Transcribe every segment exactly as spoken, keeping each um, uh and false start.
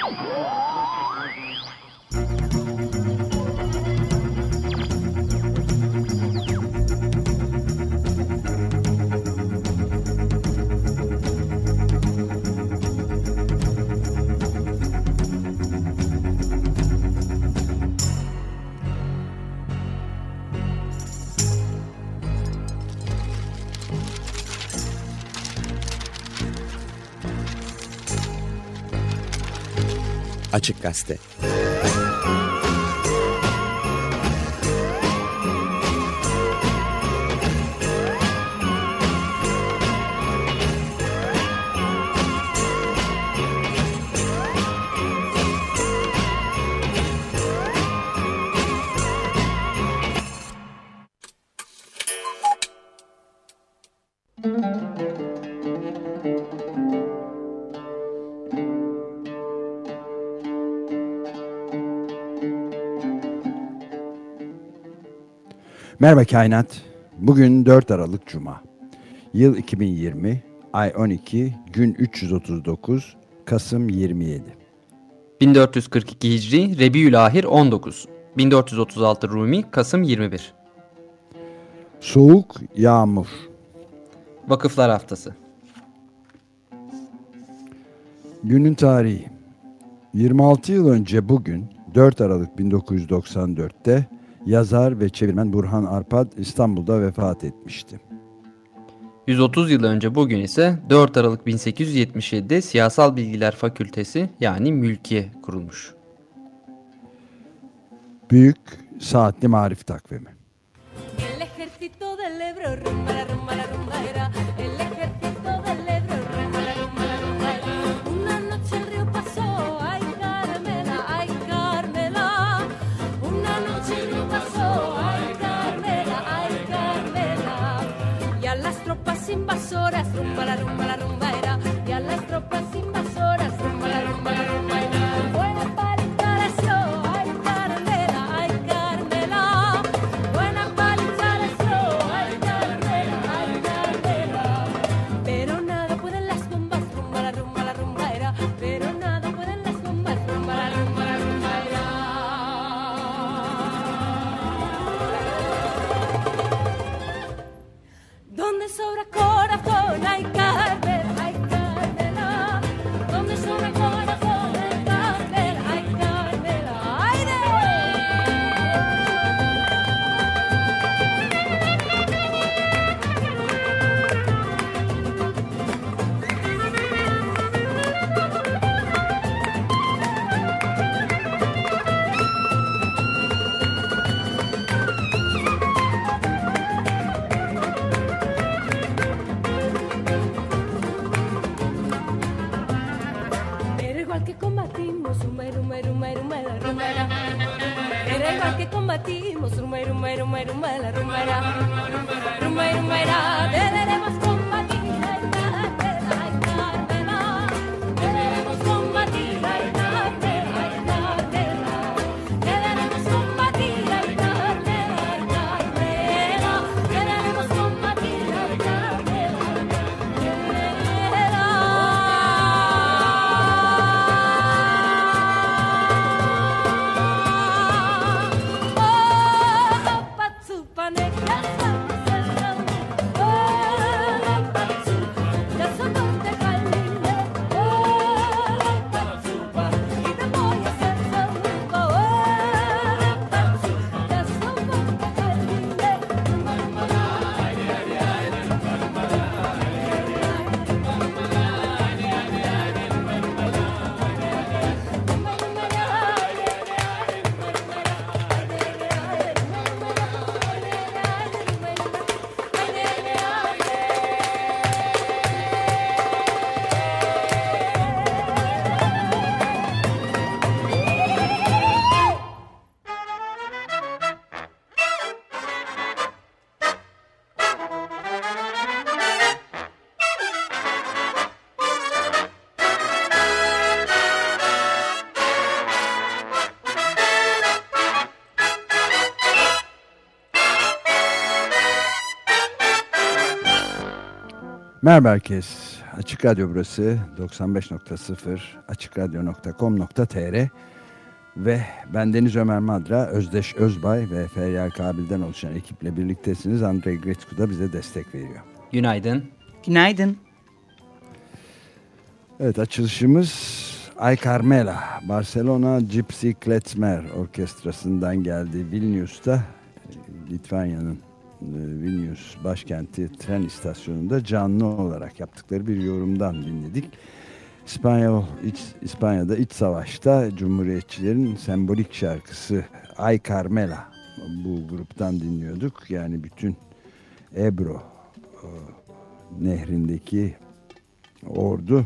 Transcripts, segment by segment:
Açık Gazete. Merhaba Kainat. Bugün dört Aralık Cuma. Yıl iki bin yirmi, ay on iki, gün üç yüz otuz dokuz, Kasım yirmi yedi. bin dört yüz kırk iki Hicri, Rebiülahir on dokuz. bin dört yüz otuz altı Rumi, Kasım yirmi bir. Soğuk yağmur. Vakıflar Haftası. Günün tarihi. yirmi altı yıl önce bugün dört Aralık bin dokuz yüz doksan dörtte yazar ve çevirmen Burhan Arpad İstanbul'da vefat etmişti. yüz otuz yıl önce bugün ise dört Aralık bin sekiz yüz yetmiş yedi'de Siyasal Bilgiler Fakültesi yani Mülkiye kurulmuş. Büyük Saatli Marif Takvimi. Invasoras, rumba la rumba la rumba era, y a las tropas invasoras, rumba la rumba la rumba era. Buena paliza les dio, ay Carmela, ay Carmela. Buena paliza les dio, ay Carmela, ay Carmela. Pero nada pueden las bombas, rumba la rumba la rumba era. Pero nada pueden las bombas, rumba la rumba la rumba era. Donde sobra corazón, ay Carmela, ay Carmela. Donde sobra corazón, ay Carmela, ay Carmela. ¡Ay de! Era igual que combatimos, rumba, rumba, rumba, rumba, la rumbera. Era igual que combatimos, rumba, rumba, rumba, rumba, la rumbera. Rumba, rumba, deberemos combatir, ay Carmela, ay Carmela. Deberemos combatir, ay Carmela, ay Carmela. Deberemos combatir, ay Carmela, ay Carmela. Deberemos combatir, ay Carmela, ay Carmela. Oh, patsupa negra, oh, patsu, ya soporte caline, oh, patsupa, y te voy a hacer saludo, oh, patsu, ya soporte caline. Merhaba herkes. Açık Radyo burası doksan beş nokta sıfır açıkradyo nokta com nokta tr ve bendeniz Ömer Madra, Özdeş Özbay ve Feryal Kabil'den oluşan ekiple birliktesiniz. Andrei Gretku da bize destek veriyor. Günaydın. Günaydın. Evet, açılışımız Ay Carmela, Barcelona Gypsy Klezmer Orkestrası'ndan geldi. Vilnius'ta, Litvanya'nın Vilnius başkenti tren istasyonunda canlı olarak yaptıkları bir yorumdan dinledik. İspanyol, iç, İspanya'da iç savaşta Cumhuriyetçilerin sembolik şarkısı Ay Carmela, bu gruptan dinliyorduk. Yani bütün Ebro o, nehrindeki ordu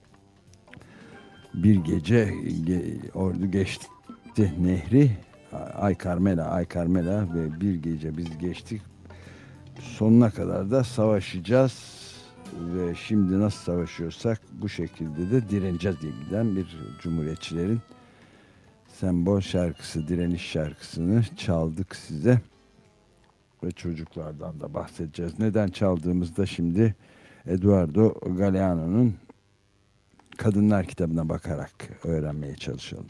bir gece ge, ordu geçti nehri. Ay Carmela, Ay Carmela ve bir gece biz geçtik. Sonuna kadar da savaşacağız ve şimdi nasıl savaşıyorsak bu şekilde de direneceğiz diye giden bir Cumhuriyetçilerin sembol şarkısı, direniş şarkısını çaldık size. Ve çocuklardan da bahsedeceğiz. Neden çaldığımızda şimdi Eduardo Galeano'nun Kadınlar kitabına bakarak öğrenmeye çalışalım.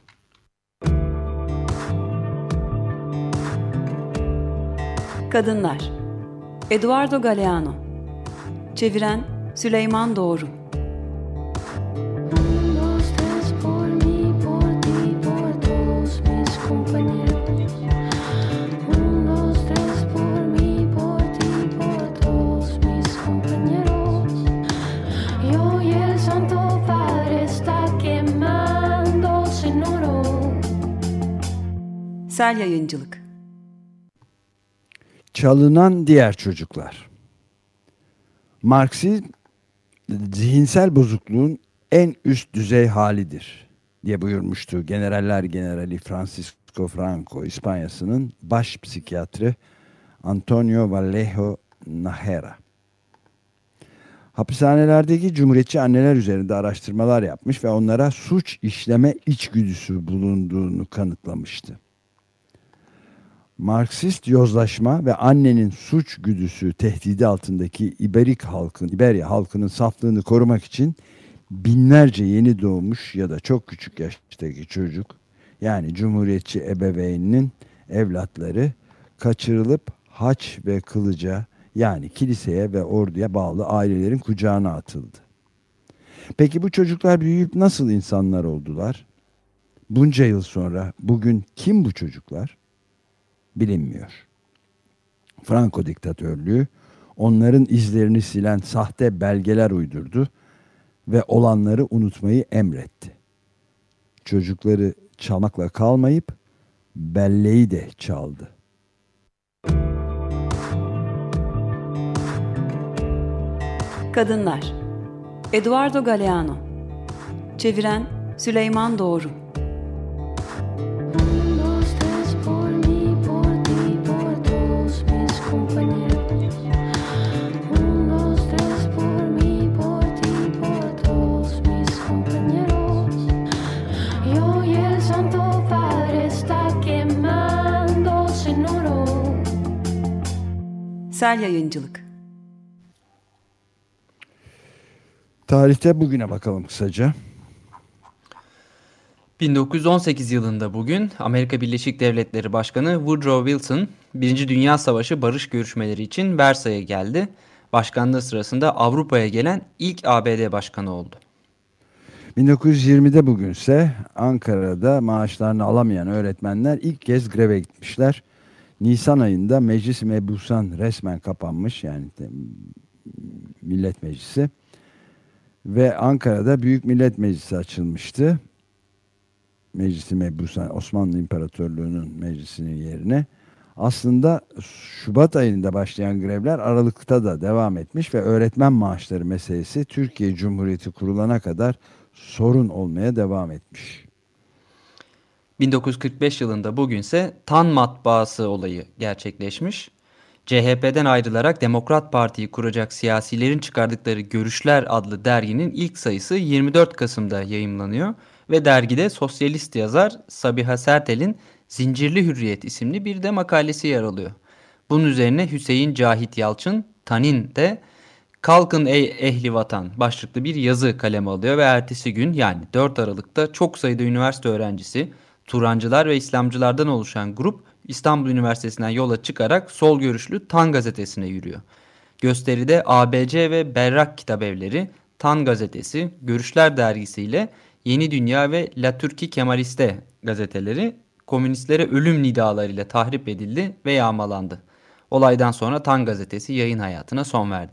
Kadınlar. Eduardo Galeano. Çeviren Süleyman Doğru. Sel Yayıncılık. Çalınan diğer çocuklar. Marksizm, zihinsel bozukluğun en üst düzey halidir diye buyurmuştu Generaller Generali Francisco Franco, İspanya'sının baş psikiyatrı Antonio Vallejo Nájera. Hapishanelerdeki cumhuriyetçi anneler üzerinde araştırmalar yapmış ve onlara suç işleme içgüdüsü bulunduğunu kanıtlamıştı. Marksist yozlaşma ve annenin suç güdüsü tehdidi altındaki İberik halkın, İberya halkının saflığını korumak için binlerce yeni doğmuş ya da çok küçük yaştaki çocuk, yani cumhuriyetçi ebeveyninin evlatları kaçırılıp haç ve kılıca, yani kiliseye ve orduya bağlı ailelerin kucağına atıldı. Peki bu çocuklar büyüyüp nasıl insanlar oldular? Bunca yıl sonra bugün kim bu çocuklar? Bilinmiyor. Franco diktatörlüğü onların izlerini silen sahte belgeler uydurdu ve olanları unutmayı emretti. Çocukları çalmakla kalmayıp belleği de çaldı. Kadınlar. Eduardo Galeano. Çeviren Süleyman Doğru. Sel Yayıncılık. Tarihte bugüne bakalım kısaca. bin dokuz yüz on sekiz yılında bugün Amerika Birleşik Devletleri Başkanı Woodrow Wilson, Birinci Dünya Savaşı barış görüşmeleri için Versay'a geldi. Başkanlığı sırasında Avrupa'ya gelen ilk A B D başkanı oldu. bin dokuz yüz yirmide bugünse Ankara'da maaşlarını alamayan öğretmenler ilk kez greve gitmişler. Nisan ayında Meclis-i Mebusan resmen kapanmış, yani Millet Meclisi, ve Ankara'da Büyük Millet Meclisi açılmıştı. Meclis-i Mebusan, Osmanlı İmparatorluğu'nun meclisinin yerine. Aslında Şubat ayında başlayan grevler Aralık'ta da devam etmiş ve öğretmen maaşları meselesi Türkiye Cumhuriyeti kurulana kadar sorun olmaya devam etmiş. bin dokuz yüz kırk beş yılında bugünse Tan matbaası olayı gerçekleşmiş. C H P'den ayrılarak Demokrat Parti'yi kuracak siyasilerin çıkardıkları Görüşler adlı derginin ilk sayısı yirmi dört Kasım'da yayımlanıyor ve dergide sosyalist yazar Sabiha Sertel'in Zincirli Hürriyet isimli bir de makalesi yer alıyor. Bunun üzerine Hüseyin Cahit Yalçın, Tanin de "Kalkın ey ehli vatan" başlıklı bir yazı kaleme alıyor ve ertesi gün, yani dört Aralık'ta çok sayıda üniversite öğrencisi, Turancılar ve İslamcılardan oluşan grup İstanbul Üniversitesi'nden yola çıkarak sol görüşlü Tan gazetesine yürüyor. Gösteride A B C ve Berrak Kitabevleri, Tan gazetesi, Görüşler dergisi ile Yeni Dünya ve La Türkiye Kemaliste gazeteleri komünistlere ölüm nidalarıyla tahrip edildi ve yağmalandı. Olaydan sonra Tan gazetesi yayın hayatına son verdi.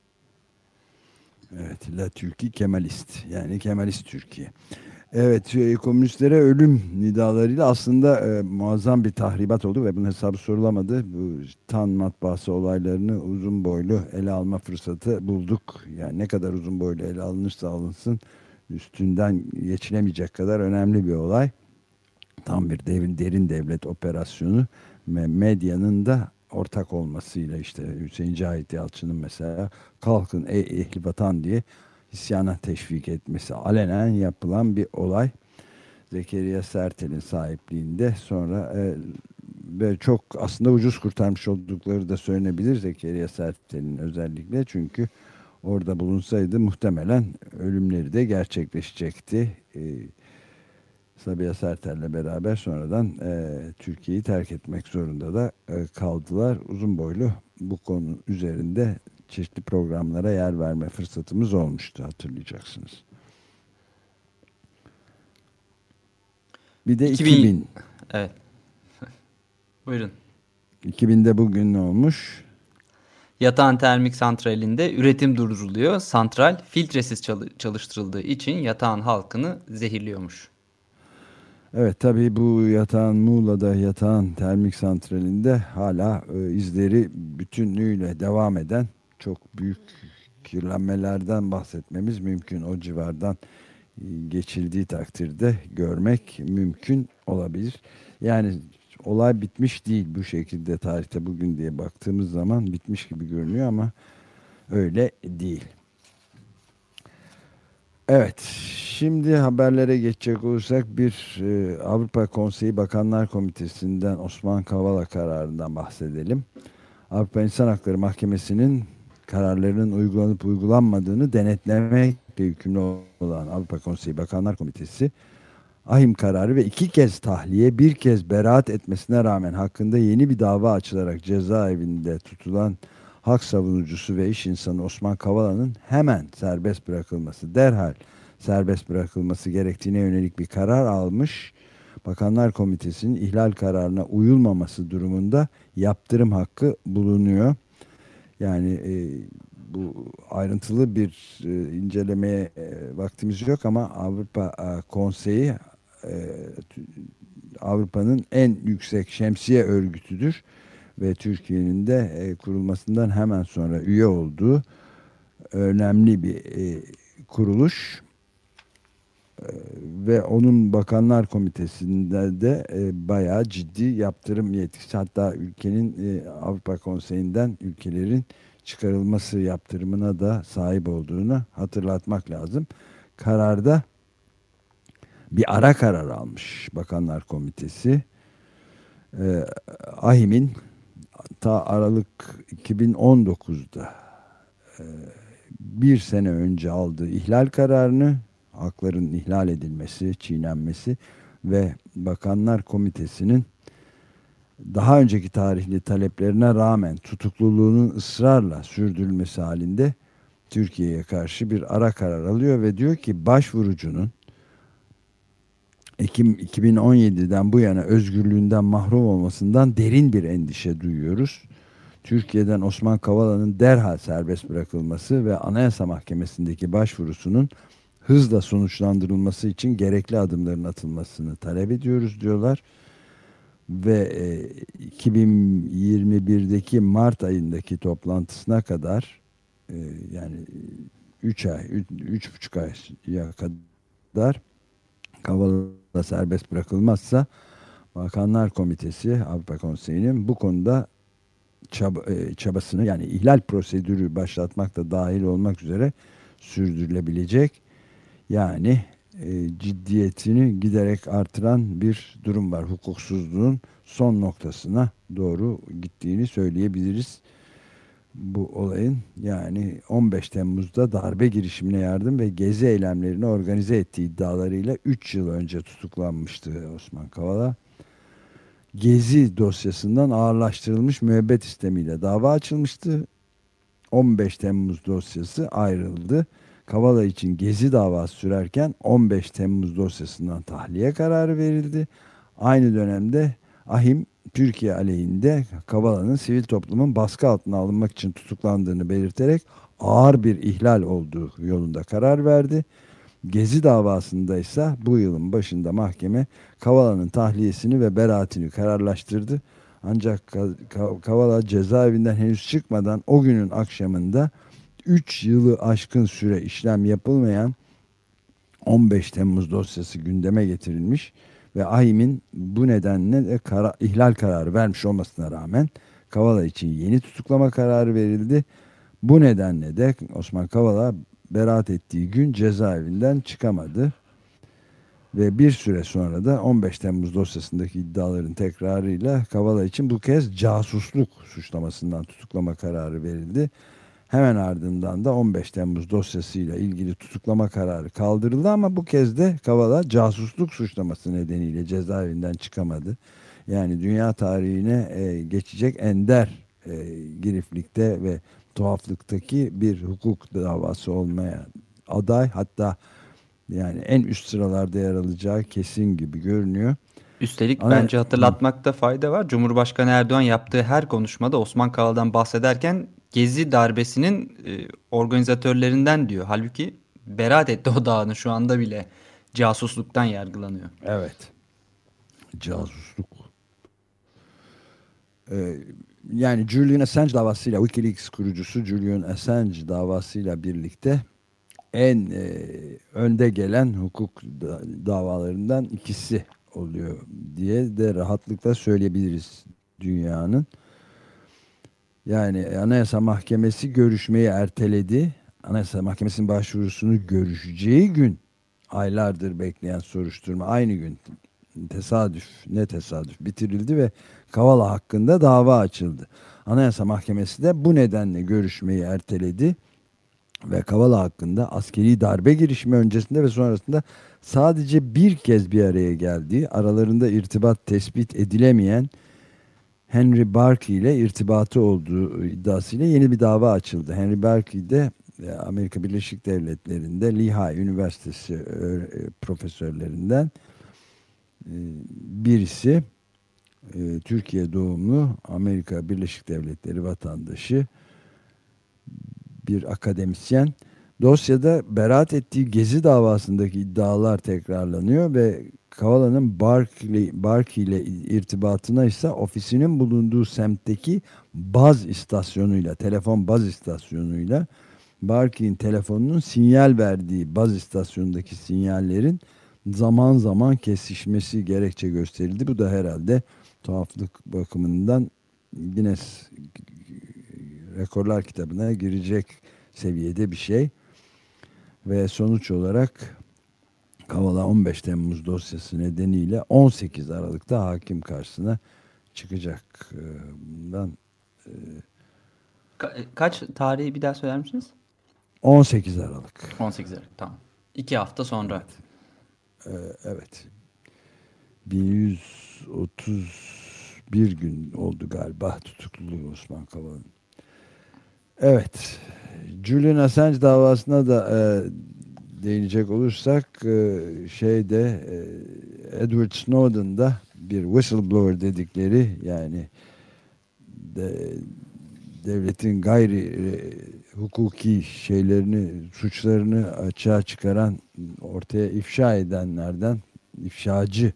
Evet, La Türkiye Kemalist, yani Kemalist Türkiye. Evet, e, komünistlere ölüm nidalarıyla aslında e, muazzam bir tahribat oldu ve bunun hesabı sorulamadı. Bu Tan matbaası olaylarını uzun boylu ele alma fırsatı bulduk. Yani ne kadar uzun boylu ele alınırsa alınsın üstünden geçilemeyecek kadar önemli bir olay. Tam bir derin, derin devlet operasyonu ve medyanın da ortak olmasıyla, işte Hüseyin Cahit Yalçın'ın mesela "Kalkın ey ehli vatan" diye isyana teşvik etmesi alenen yapılan bir olay. Zekeriya Sertel'in sahipliğinde sonra e, ve çok aslında ucuz kurtarmış oldukları da söylenebilir Zekeriya Sertel'in, özellikle çünkü orada bulunsaydı muhtemelen ölümleri de gerçekleşecekti. E, Sabiha Sertel'le beraber sonradan e, Türkiye'yi terk etmek zorunda da e, kaldılar. Uzun boylu bu konu üzerinde çeşitli programlara yer verme fırsatımız olmuştu, hatırlayacaksınız. Bir de iki bin iki bin. Evet. Buyurun. iki binde bugün ne olmuş? Yatağan Termik Santrali'nde üretim durduruluyor. Santral filtresiz çalı- çalıştırıldığı için Yatağan halkını zehirliyormuş. Evet, tabii bu Yatağan, Muğla'da Yatağan Termik Santrali'nde hala e, izleri bütünlüğüyle devam eden çok büyük kirlenmelerden bahsetmemiz mümkün. O civardan e, geçildiği takdirde görmek mümkün olabilir. Yani olay bitmiş değil bu şekilde, tarihte bugün diye baktığımız zaman bitmiş gibi görünüyor ama öyle değil. Evet, şimdi haberlere geçecek olursak bir e, Avrupa Konseyi Bakanlar Komitesi'nden Osman Kavala kararından bahsedelim. Avrupa İnsan Hakları Mahkemesi'nin kararlarının uygulanıp uygulanmadığını denetlemekle yükümlü olan Avrupa Konseyi Bakanlar Komitesi, ahim kararı ve iki kez tahliye, bir kez beraat etmesine rağmen hakkında yeni bir dava açılarak cezaevinde tutulan hak savunucusu ve iş insanı Osman Kavala'nın hemen serbest bırakılması, derhal serbest bırakılması gerektiğine yönelik bir karar almış. Bakanlar Komitesi'nin ihlal kararına uyulmaması durumunda yaptırım hakkı bulunuyor. Yani e, bu ayrıntılı bir e, incelemeye e, vaktimiz yok ama Avrupa e, Konseyi e, Avrupa'nın en yüksek şemsiye örgütüdür ve Türkiye'nin de e, kurulmasından hemen sonra üye olduğu önemli bir e, kuruluş. E, ve onun Bakanlar Komitesi'nde de e, bayağı ciddi yaptırım yetkisi, hatta ülkenin e, Avrupa Konseyi'nden ülkelerin çıkarılması yaptırımına da sahip olduğunu hatırlatmak lazım. Kararda bir ara karar almış Bakanlar Komitesi. E, ahim'in ta Aralık iki bin on dokuzda e, bir sene önce aldığı ihlal kararını, hakların ihlal edilmesi, çiğnenmesi ve Bakanlar Komitesi'nin daha önceki tarihli taleplerine rağmen tutukluluğunun ısrarla sürdürülmesi halinde Türkiye'ye karşı bir ara karar alıyor ve diyor ki başvurucunun Ekim iki bin on yedi'den bu yana özgürlüğünden mahrum olmasından derin bir endişe duyuyoruz. Türkiye'den Osman Kavala'nın derhal serbest bırakılması ve Anayasa Mahkemesi'ndeki başvurusunun hızla sonuçlandırılması için gerekli adımların atılmasını talep ediyoruz diyorlar. Ve e, iki bin yirmi bir'deki Mart ayındaki toplantısına kadar e, yani üç ay, üç buçuk aya kadar Kavala serbest bırakılmazsa Bakanlar Komitesi, Avrupa Konseyi'nin bu konuda çaba, e, çabasını, yani ihlal prosedürü başlatmak da dahil olmak üzere sürdürülebilecek, yani e, ciddiyetini giderek artıran bir durum var. Hukuksuzluğun son noktasına doğru gittiğini söyleyebiliriz. bu olayın, yani on beş Temmuz'da darbe girişimine yardım ve gezi eylemlerini organize ettiği iddialarıyla üç yıl önce tutuklanmıştı Osman Kavala. Gezi dosyasından ağırlaştırılmış müebbet istemiyle dava açılmıştı. on beş Temmuz dosyası ayrıldı. Kavala için Gezi davası sürerken on beş Temmuz dosyasından tahliye kararı verildi. Aynı dönemde ahim Türkiye aleyhinde Kavala'nın sivil toplumun baskı altına alınmak için tutuklandığını belirterek ağır bir ihlal olduğu yolunda karar verdi. Gezi davasında ise bu yılın başında mahkeme Kavala'nın tahliyesini ve beraatini kararlaştırdı. Ancak Kavala cezaevinden henüz çıkmadan o günün akşamında üç yılı aşkın süre işlem yapılmayan on beş Temmuz dosyası gündeme getirilmiş ve ahim'in bu nedenle de kara, ihlal kararı vermiş olmasına rağmen Kavala için yeni tutuklama kararı verildi. Bu nedenle de Osman Kavala beraat ettiği gün cezaevinden çıkamadı. Ve bir süre sonra da on beş Temmuz dosyasındaki iddiaların tekrarıyla Kavala için bu kez casusluk suçlamasından tutuklama kararı verildi. Hemen ardından da on beş Temmuz dosyasıyla ilgili tutuklama kararı kaldırıldı ama bu kez de Kavala casusluk suçlaması nedeniyle cezaevinden çıkamadı. Yani dünya tarihine e, geçecek ender e, giriflikte ve tuhaflıktaki bir hukuk davası olmaya aday, hatta yani en üst sıralarda yer alacağı kesin gibi görünüyor. Üstelik Ama, bence hatırlatmakta fayda var. Cumhurbaşkanı Erdoğan yaptığı her konuşmada Osman Kavala'dan bahsederken Gezi darbesinin e, organizatörlerinden diyor. Halbuki beraat etti o dağını, şu anda bile casusluktan yargılanıyor. Evet. Casusluk. Ee, yani Julian Assange davasıyla, WikiLeaks kurucusu Julian Assange davasıyla birlikte en e, önde gelen hukuk da, davalarından ikisi oluyor diye de rahatlıkla söyleyebiliriz dünyanın. Yani Anayasa Mahkemesi görüşmeyi erteledi. Anayasa Mahkemesi'nin başvurusunu görüşeceği gün aylardır bekleyen soruşturma aynı gün tesadüf ne tesadüf bitirildi ve Kavala hakkında dava açıldı. Anayasa Mahkemesi de bu nedenle görüşmeyi erteledi ve Kavala hakkında askeri darbe girişimi öncesinde ve sonrasında sadece bir kez bir araya geldiği, aralarında irtibat tespit edilemeyen Henry Barkey ile irtibatı olduğu iddiasıyla yeni bir dava açıldı. Henry Barkey de Amerika Birleşik Devletleri'nde Lehigh Üniversitesi profesörlerinden birisi. Türkiye doğumlu, Amerika Birleşik Devletleri vatandaşı bir akademisyen. Dosyada beraat ettiği Gezi davasındaki iddialar tekrarlanıyor ve Kavala'nın Barkley, Barkey ile irtibatına ise ofisinin bulunduğu semtteki baz istasyonuyla, telefon baz istasyonuyla Barkey'in telefonunun sinyal verdiği baz istasyonundaki sinyallerin zaman zaman kesişmesi gerekçe gösterildi. Bu da herhalde tuhaflık bakımından Guinness Rekorlar kitabına girecek seviyede bir şey. Ve sonuç olarak Kavala on beş Temmuz dosyası nedeniyle on sekiz Aralık'ta hakim karşısına çıkacak. Bundan Ka- kaç tarihi bir daha söyler misiniz? on sekiz Aralık. on sekiz Aralık, tamam. İki hafta sonra. Evet. Evet. bin yüz otuz bir gün oldu galiba tutukluluğu Osman Kavala'nın. Evet. Julian Assange davasına da e, değinecek olursak e, şeyde e, Edward Snowden'da bir whistleblower dedikleri, yani de, devletin gayri e, hukuki şeylerini, suçlarını açığa çıkaran, ortaya ifşa edenlerden, ifşacı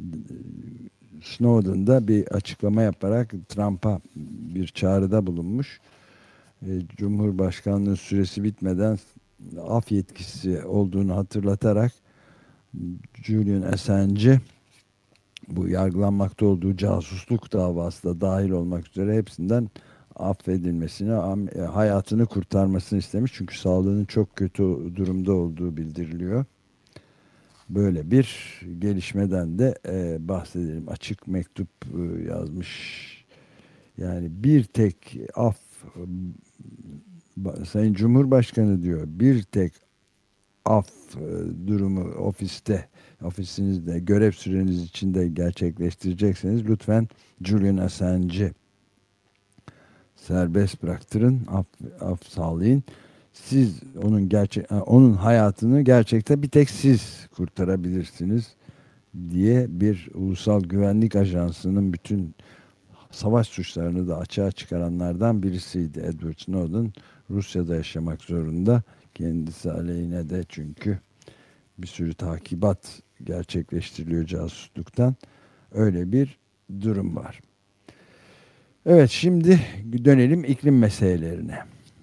Snowden'da bir açıklama yaparak Trump'a bir çağrıda bulunmuş. Cumhurbaşkanlığı süresi bitmeden af yetkisi olduğunu hatırlatarak Julian Assange bu yargılanmakta olduğu casusluk davası da dahil olmak üzere hepsinden affedilmesini, hayatını kurtarmasını istemiş. Çünkü sağlığının çok kötü durumda olduğu bildiriliyor. Böyle bir gelişmeden de bahsedelim. Açık mektup yazmış. Yani bir tek af Sayın Cumhurbaşkanı diyor, bir tek af durumu ofiste, ofisinizde görev süreniz içinde gerçekleştirecekseniz lütfen Julian Assange'i serbest bıraktırın, af, af sağlayın. Siz onun gerçek onun hayatını gerçekte bir tek siz kurtarabilirsiniz diye bir ulusal güvenlik ajansının bütün savaş suçlarını da açığa çıkaranlardan birisiydi. Edward Snowden Rusya'da yaşamak zorunda. Kendisi aleyhine de çünkü bir sürü takibat gerçekleştiriliyor casusluktan. Öyle bir durum var. Evet, şimdi dönelim iklim meselelerine.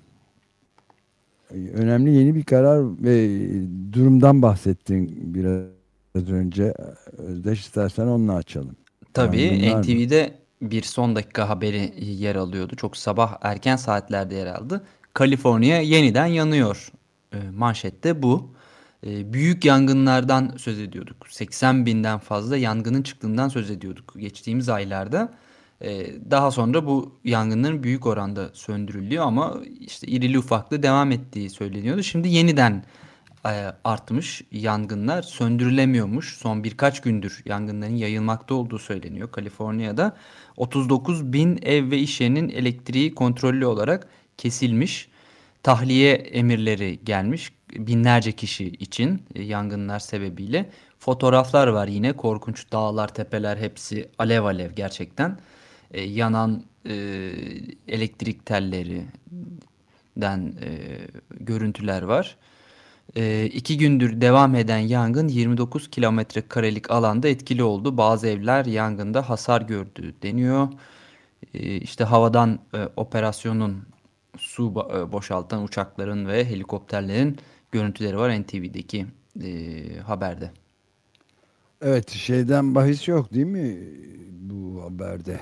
Önemli yeni bir karar ve durumdan bahsettin biraz önce. Özdeş, istersen onunla açalım. Tabii Yangınlar N T mı? V'de bir son dakika haberi yer alıyordu. Çok sabah erken saatlerde yer aldı. Kaliforniya yeniden yanıyor. E, manşette bu. E, büyük yangınlardan söz ediyorduk. seksen binden fazla yangının çıktığından söz ediyorduk geçtiğimiz aylarda. E, daha sonra bu yangınların büyük oranda söndürülüyor ama işte irili ufaklı devam ettiği söyleniyordu. Şimdi yeniden e, artmış yangınlar, söndürülemiyormuş. Son birkaç gündür yangınların yayılmakta olduğu söyleniyor Kaliforniya'da. otuz dokuz bin ev ve iş yerinin elektriği kontrollü olarak kesilmiş. Tahliye emirleri gelmiş binlerce kişi için e, yangınlar sebebiyle. Fotoğraflar var, yine korkunç dağlar, tepeler, hepsi alev alev gerçekten. E, yanan e, elektrik tellerinden e, görüntüler var. E, iki gündür devam eden yangın yirmi dokuz kilometre karelik alanda etkili oldu. Bazı evler yangında hasar gördü deniyor. E, işte havadan e, operasyonun su ba- e, boşaltan uçakların ve helikopterlerin görüntüleri var N T V'deki e, haberde. Evet, şeyden bahis yok değil mi bu haberde?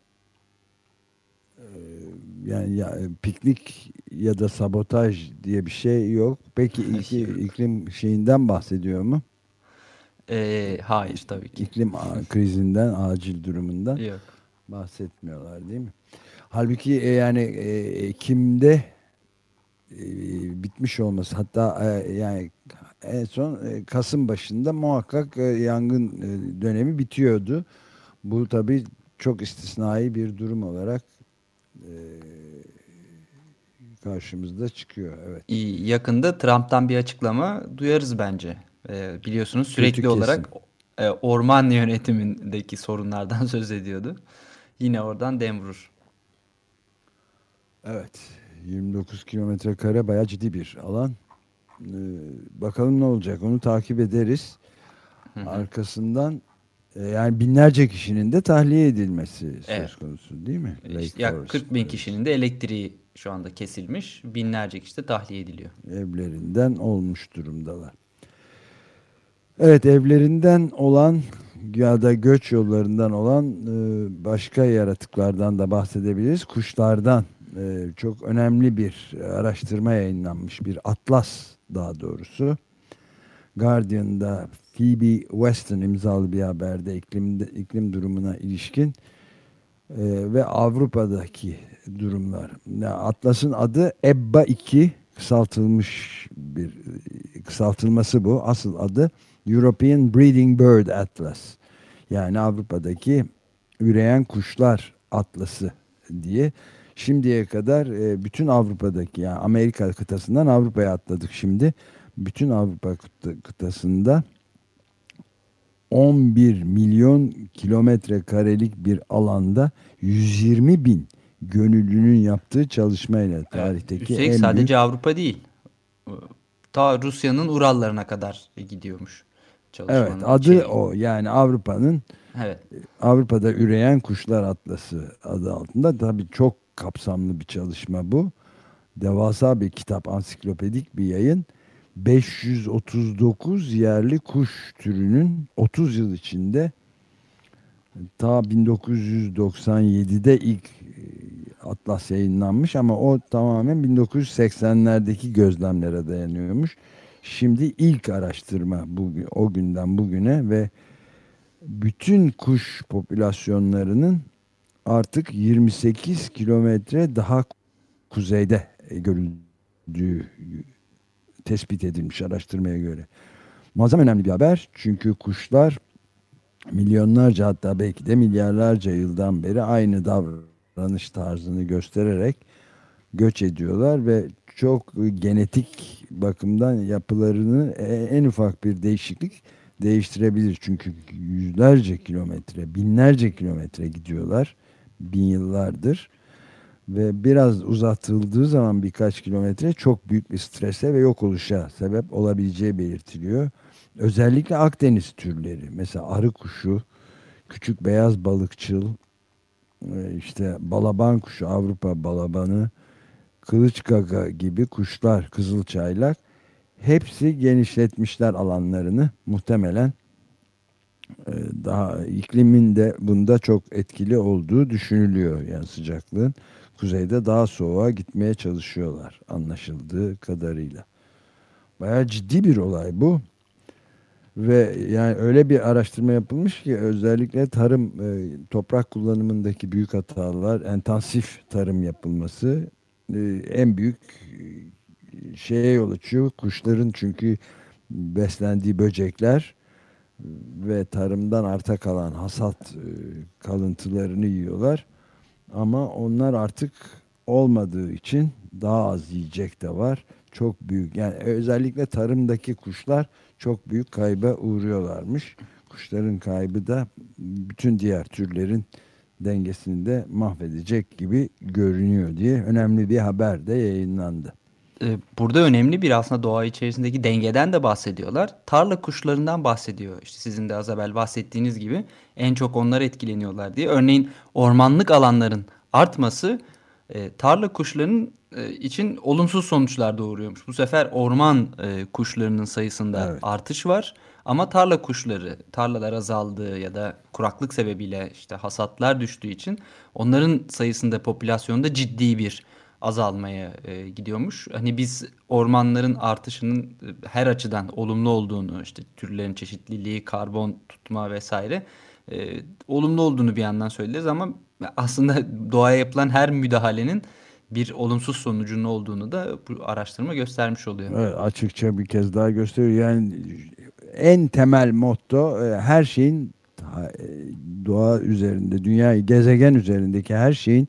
Yani ya, piknik ya da sabotaj diye bir şey yok. Peki iki, Yok. iklim şeyinden bahsediyor mu? E, hayır tabii ki. İklim a- krizinden, acil durumundan Yok. bahsetmiyorlar değil mi? Halbuki e, yani e, Ekim'de e, bitmiş olması, hatta e, yani en son e, Kasım başında muhakkak e, yangın e, dönemi bitiyordu. Bu tabii çok istisnai bir durum olarak e, karşımızda çıkıyor. Evet. İyi, yakında Trump'tan bir açıklama duyarız bence. Ee, biliyorsunuz sürekli Kötü olarak kesim. e, orman yönetimindeki sorunlardan söz ediyordu. Yine oradan dem vurur. Evet. yirmi dokuz kilometre kare bayağı ciddi bir alan. Ee, bakalım ne olacak, onu takip ederiz. Hı hı. Arkasından e, yani binlerce kişinin de tahliye edilmesi Evet. söz konusu değil mi? E, Lake İşte yak Forest kırk bin e, kişinin de elektriği şu anda kesilmiş. Binlerce kişi de tahliye ediliyor. evlerinden olmuş durumdalar. Evet, evlerinden olan ya da göç yollarından olan e, başka yaratıklardan da bahsedebiliriz. Kuşlardan e, çok önemli bir araştırma yayınlanmış, bir atlas daha doğrusu. Guardian'da Phoebe Weston imzalı bir haberde iklim, iklim durumuna ilişkin e, ve Avrupa'daki durumlar. Ya, Atlas'ın adı EBBA iki, kısaltılmış bir kısaltılması bu. Asıl adı European Breeding Bird Atlas. Yani Avrupa'daki üreyen kuşlar atlası diye. Şimdiye kadar e, bütün Avrupa'daki, yani Amerika kıtasından Avrupa'ya atladık şimdi. Bütün Avrupa kıta- kıtasında on bir milyon kilometre karelik bir alanda yüz yirmi bin gönüllünün yaptığı çalışmayla Evet. tarihteki Üstelik en büyük. sadece Avrupa değil. Ta Rusya'nın Urallarına kadar gidiyormuş Evet, çalışmanın adı içeriği. o, yani Avrupa'nın Evet. Avrupa'da üreyen kuşlar atlası adı altında. Tabii çok kapsamlı bir çalışma bu. Devasa bir kitap, ansiklopedik bir yayın. beş yüz otuz dokuz yerli kuş türünün otuz yıl içinde, ta bin dokuz yüz doksan yedide ilk e, atlas yayınlanmış ama o tamamen bin dokuz yüz seksenlerdeki gözlemlere dayanıyormuş. Şimdi ilk araştırma bugün, o günden bugüne ve bütün kuş popülasyonlarının artık yirmi sekiz kilometre daha kuzeyde görüldüğü tespit edilmiş araştırmaya göre. Muazzam önemli bir haber. Çünkü kuşlar milyonlarca, hatta belki de milyarlarca yıldan beri aynı davranış tarzını göstererek göç ediyorlar ve çok genetik bakımdan yapılarını en ufak bir değişiklik değiştirebilir. Çünkü yüzlerce kilometre, binlerce kilometre gidiyorlar bin yıllardır ve biraz uzatıldığı zaman birkaç kilometre çok büyük bir strese ve yok oluşa sebep olabileceği belirtiliyor. Özellikle Akdeniz türleri, mesela arı kuşu, küçük beyaz balıkçıl, işte balaban kuşu, Avrupa balabanı, kılıç gaga gibi kuşlar, kızılçaylak, hepsi genişletmişler alanlarını. Muhtemelen daha iklimin de bunda çok etkili olduğu düşünülüyor. Yani sıcaklığın kuzeyde daha soğuğa gitmeye çalışıyorlar anlaşıldığı kadarıyla. Bayağı ciddi bir olay bu. Ve yani öyle bir araştırma yapılmış ki özellikle tarım, e, toprak kullanımındaki büyük hatalar, intensif tarım yapılması e, en büyük e, şeye yol açıyor. Kuşların çünkü beslendiği böcekler ve tarımdan arta kalan hasat e, kalıntılarını yiyorlar. Ama onlar artık olmadığı için daha az yiyecek de var. Çok büyük, yani özellikle tarımdaki kuşlar çok büyük kayba uğruyorlarmış. Kuşların kaybı da bütün diğer türlerin dengesini de mahvedecek gibi görünüyor diye önemli bir haber de yayınlandı. Burada önemli bir aslında doğa içerisindeki dengeden de bahsediyorlar. Tarla kuşlarından bahsediyor. İşte sizin de az evvel bahsettiğiniz gibi en çok onlar etkileniyorlar diye. Örneğin ormanlık alanların artması e, tarla kuşlarının e, için olumsuz sonuçlar doğuruyormuş. Bu sefer orman e, kuşlarının sayısında Evet. artış var. Ama tarla kuşları, tarlalar azaldığı ya da kuraklık sebebiyle işte hasatlar düştüğü için onların sayısında, popülasyonda ciddi bir azalmaya e, gidiyormuş. Hani biz ormanların artışının e, her açıdan olumlu olduğunu, işte türlerin çeşitliliği, karbon tutma vesaire e, olumlu olduğunu bir yandan söyleriz ama aslında doğaya yapılan her müdahalenin bir olumsuz sonucunun olduğunu da bu araştırma göstermiş oluyor. Evet, açıkça bir kez daha gösteriyor. Yani en temel motto e, her şeyin e, doğa üzerinde, dünya, gezegen üzerindeki her şeyin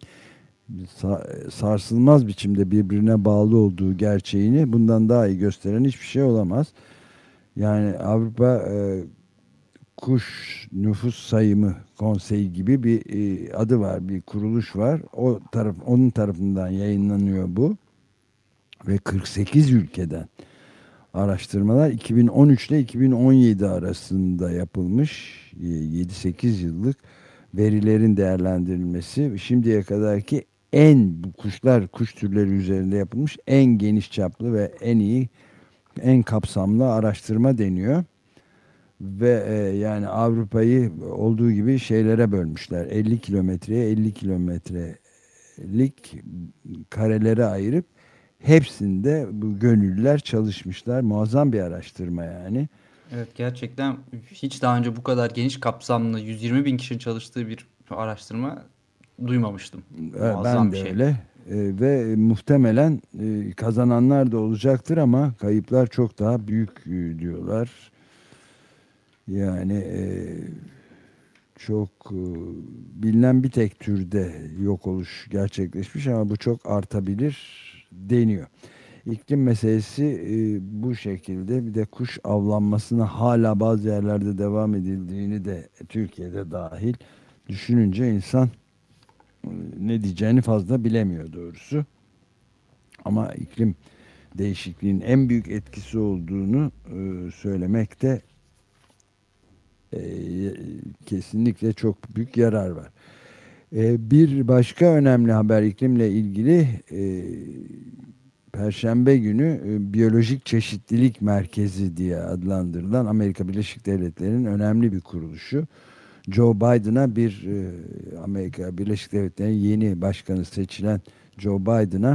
sarsılmaz biçimde birbirine bağlı olduğu gerçeğini bundan daha iyi gösteren hiçbir şey olamaz. Yani Avrupa e, Kuş Nüfus Sayımı Konseyi gibi bir e, adı var, bir kuruluş var. O taraf, onun tarafından yayınlanıyor bu ve kırk sekiz ülkeden araştırmalar iki bin on üç ile iki bin on yedi arasında yapılmış, yedi sekiz yıllık verilerin değerlendirilmesi şimdiye kadarki en, bu kuşlar, kuş türleri üzerinde yapılmış en geniş çaplı ve en iyi, en kapsamlı araştırma deniyor. Ve e, yani Avrupa'yı olduğu gibi şeylere bölmüşler. elli kilometreye elli kilometrelik karelere ayırıp hepsinde bu gönüllüler çalışmışlar. Muazzam bir araştırma yani. Evet, gerçekten hiç daha önce bu kadar geniş kapsamlı yüz yirmi bin kişinin çalıştığı bir araştırma duymamıştım. Muazzam Ben bir de şey. öyle. E, ve muhtemelen e, kazananlar da olacaktır ama kayıplar çok daha büyük e, diyorlar. Yani e, çok e, bilinen bir tek türde yok oluş gerçekleşmiş ama bu çok artabilir deniyor. İklim meselesi e, bu şekilde. Bir de kuş avlanmasına hala bazı yerlerde devam edildiğini de Türkiye'de dahil düşününce insan e, ne diyeceğini fazla bilemiyor doğrusu. Ama iklim değişikliğinin en büyük etkisi olduğunu e, söylemekte e, kesinlikle çok büyük yarar var. E, bir başka önemli haber iklimle ilgili, e, Perşembe günü e, Biyolojik Çeşitlilik Merkezi diye adlandırılan Amerika Birleşik Devletleri'nin önemli bir kuruluşu, Joe Biden'a bir e, Amerika Birleşik Devletleri'nin yeni başkanı seçilen Joe Biden'a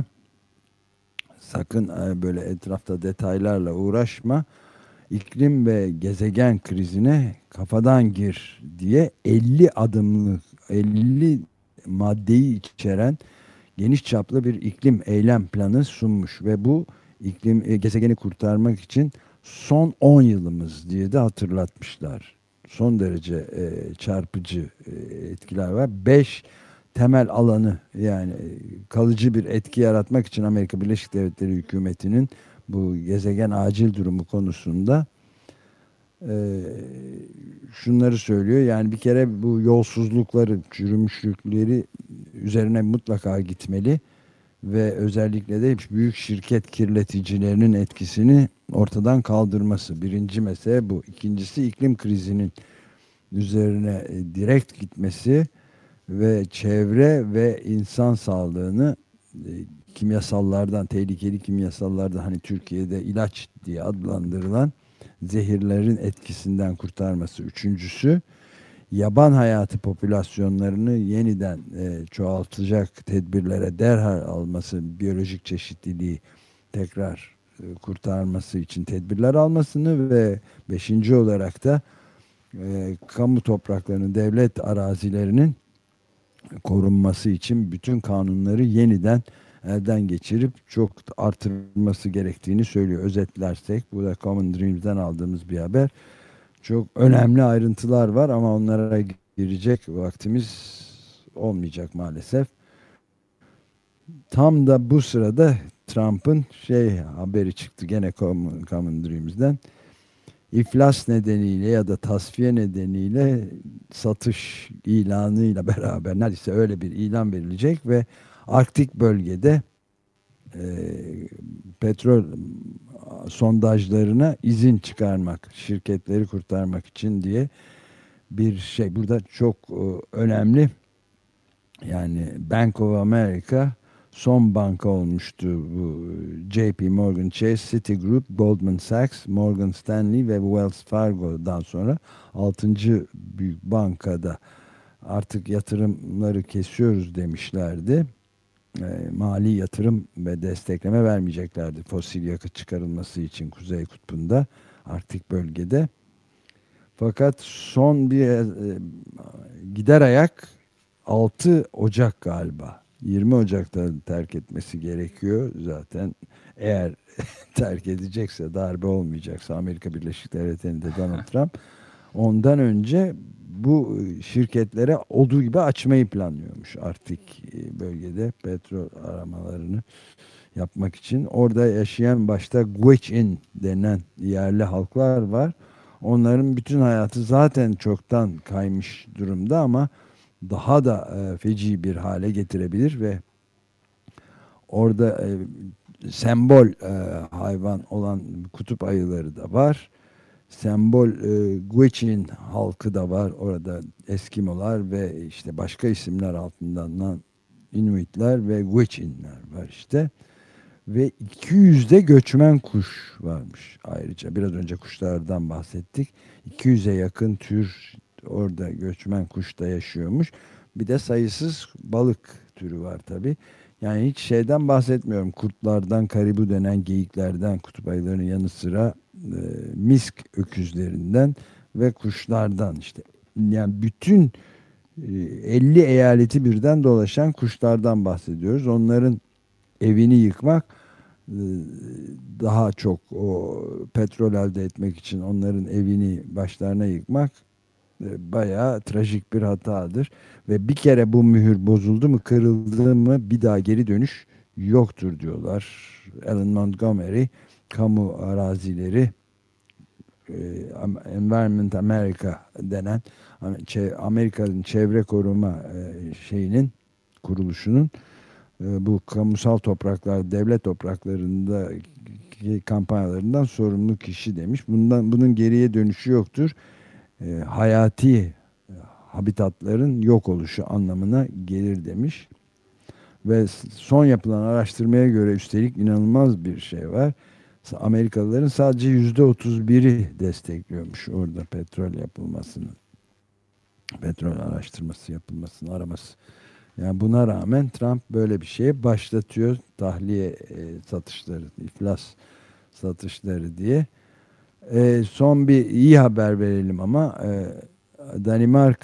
sakın e, böyle etrafta detaylarla uğraşma, iklim ve gezegen krizine kafadan gir diye elli adımlık, elli maddeyi içeren geniş çaplı bir iklim eylem planı sunmuş ve bu iklim e, gezegeni kurtarmak için son on yılımız diye de hatırlatmışlar. Son derece e, çarpıcı e, etkiler var. Beş temel alanı, yani e, kalıcı bir etki yaratmak için Amerika Birleşik Devletleri hükümetinin bu gezegen acil durumu konusunda e, şunları söylüyor. Yani bir kere bu yolsuzlukları, çürümüşlükleri üzerine mutlaka gitmeli ve özellikle de büyük şirket kirleticilerinin etkisini ortadan kaldırması. Birinci mesele bu. İkincisi iklim krizinin üzerine e, direkt gitmesi ve çevre ve insan sağlığını e, kimyasallardan, tehlikeli kimyasallardan, hani Türkiye'de ilaç diye adlandırılan zehirlerin etkisinden kurtarması. Üçüncüsü, yaban hayatı popülasyonlarını yeniden e, çoğaltacak tedbirlere derhal alması, biyolojik çeşitliliği tekrar e, kurtarması için tedbirler almasını ve beşinci olarak da e, kamu topraklarının, devlet arazilerinin korunması için bütün kanunları yeniden elden geçirip çok artırılması gerektiğini söylüyor. Özetlersek, bu da Common Dreams'den aldığımız bir haber. Çok önemli ayrıntılar var ama onlara girecek vaktimiz olmayacak maalesef. Tam da bu sırada Trump'ın şey haberi çıktı gene Common, Common Dreams'den. İflas nedeniyle ya da tasfiye nedeniyle satış ilanıyla beraber neredeyse öyle bir ilan verilecek ve Arktik bölgede e, petrol sondajlarına izin çıkarmak, şirketleri kurtarmak için diye bir şey. Burada çok e, önemli, yani Bank of America son banka olmuştu. Bu J P Morgan Chase, Citigroup, Goldman Sachs, Morgan Stanley ve Wells Fargo'dan sonra altıncı büyük bankada artık yatırımları kesiyoruz demişlerdi. E, mali yatırım ve destekleme vermeyeceklerdi fosil yakıt çıkarılması için Kuzey Kutbu'nda, Arktik bölgede. Fakat son bir e, gider ayak altı Ocak galiba, yirmi Ocak'ta terk etmesi gerekiyor zaten. Eğer terk edecekse, darbe olmayacaksa Amerika Birleşik Devletleri'nde Donald Trump, ondan önce bu şirketlere olduğu gibi açmayı planlıyormuş Arktik bölgede petrol aramalarını yapmak için. Orada yaşayan başta Gwich'in denen yerli halklar var. Onların bütün hayatı zaten çoktan kaymış durumda ama daha da e, feci bir hale getirebilir ve orada e, sembol e, hayvan olan kutup ayıları da var. Sembol e, Gwich'in halkı da var. Orada Eskimolar ve işte başka isimler altından Inuitler ve Gwich'inler var işte. Ve iki yüzde göçmen kuş varmış ayrıca. Biraz önce kuşlardan bahsettik. iki yüze yakın tür orada göçmen kuş da yaşıyormuş. Bir de sayısız balık türü var tabii. Yani hiç şeyden bahsetmiyorum. Kurtlardan, karibu denen geyiklerden, kutup ayılarının yanı sıra e, misk öküzlerinden ve kuşlardan işte. Yani bütün e, elli eyaleti birden dolaşan kuşlardan bahsediyoruz. Onların evini yıkmak, e, daha çok o petrol elde etmek için onların evini başlarına yıkmak e, bayağı trajik bir hatadır. Ve bir kere bu mühür bozuldu mu, kırıldı mı bir daha geri dönüş yoktur diyorlar. Alan Montgomery, kamu arazileri, e, Environment America denen Amerika'nın çevre koruma e, şeyinin, kuruluşunun e, bu kamusal topraklar, devlet topraklarında kampanyalarından sorumlu kişi demiş. Bundan bunun geriye dönüşü yoktur. E, hayati habitatların yok oluşu anlamına gelir demiş. Ve son yapılan araştırmaya göre üstelik inanılmaz bir şey var. Amerikalıların sadece yüzde otuz biri destekliyormuş orada petrol yapılmasını. Petrol araştırması yapılmasını, araması. Yani buna rağmen Trump böyle bir şeye başlatıyor. Tahliye e, satışları, iflas satışları diye. E, son bir iyi haber verelim ama e, Danimarka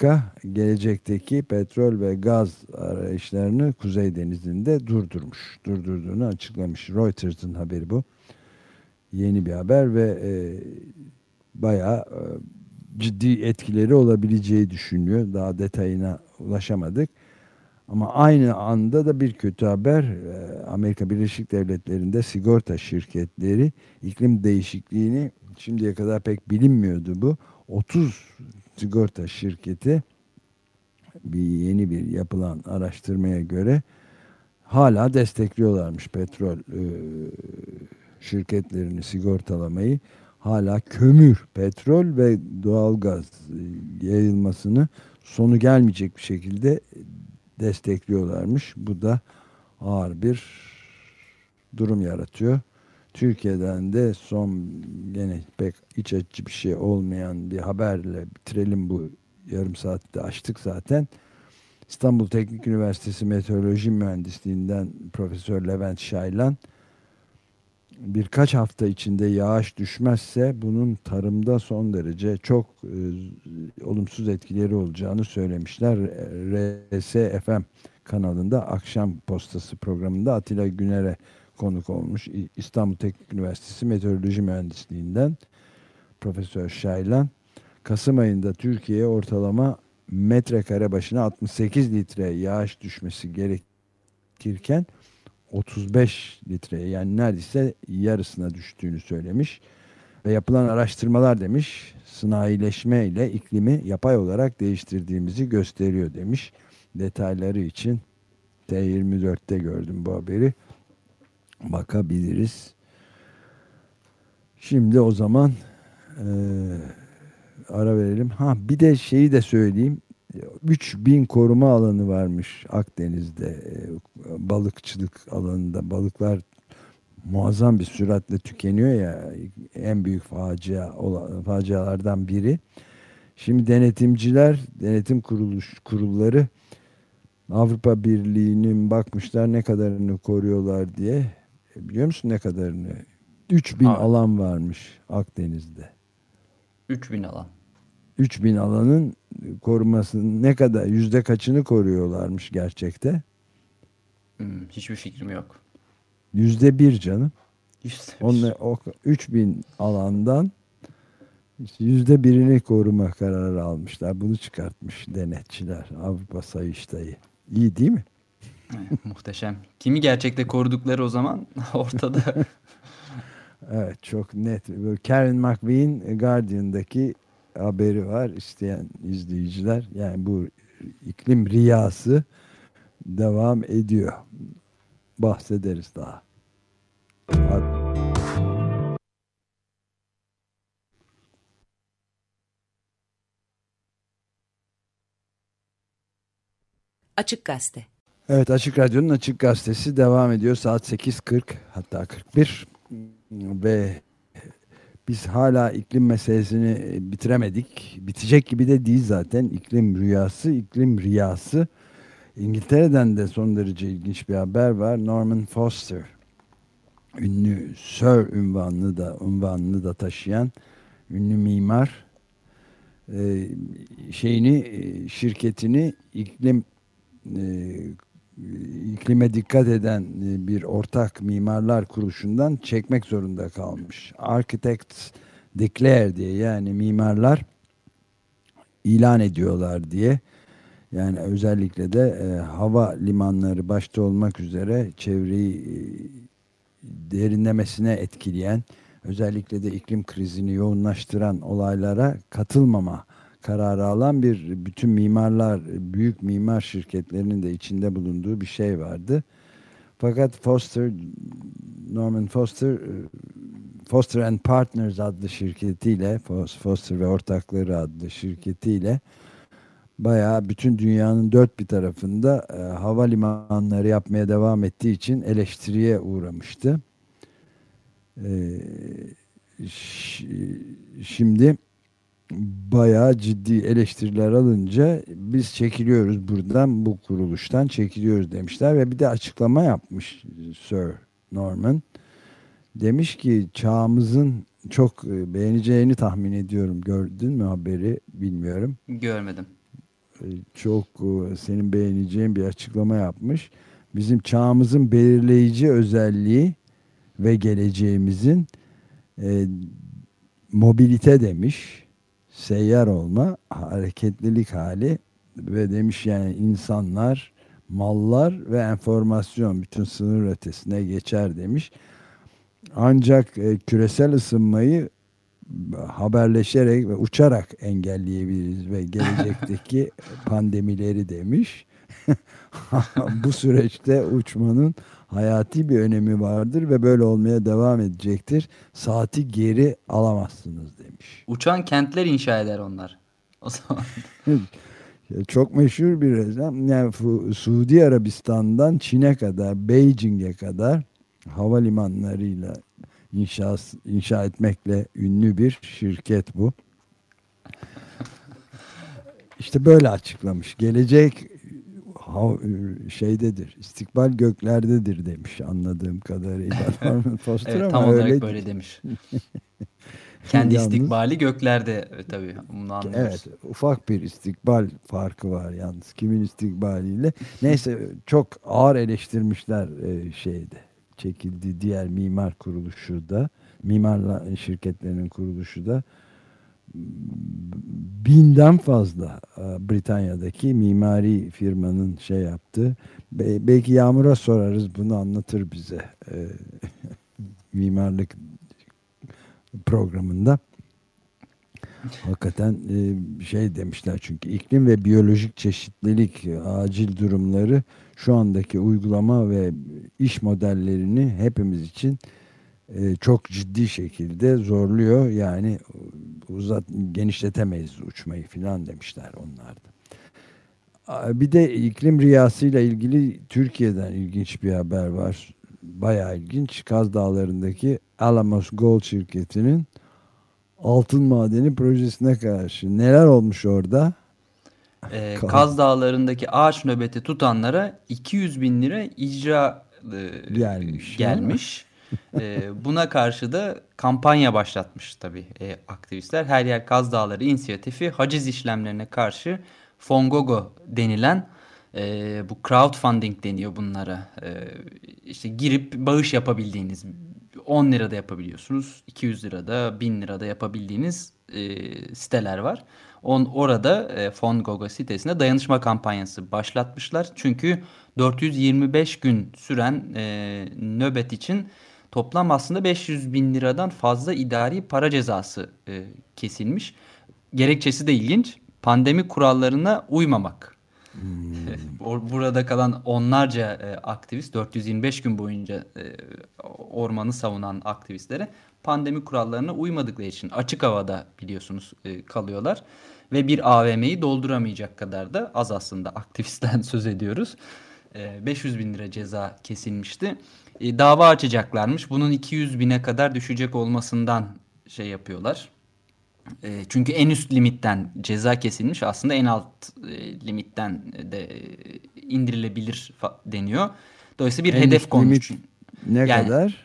gelecekteki petrol ve gaz arayışlarını Kuzey Denizi'nde durdurmuş. Durdurduğunu açıklamış. Reuters'ın haberi bu. Yeni bir haber ve e, bayağı e, ciddi etkileri olabileceği düşünülüyor. Daha detayına ulaşamadık. Ama aynı anda da bir kötü haber. e, Amerika Birleşik Devletleri'nde sigorta şirketleri iklim değişikliğini, şimdiye kadar pek bilinmiyordu bu, otuz sigorta şirketi bir yeni bir yapılan araştırmaya göre hala destekliyorlarmış petrol e, şirketlerini sigortalamayı. Hala kömür, petrol ve doğalgaz e, yayılmasını sonu gelmeyecek bir şekilde destekliyorlarmış. Bu da ağır bir durum yaratıyor. Türkiye'den de son, gene pek iç açıcı bir şey olmayan bir haberle bitirelim, bu yarım saatte açtık zaten. İstanbul Teknik Üniversitesi Meteoroloji Mühendisliğinden Profesör Levent Şaylan, birkaç hafta içinde yağış düşmezse bunun tarımda son derece çok e, olumsuz etkileri olacağını söylemişler. R S F M kanalında Akşam Postası programında Atilla Güner'e konuk olmuş. İstanbul Teknik Üniversitesi Meteoroloji Mühendisliğinden Profesör Şaylan, Kasım ayında Türkiye'ye ortalama metrekare başına altmış sekiz litre yağış düşmesi gerekirken otuz beş litreye, yani neredeyse yarısına düştüğünü söylemiş. Ve yapılan araştırmalar, demiş, sanayileşme ile iklimi yapay olarak değiştirdiğimizi gösteriyor demiş. Detayları için T yirmi dörtte gördüm bu haberi. Bakabiliriz. Şimdi o zaman e, ara verelim. Ha, bir de şeyi de söyleyeyim. üç bin koruma alanı varmış Akdeniz'de, e, balıkçılık alanında. Balıklar muazzam bir süratle tükeniyor ya, en büyük facia olan, facialardan biri. Şimdi denetimciler, denetim kuruluş kurulları Avrupa Birliği'nin bakmışlar ne kadarını koruyorlar diye. E, biliyor musun ne kadarını? üç bin Aa. alan varmış Akdeniz'de. üç bin alan. üç bin alanın korumasının ne kadar, yüzde kaçını koruyorlarmış gerçekte? Hmm, hiçbir fikrim yok. Yüzde bir canım. Yüzde bir. Onunla, o üç bin alandan yüzde birini koruma kararı almışlar. Bunu çıkartmış denetçiler, Avrupa Sayıştayı. İyi değil mi? Evet, muhteşem. Kimi gerçekte korudukları o zaman ortada. Evet, çok net. Böyle Karen McVeigh'in Guardian'daki haberi var, isteyen izleyiciler. Yani bu iklim riyası devam ediyor. Bahsederiz daha. Açık Gazete. Evet, Açık Radyo'nun Açık Gazetesi devam ediyor. Saat sekiz kırk, hatta kırk bir ve biz hala iklim meselesini bitiremedik. Bitecek gibi de değil zaten. İklim rüyası, iklim riyası. İngiltere'den de son derece ilginç bir haber var. Norman Foster, ünlü Sir ünvanını da unvanını da taşıyan ünlü mimar, e, şeyini e, şirketini iklim e, iklime dikkat eden e, bir ortak mimarlar kuruluşundan çekmek zorunda kalmış. Architects Declare diye, yani mimarlar ilan ediyorlar diye. Yani özellikle de e, hava limanları başta olmak üzere çevreyi e, derinlemesine etkileyen, özellikle de iklim krizini yoğunlaştıran olaylara katılmama kararı alan bir, bütün mimarlar, büyük mimar şirketlerinin de içinde bulunduğu bir şey vardı. Fakat Foster, Norman Foster, Foster and Partners adlı şirketiyle, Foster ve ortakları adlı şirketiyle bayağı bütün dünyanın dört bir tarafında e, havalimanları yapmaya devam ettiği için eleştiriye uğramıştı. E, şimdi bayağı ciddi eleştiriler alınca biz çekiliyoruz buradan, bu kuruluştan çekiliyoruz demişler ve bir de açıklama yapmış Sir Norman. Demiş ki çağımızın çok beğeneceğini tahmin ediyorum. Gördün mü haberi, bilmiyorum. Görmedim. çok e, senin beğeneceğin bir açıklama yapmış. Bizim çağımızın belirleyici özelliği ve geleceğimizin e, mobilite demiş. Seyyar olma, hareketlilik hali ve demiş yani insanlar, mallar ve enformasyon bütün sınır ötesine geçer demiş. Ancak e, küresel ısınmayı haberleşerek ve uçarak engelleyebiliriz ve gelecekteki pandemileri demiş. Bu süreçte uçmanın hayati bir önemi vardır ve böyle olmaya devam edecektir. Saati geri alamazsınız demiş. Uçan kentler inşa eder onlar. O zaman. Çok meşhur bir ressam. Yani Suudi Arabistan'dan Çin'e kadar, Beijing'e kadar havalimanlarıyla inşa, inşa etmekle ünlü bir şirket bu. İşte böyle açıklamış. Gelecek şeydedir, istikbal göklerdedir demiş anladığım kadarıyla. Foster Evet, ama tam olarak öyle böyle demiş. Kendi Yalnız, istikbali göklerde tabii, bunu anlıyoruz. Evet, ufak bir istikbal farkı var yalnız kimin istikbaliyle. Neyse, çok ağır eleştirmişler e, şeyde. Çekildi diğer mimar kuruluşu da, mimar şirketlerinin kuruluşu da binden fazla Britanya'daki mimari firmanın şey yaptı. Be- belki Yağmur'a sorarız, bunu anlatır bize e, mimarlık programında. Hakikaten e, şey demişler, çünkü iklim ve biyolojik çeşitlilik acil durumları şu andaki uygulama ve iş modellerini hepimiz için e, çok ciddi şekilde zorluyor. Yani uzat genişletemeyiz uçmayı filan demişler onlar da. Bir de iklim rüyasıyla ilgili Türkiye'den ilginç bir haber var. Bayağı ilginç. Kaz Dağları'ndaki Alamos Gold şirketinin altın madeni projesine karşı neler olmuş orada? Ee, Kaz Dağları'ndaki ağaç nöbeti tutanlara iki yüz bin lira icra e, gelmiş. gelmiş. e, buna karşı da kampanya başlatmış tabii e, aktivistler. Her Yer Kaz Dağları inisiyatifi haciz işlemlerine karşı Fongogo denilen e, bu crowdfunding deniyor bunlara. E, işte girip bağış yapabildiğiniz, on lirada yapabiliyorsunuz, iki yüz lirada, bin lirada yapabildiğiniz e, siteler var. On, orada e, Fongogo sitesinde dayanışma kampanyası başlatmışlar. Çünkü dört yüz yirmi beş gün süren e, nöbet için toplam aslında beş yüz bin liradan fazla idari para cezası e, kesilmiş. Gerekçesi de ilginç. Pandemi kurallarına uymamak. Hmm. Burada kalan onlarca e, aktivist, dört yüz yirmi beş gün boyunca e, ormanı savunan aktivistlere pandemi kurallarına uymadıkları için açık havada biliyorsunuz e, kalıyorlar. Ve bir A V M'yi dolduramayacak kadar da az aslında aktivistten söz ediyoruz. E, beş yüz bin lira ceza kesilmişti. E, dava açacaklarmış. Bunun iki yüz bine kadar düşecek olmasından şey yapıyorlar. E, çünkü en üst limitten ceza kesilmiş, aslında en alt e, limitten de e, indirilebilir deniyor. Dolayısıyla bir en hedef konmuş. Ne yani, kadar?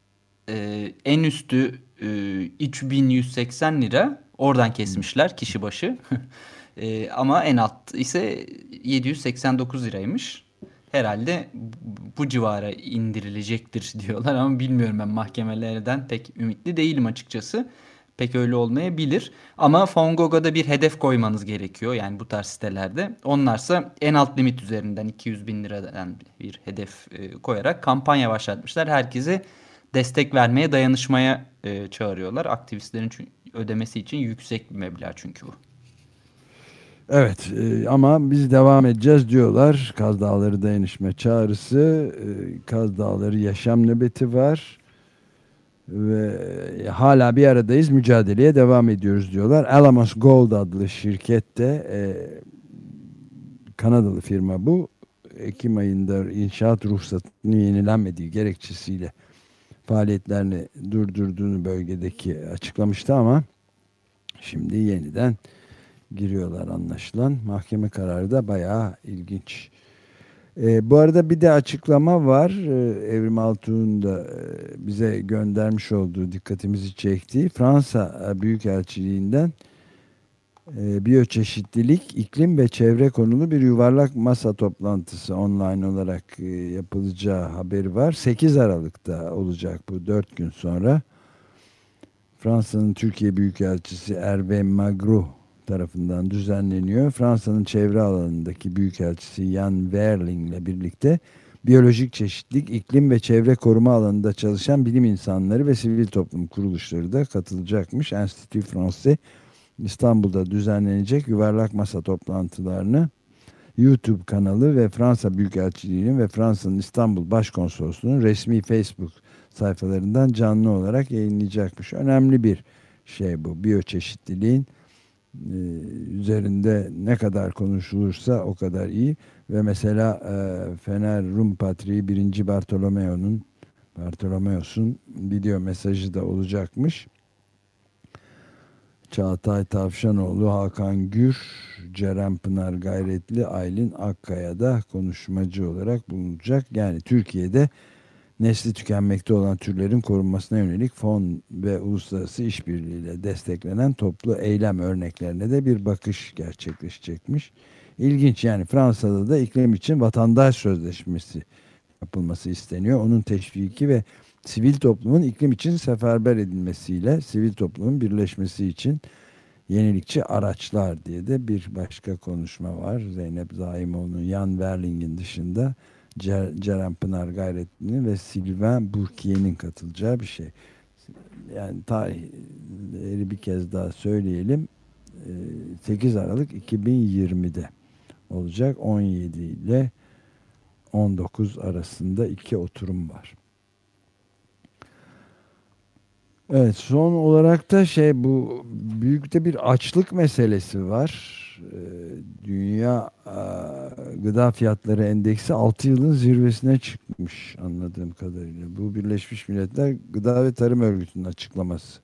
E, en üstü e, üç bin yüz seksen lira, oradan kesmişler kişi başı. e, ama en alt ise yedi yüz seksen dokuz liraymış. Herhalde bu civara indirilecektir diyorlar ama bilmiyorum, ben mahkemelerden pek ümitli değilim açıkçası. Pek öyle olmayabilir. Ama Fongogo'da bir hedef koymanız gerekiyor. Yani bu tarz sitelerde. Onlarsa en alt limit üzerinden iki yüz bin liradan bir hedef e, koyarak kampanya başlatmışlar. Herkese destek vermeye, dayanışmaya e, çağırıyorlar. Aktivistlerin ödemesi için yüksek bir meblağ çünkü bu. Evet e, ama biz devam edeceğiz diyorlar. Kaz Dağları dayanışma çağrısı. E, Kaz Dağları yaşam nöbeti var. Ve hala bir aradayız, mücadeleye devam ediyoruz diyorlar. Alamos Gold adlı şirkette e, Kanadalı firma bu. Ekim ayında inşaat ruhsatının yenilenmediği gerekçesiyle faaliyetlerini durdurduğunu bölgedeki açıklamıştı ama şimdi yeniden giriyorlar anlaşılan. Mahkeme kararı da bayağı ilginç. E, bu arada bir de açıklama var. E, Evrim Altuğ'un da e, bize göndermiş olduğu, dikkatimizi çektiği Fransa Büyükelçiliğinden e, biyoçeşitlilik, iklim ve çevre konulu bir yuvarlak masa toplantısı online olarak e, yapılacağı haberi var. sekiz Aralık'ta olacak bu, dört gün sonra. Fransa'nın Türkiye Büyükelçisi Hervé Magro tarafından düzenleniyor. Fransa'nın çevre alanındaki Büyükelçisi Jan Verling ile birlikte biyolojik çeşitlilik, iklim ve çevre koruma alanında çalışan bilim insanları ve sivil toplum kuruluşları da katılacakmış. Enstitü Fransız İstanbul'da düzenlenecek yuvarlak masa toplantılarını YouTube kanalı ve Fransa Büyükelçiliği'nin ve Fransa'nın İstanbul Başkonsolosluğu'nun resmi Facebook sayfalarından canlı olarak yayınlayacakmış. Önemli bir şey bu. Biyoçeşitliliğin e, üzerinde ne kadar konuşulursa o kadar iyi. Ve mesela e, Fener Rum Patriği birinci. Bartolomeo'nun Bartolomeos'un video mesajı da olacakmış. Çağatay Tavşanoğlu, Hakan Gür, Ceren Pınar Gayretli, Aylin Akkaya da konuşmacı olarak bulunacak. Yani Türkiye'de nesli tükenmekte olan türlerin korunmasına yönelik fon ve uluslararası işbirliğiyle desteklenen toplu eylem örneklerine de bir bakış gerçekleşecekmiş. İlginç, yani Fransa'da da iklim için vatandaş sözleşmesi yapılması isteniyor. Onun teşviki ve sivil toplumun iklim için seferber edilmesiyle sivil toplumun birleşmesi için yenilikçi araçlar diye de bir başka konuşma var. Zeynep Zaimoğlu'nun, Jan Verling'in dışında Cer Ceren Pınar Gayretli'nin ve Sylvain Bourquier'in katılacağı bir şey. Yani tarihleri bir kez daha söyleyelim. sekiz Aralık iki bin yirmide olacak. on yedi ile on dokuz arasında iki oturum var. Evet, son olarak da şey, bu büyük de bir açlık meselesi var. Ee, Dünya e, Gıda Fiyatları Endeksi altı yılın zirvesine çıkmış anladığım kadarıyla. Bu Birleşmiş Milletler Gıda ve Tarım Örgütü'nün açıklaması.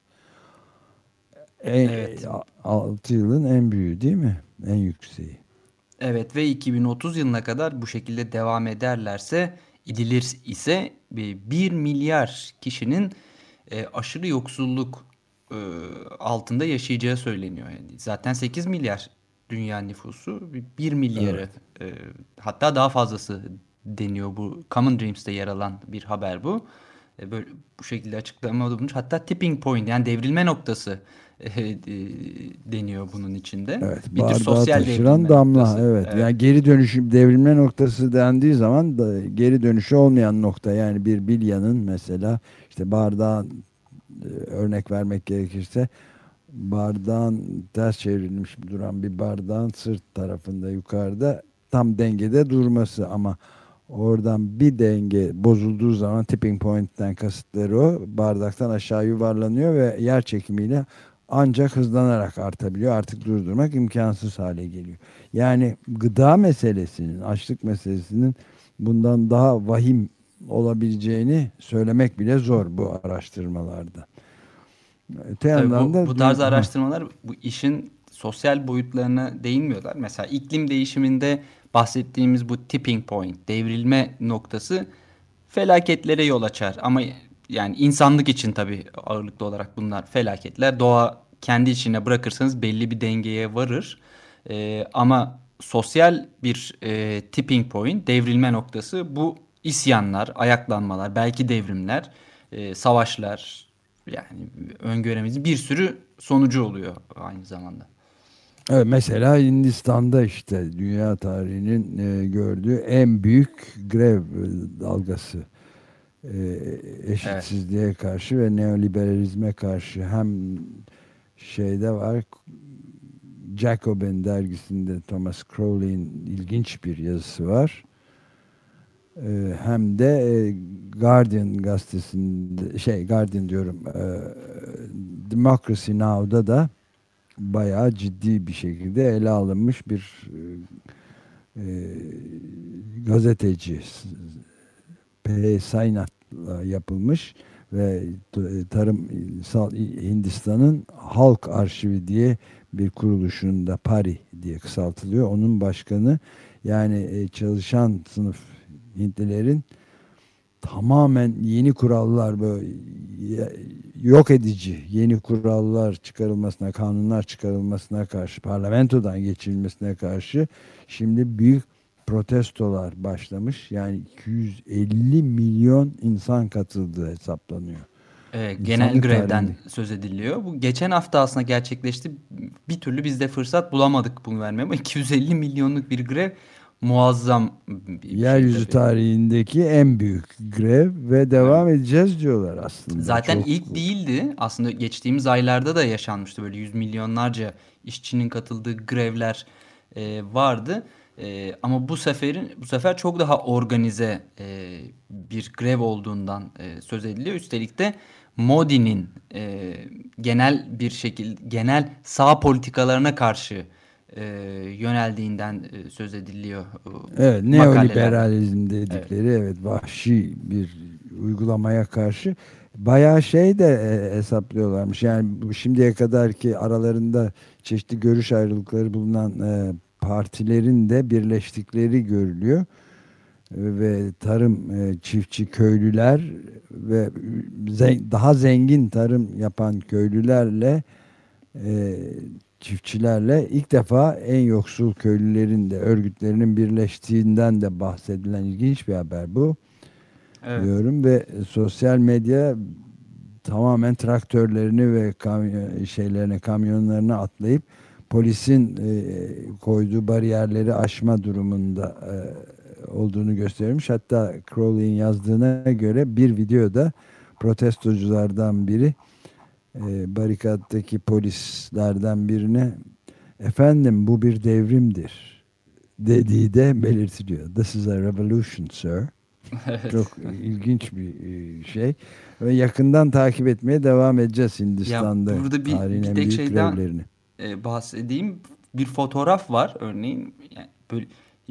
En, Evet. altı yılın en büyüğü değil mi? En yükseği. Evet ve iki bin otuz yılına kadar bu şekilde devam ederlerse, idilir ise bir milyar kişinin e, aşırı yoksulluk e, altında yaşayacağı söyleniyor. Yani zaten sekiz milyar dünya nüfusu, bir milyarı e, hatta daha fazlası deniyor. Bu Common Dreams'te yer alan bir haber bu. E, böyle bu şekilde açıklama olmuş. Hatta tipping point, yani devrilme noktası e, e, deniyor bunun içinde. Evet, bir tür bardağı sosyal taşıran devrilme damla. noktası. Evet. Evet. Yani geri dönüşüm, devrilme noktası dendiği zaman da geri dönüşü olmayan nokta. Yani bir bilyanın mesela, işte bardağın, e, örnek vermek gerekirse, bardağın ters çevrilmiş duran bir bardağın sırt tarafında yukarıda tam dengede durması, ama oradan bir denge bozulduğu zaman, tipping point'ten kasıtları o, bardaktan aşağı yuvarlanıyor ve yer çekimiyle ancak hızlanarak artabiliyor. Artık durdurmak imkansız hale geliyor. Yani gıda meselesinin, açlık meselesinin bundan daha vahim olabileceğini söylemek bile zor bu araştırmalarda. Öte Tabii yandan bu, da bu tarz Ha. araştırmalar bu işin sosyal boyutlarına değinmiyorlar. Mesela iklim değişiminde bahsettiğimiz bu tipping point, devrilme noktası felaketlere yol açar. Ama yani insanlık için tabii ağırlıklı olarak bunlar felaketler. Doğa kendi içine bırakırsanız belli bir dengeye varır. Ee, ama sosyal bir e, tipping point, devrilme noktası, bu isyanlar, ayaklanmalar, belki devrimler, e, savaşlar, yani öngöremediğimiz bir sürü sonucu oluyor aynı zamanda. Evet, mesela Hindistan'da işte dünya tarihinin e, gördüğü en büyük grev e, dalgası, e, eşitsizliğe karşı ve neoliberalizme karşı. Hem şeyde var, Jacobin dergisinde Thomas Crowley'in ilginç bir yazısı var. E, hem de e, Guardian gazetesinde, şey Guardian diyorum, e, Democracy Now'da da bayağı ciddi bir şekilde ele alınmış bir e, e, gazeteci P. Sainat'la yapılmış ve Tarımsal Hindistan'ın Halk Arşivi diye bir kuruluşunda, Pari diye kısaltılıyor, onun başkanı, yani e, çalışan sınıf Hintlilerin tamamen yeni kurallar, böyle yok edici yeni kurallar çıkarılmasına, kanunlar çıkarılmasına karşı, parlamentodan geçirilmesine karşı şimdi büyük protestolar başlamış. Yani iki yüz elli milyon insan katıldığı hesaplanıyor. Ee, genel İnsanlık grevden tarihinde. söz ediliyor. Bu geçen hafta aslında gerçekleşti. Bir türlü biz de fırsat bulamadık bunu vermeye ama iki yüz elli milyonluk bir grev muazzam bir şey Yeryüzü tabii. tarihindeki en büyük grev ve devam edeceğiz diyorlar aslında. Zaten Çok- ilk değildi. Aslında geçtiğimiz aylarda da yaşanmıştı. Böyle yüz milyonlarca işçinin katıldığı grevler e, vardı. E, ama bu seferin bu sefer çok daha organize e, bir grev olduğundan e, söz ediliyor. Üstelik de Modi'nin e, genel bir şekilde genel sağ politikalarına karşı e, yöneldiğinden e, söz ediliyor. e, Evet, makalelerde. neoliberalizm dedikleri, evet, vahşi bir uygulamaya karşı bayağı şey de e, hesaplıyorlarmış. Yani bu şimdiye kadar ki aralarında çeşitli görüş ayrılıkları bulunan e, partilerin de birleştikleri görülüyor. E, ve tarım, e, çiftçi köylüler ve zen- daha zengin tarım yapan köylülerle e, çiftçilerle ilk defa en yoksul köylülerin de örgütlerinin birleştiğinden de bahsedilen ilginç bir haber bu, Evet. diyorum. Ve sosyal medya tamamen traktörlerini ve kamyon, şeylerine, kamyonlarına atlayıp polisin e, koyduğu bariyerleri aşma durumunda e, olduğunu göstermiş. Hatta Crowley'in yazdığına göre bir videoda protestoculardan biri e, barikattaki polislerden birine, efendim bu bir devrimdir dediği de belirtiliyor. This is a revolution, sir. Çok ilginç bir e, şey. Ve yakından takip etmeye devam edeceğiz Hindistan'da Ya burada bir- tarihin bir en tek büyük şeyden- grevlerini. e, bahsedeyim. Bir fotoğraf var örneğin. Yani böyle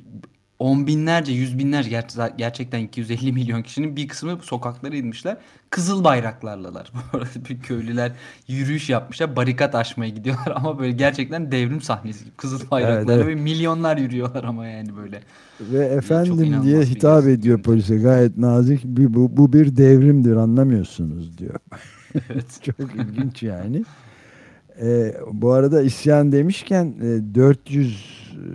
on binlerce, yüz binlerce ger- gerçekten iki yüz elli milyon kişinin bir kısmı sokaklara inmişler. Kızıl bayraklarlalar. Bu arada bir köylüler yürüyüş yapmışlar. Barikat aşmaya gidiyorlar ama böyle gerçekten devrim sahnesi gibi. Kızıl bayraklarla evet. ve milyonlar yürüyorlar ama yani böyle. Ve efendim inanılmaz diye bir hitap göz- ediyor görüntü. polise, gayet nazik. Bir, bu, bu bir devrimdir, anlamıyorsunuz diyor. Evet. Çok ilginç yani. Ee, bu arada isyan demişken e, dört yüz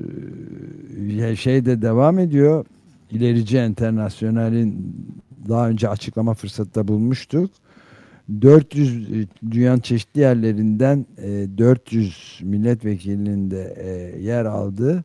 e, şey de devam ediyor. İlerici Enternasyonel'in daha önce açıklama fırsatı da bulmuştuk. dört yüz e, dünyanın çeşitli yerlerinden e, dört yüz milletvekilinin de e, yer aldığı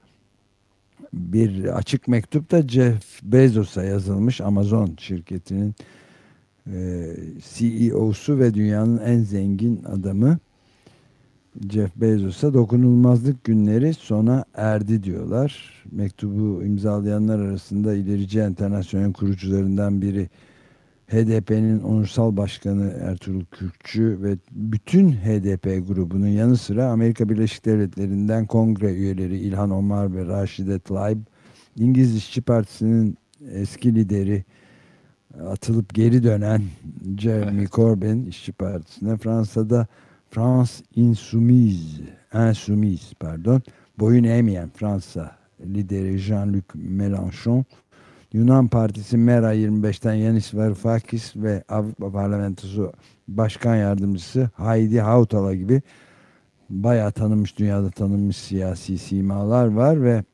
bir açık mektup da Jeff Bezos'a yazılmış, Amazon şirketinin e, C E O'su ve dünyanın en zengin adamı. Jeff Bezos'a dokunulmazlık günleri sona erdi diyorlar. Mektubu imzalayanlar arasında İlerici Enternasyonel kurucularından biri H D P'nin onursal başkanı Ertuğrul Kürkçü ve bütün H D P grubunun yanı sıra Amerika Birleşik Devletleri'nden kongre üyeleri İlhan Omar ve Rashida Tlaib, İngiliz İşçi Partisi'nin eski lideri, atılıp geri dönen Jeremy Corbyn İşçi Partisi'ne, Fransa'da France Insoumise, Insoumise pardon, boyun eğmeyen Fransa lideri Jean-Luc Mélenchon, Yunan Partisi Mera yirmi beşten Yanis Varoufakis ve Avrupa Parlamentosu Başkan Yardımcısı Heidi Hautala gibi bayağı tanınmış, dünyada tanınmış siyasi simalar var ve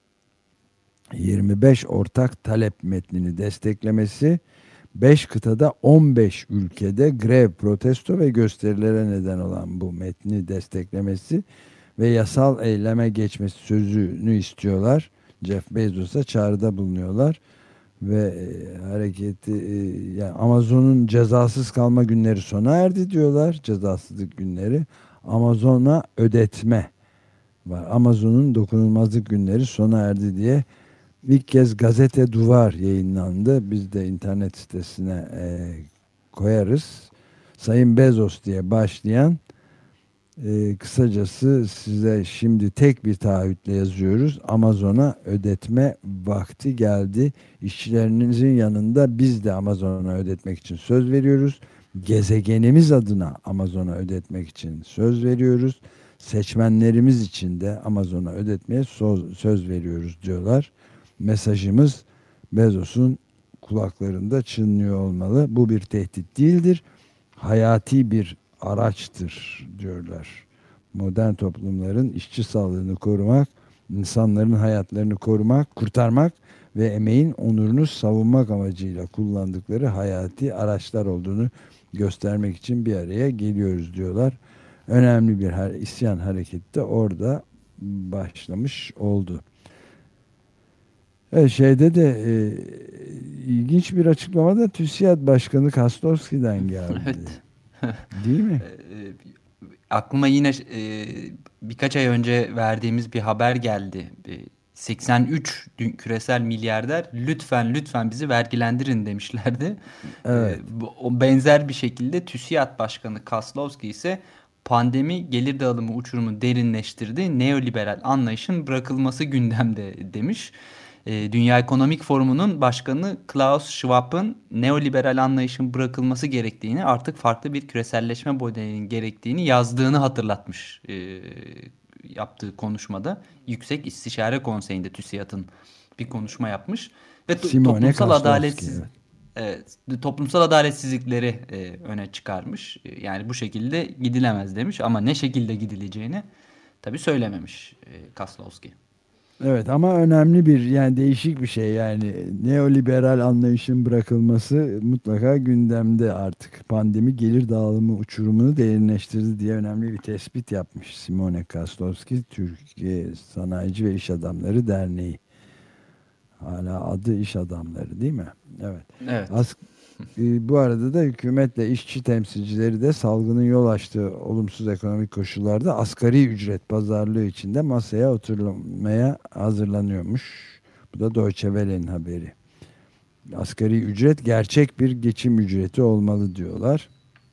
yirmi beş ortak talep metnini desteklemesi, beş kıtada on beş ülkede grev, protesto ve gösterilere neden olan bu metni desteklemesi ve yasal eyleme geçmesi sözünü istiyorlar. Jeff Bezos'a çağrıda bulunuyorlar ve e, hareketi e, yani Amazon'un cezasız kalma günleri sona erdi diyorlar. Cezasızlık günleri, Amazon'a ödetme var. Amazon'un dokunulmazlık günleri sona erdi diye ilk kez Gazete Duvar yayınlandı. Biz de internet sitesine e, koyarız. Sayın Bezos diye başlayan, e, kısacası size şimdi tek bir taahhütle yazıyoruz. Amazon'a ödetme vakti geldi. İşçilerinizin yanında biz de Amazon'a ödetmek için söz veriyoruz. Gezegenimiz adına Amazon'a ödetmek için söz veriyoruz. Seçmenlerimiz için de Amazon'a ödetmeye söz, söz veriyoruz diyorlar. Mesajımız Bezos'un kulaklarında çınlıyor olmalı. Bu bir tehdit değildir, hayati bir araçtır diyorlar. Modern toplumların işçi sağlığını korumak, insanların hayatlarını korumak, kurtarmak ve emeğin onurunu savunmak amacıyla kullandıkları hayati araçlar olduğunu göstermek için bir araya geliyoruz diyorlar. Önemli bir her, isyan hareketi de orada başlamış oldu. Evet, şeyde de e, ilginç bir açıklama da TÜSİAD Başkanı Kastovski'den geldi. Evet. Değil mi? E, aklıma yine e, birkaç ay önce verdiğimiz bir haber geldi. E, seksen üç küresel milyarder lütfen lütfen bizi vergilendirin demişlerdi. Evet. E, o benzer bir şekilde TÜSİAD Başkanı Kaslovski ise pandemi gelir dağılımı uçurumu derinleştirdi. Neoliberal anlayışın bırakılması gündemde demiş. Dünya Ekonomik Forumu'nun başkanı Klaus Schwab'ın neoliberal anlayışın bırakılması gerektiğini, artık farklı bir küreselleşme modelinin gerektiğini yazdığını hatırlatmış e, yaptığı konuşmada. Yüksek İstişare Konseyi'nde TÜSİAD'ın bir konuşma yapmış ve to- Simone toplumsal Kaslovski, adaletsiz evet. e, toplumsal adaletsizlikleri e, öne çıkarmış. E, yani bu şekilde gidilemez demiş ama ne şekilde gidileceğini tabii söylememiş e, Kaslovski. Evet, ama önemli bir, yani değişik bir şey, yani neoliberal anlayışın bırakılması mutlaka gündemde artık. Pandemi gelir dağılımı uçurumunu derinleştirdi diye önemli bir tespit yapmış Simone Kaslovski, Türkiye Sanayici ve İş Adamları Derneği. Hala adı İş Adamları değil mi? Evet. Evet. As e, bu arada da hükümetle işçi temsilcileri de salgının yol açtığı olumsuz ekonomik koşullarda asgari ücret pazarlığı içinde masaya oturulmaya hazırlanıyormuş. Bu da Deutsche Welle'nin haberi. Asgari ücret gerçek bir geçim ücreti olmalı diyorlar.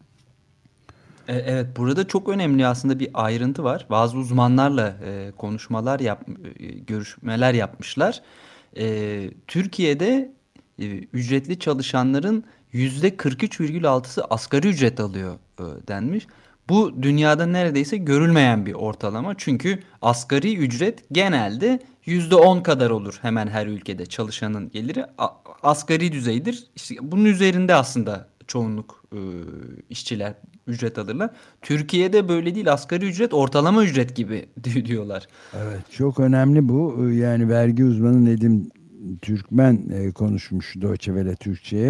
E, Evet, burada çok önemli aslında bir ayrıntı var. Bazı uzmanlarla e, konuşmalar yap, e, görüşmeler yapmışlar. E, Türkiye'de e, ücretli çalışanların yüzde kırk üç virgül altısı asgari ücret alıyor e, denmiş. Bu dünyada neredeyse görülmeyen bir ortalama. Çünkü asgari ücret genelde yüzde on kadar olur hemen her ülkede çalışanın geliri. A- asgari düzeydir. İşte bunun üzerinde aslında çoğunluk e, işçiler ücret alırlar. Türkiye'de böyle değil. Asgari ücret ortalama ücret gibi diyorlar. Evet, çok önemli bu. Yani vergi uzmanı Nedim Türkmen e, konuşmuş Deutsche Welle Türkçe'ye,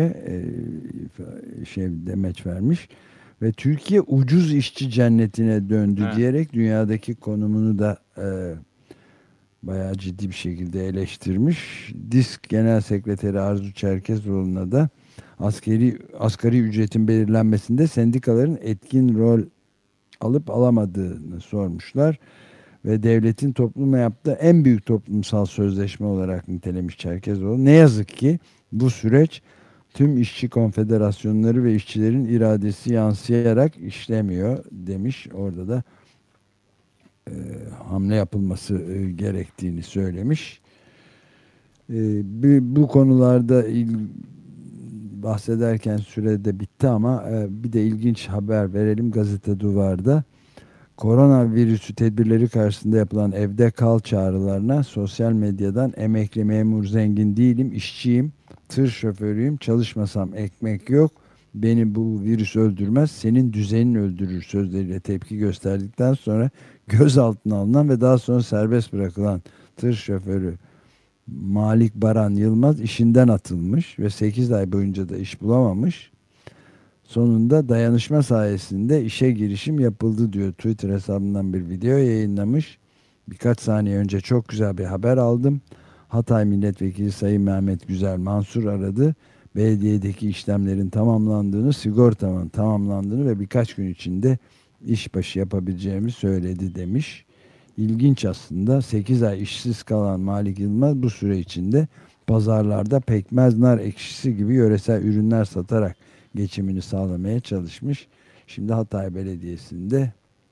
e, şey demeç vermiş ve Türkiye ucuz işçi cennetine döndü Evet. diyerek dünyadaki konumunu da e, bayağı ciddi bir şekilde eleştirmiş. DİSK Genel Sekreteri Arzu Çerkezoğlu'na da askeri asgari ücretin belirlenmesinde sendikaların etkin rol alıp alamadığını sormuşlar ve devletin topluma yaptığı en büyük toplumsal sözleşme olarak nitelemiş Çerkezoğlu. Ne yazık ki bu süreç tüm işçi konfederasyonları ve işçilerin iradesi yansıyarak işlemiyor demiş. Orada da e, hamle yapılması e, gerektiğini söylemiş. E, bu, bu konularda il, bahsederken sürede bitti ama e, bir de ilginç haber verelim. Gazete Duvar'da koronavirüsü tedbirleri karşısında yapılan evde kal çağrılarına sosyal medyadan emekli memur, zengin değilim, işçiyim, tır şoförüyüm, çalışmasam ekmek yok, beni bu virüs öldürmez, senin düzenin öldürür sözleriyle tepki gösterdikten sonra gözaltına alınan ve daha sonra serbest bırakılan tır şoförü Malik Baran Yılmaz işinden atılmış ve sekiz ay boyunca da iş bulamamış. Sonunda dayanışma sayesinde işe girişim yapıldı diyor. Twitter hesabından bir video yayınlamış. Birkaç saniye önce çok güzel bir haber aldım. Hatay Milletvekili Sayın Mehmet Güzel Mansur aradı. Belediyedeki işlemlerin tamamlandığını, sigortamın tamamlandığını ve birkaç gün içinde işbaşı yapabileceğimi söyledi demiş. İlginç aslında. sekiz ay işsiz kalan Malik Yılmaz bu süre içinde pazarlarda pekmez, nar ekşisi gibi yöresel ürünler satarak geçimini sağlamaya çalışmış. Şimdi Hatay Belediyesi'nde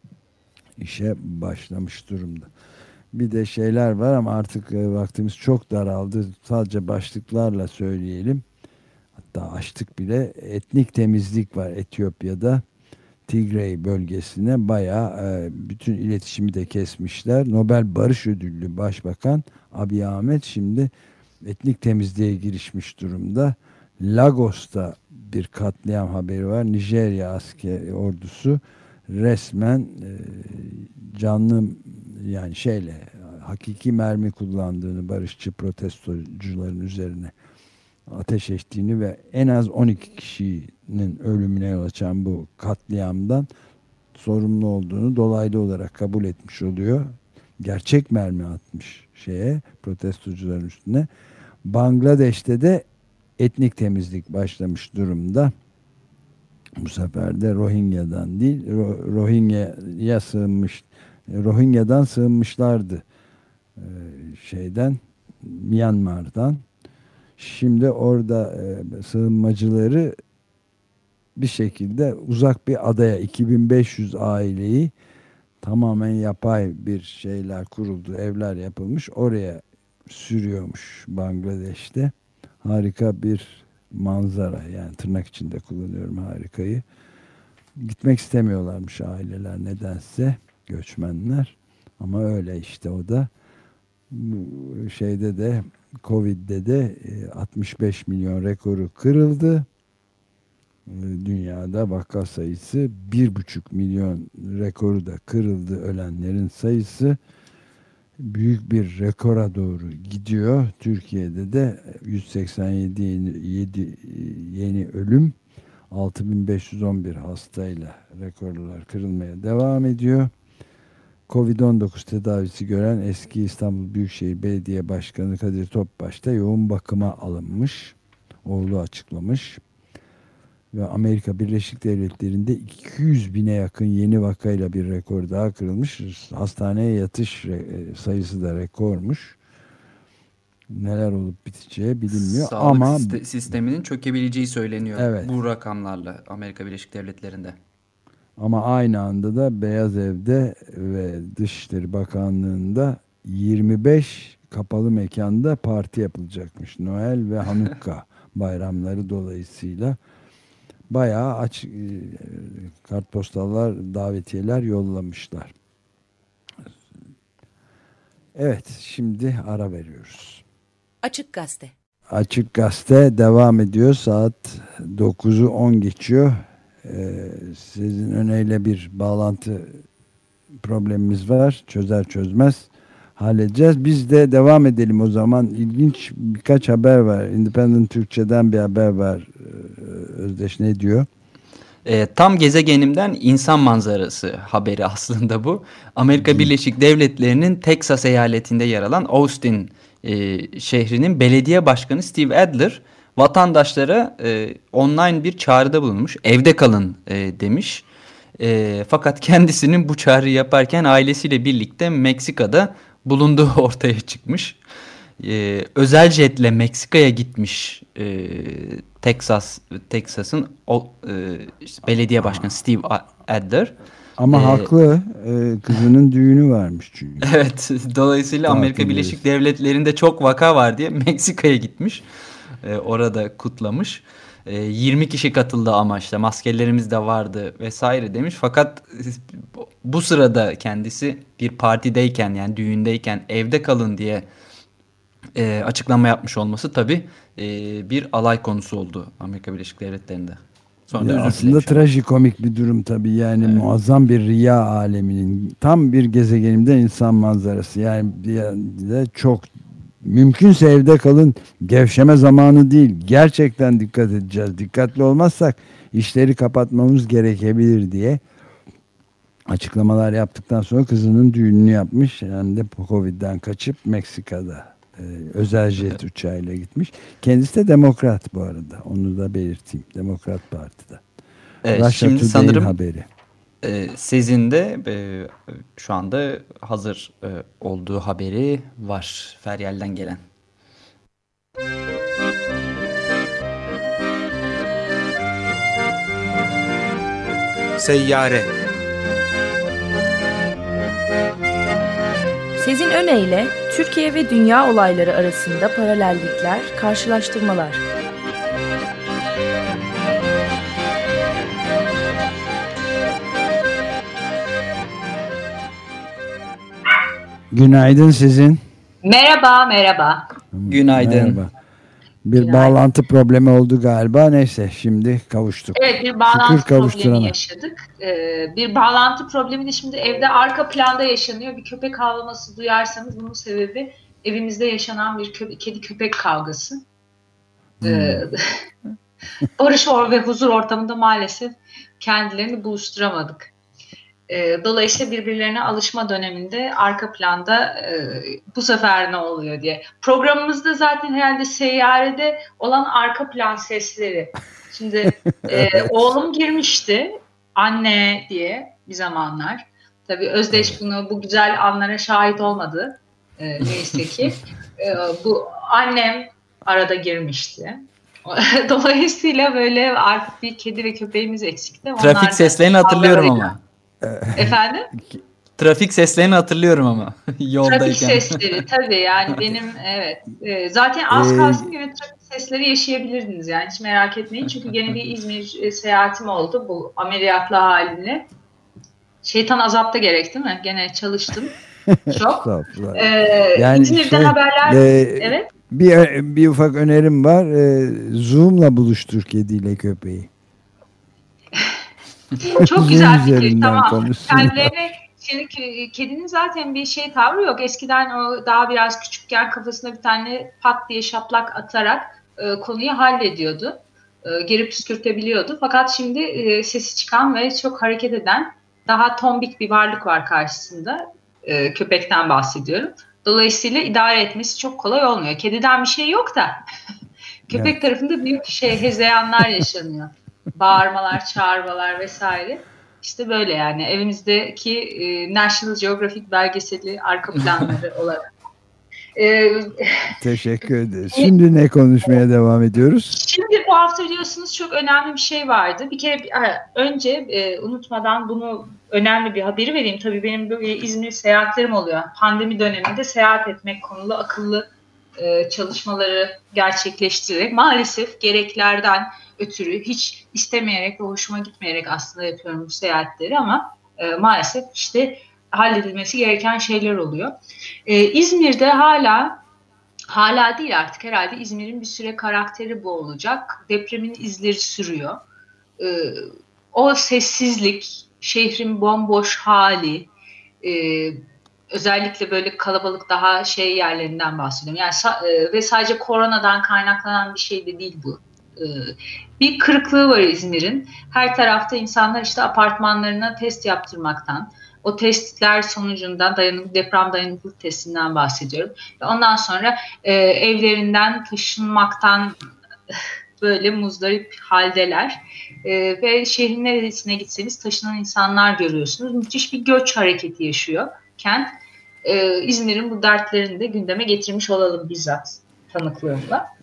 işe başlamış durumda. Bir de şeyler var ama artık vaktimiz çok daraldı. Sadece başlıklarla söyleyelim. Hatta açtık bile. Etnik temizlik var Etiyopya'da. Tigray bölgesine bayağı bütün iletişimi de kesmişler. Nobel Barış Ödüllü Başbakan Abiy Ahmet şimdi etnik temizliğe girişmiş durumda. Lagos'ta bir katliam haberi var. Nijerya asker ordusu resmen e, canlı, yani şeyle, hakiki mermi kullandığını, barışçı protestocuların üzerine ateş ettiğini ve en az on iki kişinin ölümüne yol açan bu katliamdan sorumlu olduğunu dolaylı olarak kabul etmiş oluyor. Gerçek mermi atmış şeye, protestocuların üstüne. Bangladeş'te de etnik temizlik başlamış durumda. Bu sefer de Rohingya'dan değil, Ro- Rohingya'ya sığınmış, Rohingya'dan sığınmışlardı ee, şeyden, Myanmar'dan. Şimdi orada e, sığınmacıları bir şekilde uzak bir adaya, iki bin beş yüz aileyi, tamamen yapay bir şeyler kuruldu, evler yapılmış, oraya sürüyormuş Bangladeş'te. Harika bir manzara, yani tırnak içinde kullanıyorum harikayı. Gitmek istemiyorlarmış aileler nedense, göçmenler, ama öyle işte. O da bu şeyde de, Covid'de de altmış beş milyon rekoru kırıldı. Dünyada vaka sayısı bir buçuk milyon rekoru da kırıldı. Ölenlerin sayısı büyük bir rekora doğru gidiyor. Türkiye'de de yüz seksen yedi yeni, yedi, yeni ölüm, altı bin beş yüz on bir hastayla rekorlar kırılmaya devam ediyor. Covid on dokuz tedavisi gören eski İstanbul Büyükşehir Belediye Başkanı Kadir Topbaş da yoğun bakıma alınmış. Oğlu açıklamış. Ve Amerika Birleşik Devletleri'nde iki yüz bine yakın yeni vakayla bir rekor daha kırılmış. Hastaneye yatış sayısı da rekormuş. Neler olup biteceği bilinmiyor. Sağlık ama siste- sisteminin çökebileceği söyleniyor evet, bu rakamlarla Amerika Birleşik Devletleri'nde. Ama aynı anda da Beyaz Ev'de ve Dışişleri Bakanlığı'nda yirmi beş kapalı mekanda parti yapılacakmış. Noel ve Hanukka bayramları dolayısıyla bayağı aç, kartpostallar, davetiyeler yollamışlar. Evet, şimdi ara veriyoruz. Açık Gazete. Açık Gazete devam ediyor. Saat dokuzu on geçiyor. Ee, sizin öneyle bir bağlantı problemimiz var. Çözer çözmez halledeceğiz. Biz de devam edelim o zaman. İlginç birkaç haber var. Independent Türkçe'den bir haber var. Özdeş ne diyor? E, tam gezegenimden insan manzarası haberi aslında bu. Amerika Birleşik Devletleri'nin Texas eyaletinde yer alan Austin e, şehrinin belediye başkanı Steve Adler vatandaşlara e, online bir çağrıda bulunmuş. Evde kalın e, demiş. E, fakat kendisinin bu çağrıyı yaparken ailesiyle birlikte Meksika'da bulunduğu ortaya çıkmış. Ee, özel jetle Meksika'ya gitmiş e, Texas Texas'ın o e, işte belediye başkanı Steve Adler. Ama ee, haklı. Ee, kızının düğünü varmış çünkü. Evet, dolayısıyla Tatil Amerika Birleşik Devletleri'nde çok vaka var diye Meksika'ya gitmiş. Ee, orada kutlamış. Ee, yirmi kişi katıldı ama işte maskelerimiz de vardı vesaire demiş. Fakat bu sırada kendisi bir partideyken, yani düğündeyken evde kalın diye E, açıklama yapmış olması tabii e, bir alay konusu oldu Amerika Birleşik Devletleri'nde. Sonra Ya özür aslında dilemiş ama. trajikomik bir durum tabii, yani Evet. muazzam bir riya aleminin tam bir gezegenimde insan manzarası, yani de çok mümkünse evde kalın, gevşeme zamanı değil, gerçekten dikkat edeceğiz, dikkatli olmazsak işleri kapatmamız gerekebilir diye açıklamalar yaptıktan sonra kızının düğününü yapmış. Yani de Covid'den kaçıp Meksika'da Ee, özel jet evet. uçağıyla gitmiş. Kendisi de demokrat bu arada. Onu da belirteyim. Demokrat Parti'de. Evet, Russia şimdi Today'in sanırım haberi. E, sizin de e, şu anda hazır e, olduğu haberi var. Feryal'den gelen. Seyyare. Sezin Öne Türkiye ve dünya olayları arasında paralellikler, karşılaştırmalar. Günaydın sizin. Merhaba, merhaba. Günaydın. Merhaba. Bir Günaydın. bağlantı problemi oldu galiba. Neyse şimdi kavuştuk. Evet, bir bağlantı Şükür kavuşturana. problemi yaşadık. Ee, bir bağlantı problemi de şimdi evde arka planda yaşanıyor. Bir köpek havlaması duyarsanız bunun sebebi evimizde yaşanan bir kö- kedi köpek kavgası. Ee, barış or ve huzur ortamında maalesef kendilerini buluşturamadık. Ee, dolayısıyla birbirlerine alışma döneminde arka planda e, bu sefer ne oluyor diye. Programımızda zaten herhalde seyyarede olan arka plan sesleri. Şimdi e, oğlum girmişti anne diye bir zamanlar. Tabii Özdeş bunu bu güzel anlara şahit olmadı. E, neyse ki. E, bu annem arada girmişti. Dolayısıyla böyle artık bir kedi ve köpeğimiz eksikti. Onlar Trafik seslerini hatırlıyorum ama. Efendim? Trafik seslerini hatırlıyorum ama yoldayken. Trafik sesleri tabii yani benim evet. E, zaten az Ee, kalsın yine trafik sesleri yaşayabilirdiniz yani hiç merak etmeyin. Çünkü gene bir İzmir e, seyahatim oldu bu ameliyatlı halimle. Şeytan azapta gerek değil mi? Gene çalıştım. Çok. Ee, Yani İzmir'den şey, haberler. e, Evet. Bir, bir ufak önerim var. E, Zoom'la buluştur kediyle köpeği. Çok güzel fikir. üzerinden Tamam. konuşsunlar. Kendilerine şimdi kedinin zaten bir şey tavrı yok. Eskiden o daha biraz küçükken kafasına bir tane pat diye şaplak atarak e, konuyu hallediyordu. E, geri püskürtebiliyordu. Fakat şimdi e, sesi çıkan ve çok hareket eden daha tombik bir varlık var karşısında. E, köpekten bahsediyorum. Dolayısıyla idare etmesi çok kolay olmuyor. Kediden bir şey yok da köpek evet. tarafında büyük şey hezeyanlar yaşanıyor. Bağırmalar, çağırmalar vesaire. İşte böyle yani evimizdeki e, National Geographic belgeseli arka planları olarak. E, Teşekkür ederiz. Şimdi ne konuşmaya devam ediyoruz? Şimdi bu hafta biliyorsunuz çok önemli bir şey vardı. Bir kere önce e, unutmadan bunu önemli bir haberi vereyim. Tabii benim böyle İzmir seyahatlerim oluyor. Pandemi döneminde seyahat etmek konulu akıllı e, çalışmaları gerçekleştirerek maalesef gereklerden ötürü hiç istemeyerek ve hoşuma gitmeyerek aslında yapıyorum bu seyahatleri ama e, maalesef işte halledilmesi gereken şeyler oluyor. E, İzmir'de hala hala değil artık herhalde İzmir'in bir süre karakteri bu olacak. Depremin izleri sürüyor. E, o sessizlik, şehrin bomboş hali, e, özellikle böyle kalabalık daha şey yerlerinden bahsediyorum. Yani e, ve sadece koronadan kaynaklanan bir şey de değil bu. E, bir kırıklığı var İzmir'in. Her tarafta insanlar işte apartmanlarına test yaptırmaktan, o testler sonucunda dayanıklı, deprem dayanıklılık testinden bahsediyorum. Ondan sonra e, evlerinden taşınmaktan böyle muzdarip haldeler. E, ve şehrin neresine gitseniz taşınan insanlar görüyorsunuz. Müthiş bir göç hareketi yaşıyor kent. E, İzmir'in bu dertlerini de gündeme getirmiş olalım bizzat tanıklığımla.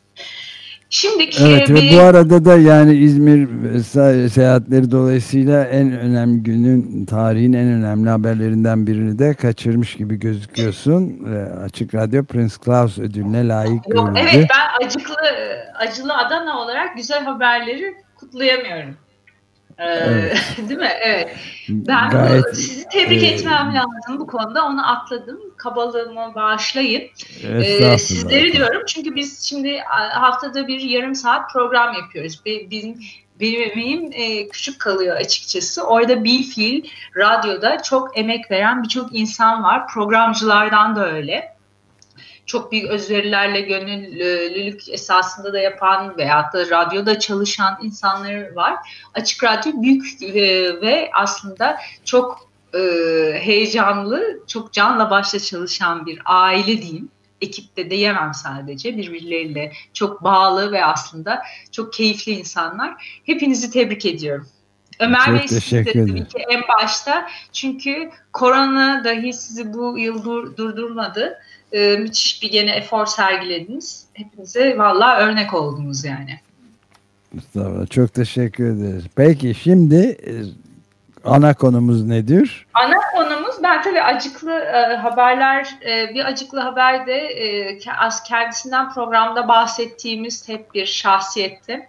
Şimdiki evet bir... ve bu arada da yani İzmir seyahatleri dolayısıyla en önemli günün, tarihin en önemli haberlerinden birini de kaçırmış gibi gözüküyorsun. Açık Radyo Prince Claus ödülüne layık Yok, görüldü. evet ben acıklı acılı Adana olarak güzel haberleri kutlayamıyorum. Ee, evet. Değil mi? Evet. Ben Gayet, bu, sizi tebrik e, etmem lazım bu konuda. Onu atladım. Kabalığımı bağışlayın. Ee, sizleri diyorum. Çünkü biz şimdi haftada bir yarım saat program yapıyoruz. Bizim benim emeğim e, küçük kalıyor açıkçası. Orada bilfiil radyoda çok emek veren birçok insan var. Programcılardan da öyle. Çok büyük özverilerle gönüllülük esasında da yapan veyahut da radyoda çalışan insanlar var. Açık Radyo büyük ve, ve aslında çok e, heyecanlı, çok canla başla çalışan bir aile diyeyim. Ekipte de yemem sadece birbirleriyle çok bağlı ve aslında çok keyifli insanlar. Hepinizi tebrik ediyorum. Ömer çok Bey siz de tabii ki en başta çünkü korona dahi sizi bu yıl dur, durdurmadı. Ee, müthiş bir gene efor sergilediniz. Hepinize vallahi örnek oldunuz yani. Mustafa çok teşekkür ederiz. Peki şimdi ana konumuz nedir? Ana konumuz ben tabii acıklı e, haberler e, bir acıklı haber de e, az kendisinden programda bahsettiğimiz hep bir şahsiyetti.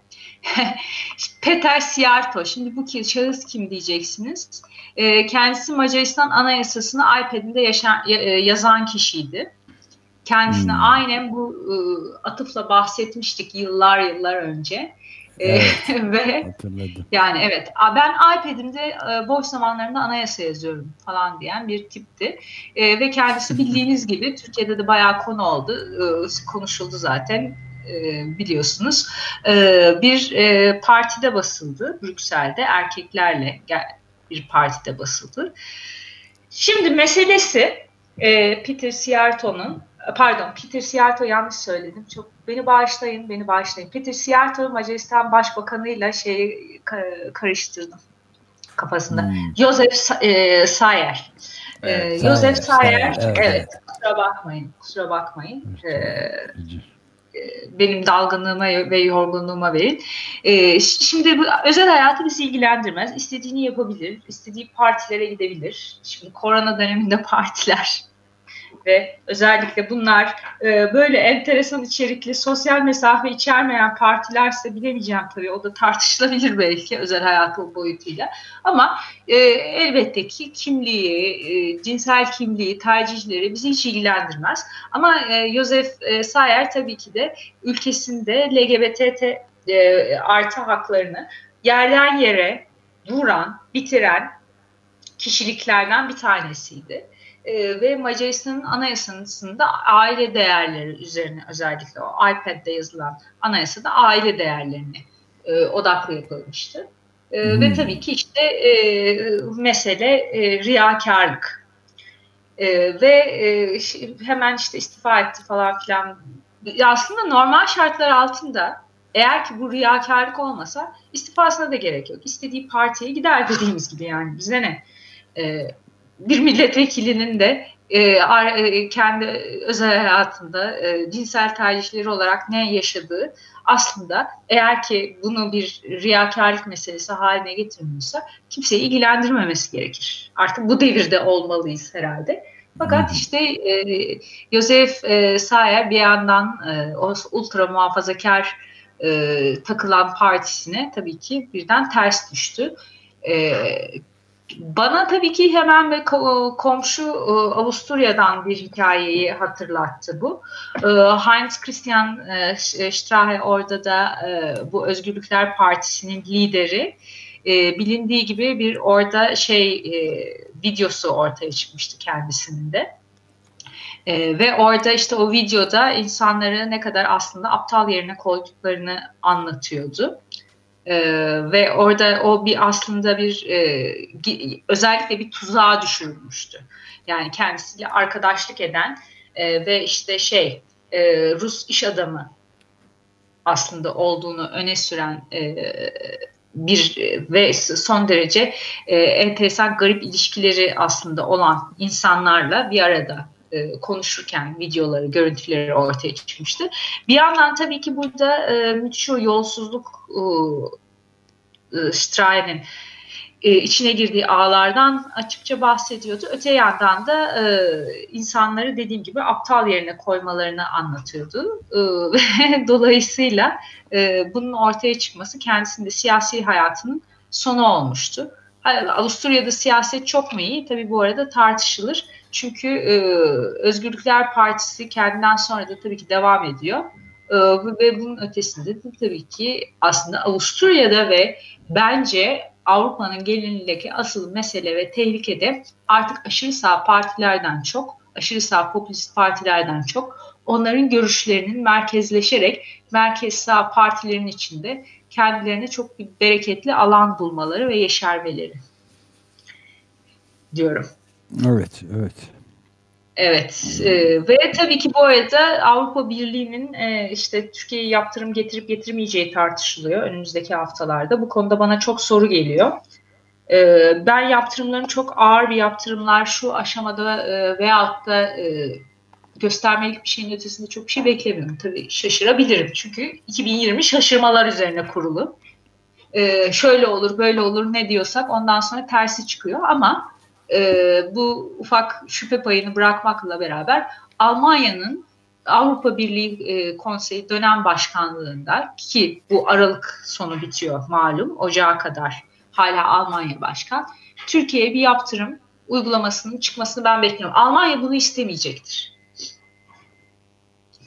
Peter Szijjártó. Şimdi bu şahıs kim diyeceksiniz? E, kendisi Macaristan Anayasasını iPad'inde yaşan, yazan kişiydi. Kendisine Hmm. aynen bu e, atıfla bahsetmiştik yıllar yıllar önce. Evet, Ve hatırladım. yani evet, ben iPad'imde e, boş zamanlarında anayasa yazıyorum falan diyen bir tipti. E, ve kendisi bildiğiniz gibi Türkiye'de de bayağı konu oldu. E, konuşuldu zaten e, biliyorsunuz. E, bir e, partide basıldı Brüksel'de, erkeklerle bir partide basıldı. Şimdi meselesi e, Peter Szijjártó'nun, pardon Peter Szijjártó yanlış söyledim. Çok beni bağışlayın, beni bağışlayın. Peter Szijjártó Macaristan Başbakanı'yla şeyi ka- karıştırdım kafasında. Hmm. Josef e, Sayer. Evet, e, Josef Sayer, Sayer, Sayer, evet, evet. kusura bakmayın, kusura bakmayın. Evet. E, benim dalgınlığıma ve yorgunluğuma verin. Ee, şimdi bu özel hayatı bizi ilgilendirmez. İstediğini yapabilir, istediği partilere gidebilir. Şimdi korona döneminde partiler ve özellikle bunlar e, böyle enteresan içerikli, sosyal mesafe içermeyen partilerse bilemeyeceğim tabii. O da tartışılabilir belki özel hayatı boyutuyla. Ama e, elbette ki kimliği, e, cinsel kimliği, tercihleri bizi hiç ilgilendirmez. Ama e, Josef e, Sayer tabii ki de ülkesinde L G B T e, artı haklarını yerden yere vuran, bitiren kişiliklerden bir tanesiydi. Ee, ve Macaristan'ın anayasasında aile değerleri üzerine, özellikle o iPad'de yazılan anayasada aile değerlerine e, odaklı yapılmıştı. E, hmm. Ve tabii ki işte e, mesele e, riyakarlık. E, ve e, hemen işte istifa etti falan filan. Aslında normal şartlar altında eğer ki bu riyakarlık olmasa istifasına da gerek yok. İstediği partiye gider dediğimiz gibi, yani bize ne? E, bir milletvekilinin de e, kendi özel hayatında e, cinsel tercihleri olarak ne yaşadığı aslında eğer ki bunu bir riyakarlık meselesi haline getirmiyorsa kimseyi ilgilendirmemesi gerekir. Artık bu devirde olmalıyız herhalde. Fakat işte e, Josef e, Sayer bir yandan e, o ultra muhafazakar e, takılan partisine tabii ki birden ters düştü. E, Bana tabii ki hemen ve komşu Avusturya'dan bir hikayeyi hatırlattı bu. Heinz Christian Strache orada da bu Özgürlükler Partisi'nin lideri. Bilindiği gibi bir orada şey videosu ortaya çıkmıştı kendisinin de. Ve orada işte o videoda insanları ne kadar aslında aptal yerine koyduklarını anlatıyordu. Ee, ve orada o bir aslında bir e, özellikle bir tuzağa düşürülmüştü. Yani kendisiyle arkadaşlık eden e, ve işte şey e, Rus iş adamı aslında olduğunu öne süren e, bir ve son derece e, enteresan garip ilişkileri aslında olan insanlarla bir arada e, konuşurken videoları, görüntüleri ortaya çıkmıştı. Bir yandan tabii ki burada e, müthiş o yolsuzluk e, Strache'nin e, içine girdiği ağlardan açıkça bahsediyordu. Öte yandan da e, insanları dediğim gibi aptal yerine koymalarını anlatıyordu. E, dolayısıyla e, bunun ortaya çıkması kendisinde siyasi hayatının sonu olmuştu. Avusturya'da siyaset çok mu iyi? Tabii bu arada tartışılır. Çünkü e, Özgürlükler Partisi kendinden sonra da tabii ki devam ediyor. E, ve bunun ötesinde de tabii ki aslında Avusturya'da ve bence Avrupa'nın genelindeki asıl mesele ve tehlike de artık aşırı sağ partilerden çok, aşırı sağ popülist partilerden çok onların görüşlerinin merkezleşerek merkez sağ partilerin içinde kendilerine çok bir bereketli alan bulmaları ve yeşermeleri diyorum. Evet, evet. Evet e, ve tabii ki bu arada Avrupa Birliği'nin e, işte Türkiye'ye yaptırım getirip getirmeyeceği tartışılıyor önümüzdeki haftalarda. Bu konuda bana çok soru geliyor. E, ben yaptırımların çok ağır bir yaptırımlar şu aşamada e, veyahut da e, göstermelik bir şeyin ötesinde çok bir şey beklemiyorum. Tabii şaşırabilirim çünkü iki bin yirmi şaşırmalar üzerine kurulu. E, şöyle olur, böyle olur ne diyorsak ondan sonra tersi çıkıyor ama Ee, bu ufak şüphe payını bırakmakla beraber Almanya'nın Avrupa Birliği e, Konseyi dönem başkanlığında ki bu Aralık sonu bitiyor malum Ocağa kadar hala Almanya başkan. Türkiye'ye bir yaptırım uygulamasının çıkmasını ben bekliyorum. Almanya bunu istemeyecektir.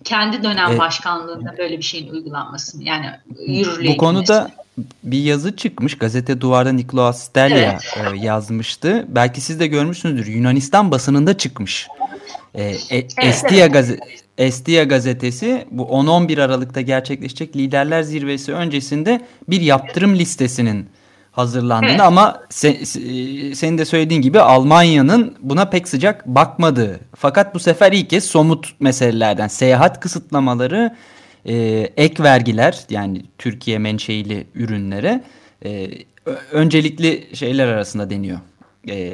kendi dönem E, başkanlığında böyle bir şeyin uygulanmasını, yani yürürlüğe Bu konuda girmesini. bir yazı çıkmış. Gazete Duvar'da Nikolaos Stelya Evet. e, yazmıştı. Belki siz de görmüşsünüzdür. Yunanistan basınında çıkmış. E, e, Estia, evet. Gazete, Estia gazetesi bu on on bir Aralık'ta gerçekleşecek Liderler Zirvesi öncesinde bir yaptırım listesinin hazırlandığını, Evet. ama se, se, senin de söylediğin gibi Almanya'nın buna pek sıcak bakmadığı. Fakat bu sefer ilk kez somut meselelerden, seyahat kısıtlamaları, e, ek vergiler, yani Türkiye menşeili ürünlere e, öncelikli şeyler arasında deniyor. E,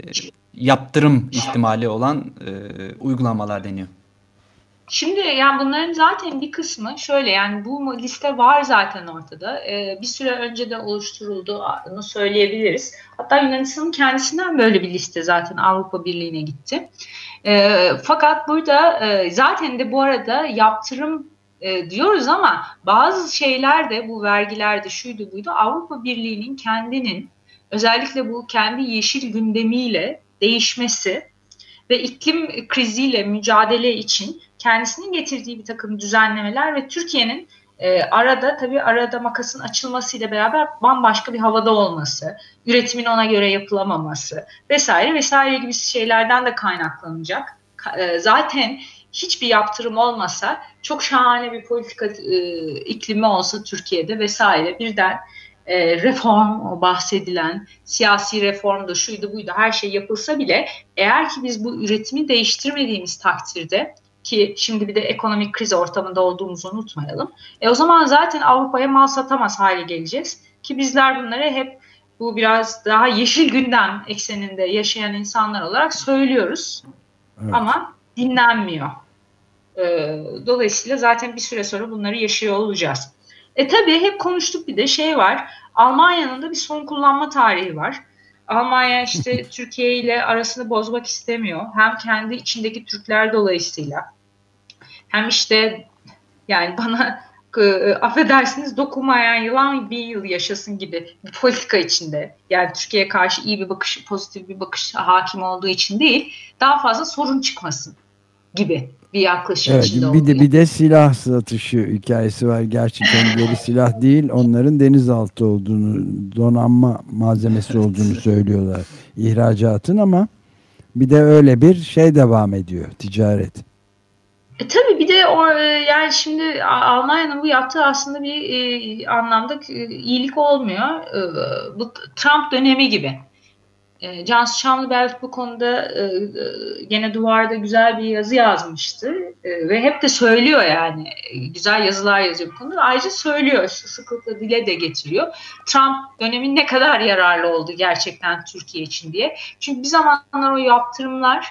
yaptırım ihtimali olan e, uygulamalar deniyor. Şimdi yani bunların zaten bir kısmı şöyle, yani bu liste var zaten ortada. Ee, bir süre önce de oluşturulduğunu söyleyebiliriz. Hatta Yunanistan'ın kendisinden böyle bir liste zaten Avrupa Birliği'ne gitti. Ee, fakat burada e, zaten de bu arada yaptırım e, diyoruz ama bazı şeyler de, bu vergilerde şuydu buydu, Avrupa Birliği'nin kendinin özellikle bu kendi yeşil gündemiyle değişmesi ve iklim kriziyle mücadele için kendisinin getirdiği bir takım düzenlemeler ve Türkiye'nin e, arada tabii arada makasın açılmasıyla beraber bambaşka bir havada olması, üretimin ona göre yapılamaması vesaire vesaire gibi şeylerden de kaynaklanacak. E, zaten hiçbir yaptırım olmasa, çok şahane bir politika e, iklimi olsa Türkiye'de vesaire, birden e, reform, o bahsedilen siyasi reform da şuydu buydu, her şey yapılsa bile eğer ki biz bu üretimi değiştirmediğimiz takdirde, ki şimdi bir de ekonomik kriz ortamında olduğumuzu unutmayalım, e o zaman zaten Avrupa'ya mal satamaz hale geleceğiz ki bizler bunları hep bu biraz daha yeşil gündem ekseninde yaşayan insanlar olarak söylüyoruz. Evet. Ama dinlenmiyor. E, dolayısıyla zaten bir süre sonra bunları yaşıyor olacağız. E tabii hep konuştuk, bir de şey var, Almanya'nın da bir son kullanma tarihi var. Almanya işte Türkiye ile arasını bozmak istemiyor. Hem kendi içindeki Türkler dolayısıyla, hem işte yani bana e, affedersiniz dokunmayan yılan bin yıl yaşasın gibi bir politika içinde. Yani Türkiye'ye karşı iyi bir bakış, pozitif bir bakış hakim olduğu için değil, daha fazla sorun çıkmasın gibi bir yaklaşım evet, içinde bir de oluyor. bir de silah satışı hikayesi var. Gerçi kendileri silah değil, onların denizaltı olduğunu, donanma malzemesi olduğunu söylüyorlar ihracatın, ama bir de öyle bir şey devam ediyor, ticaret. E, tabii bir de o, yani şimdi Almanya'nın bu yaptığı aslında bir e, anlamda e, iyilik olmuyor. E, bu Trump dönemi gibi. E, Cansu Şamlıbelk bu konuda e, gene Duvar'da güzel bir yazı yazmıştı. E, ve hep de söylüyor yani. E, güzel yazılar yazıyor bu konuda. Ayrıca söylüyor. Sıklıkla dile de getiriyor. Trump dönemin ne kadar yararlı oldu gerçekten Türkiye için diye. Çünkü bir zamanlar o yaptırımlar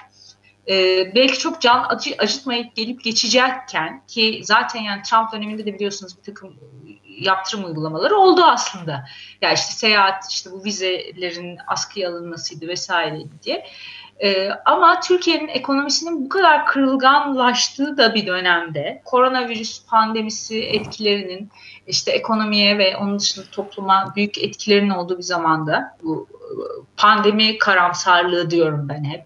Ee, belki çok can acı, acıtmayıp gelip geçecekken, ki zaten yani Trump döneminde de biliyorsunuz bir takım yaptırım uygulamaları oldu aslında. Ya yani işte seyahat, işte bu vizelerin askıya alınmasıydı vesaire diye. Ee, ama Türkiye'nin ekonomisinin bu kadar kırılganlaştığı da bir dönemde, koronavirüs pandemisi etkilerinin işte ekonomiye ve onun dışında topluma büyük etkilerinin olduğu bir zamanda, bu pandemi karamsarlığı diyorum ben hep.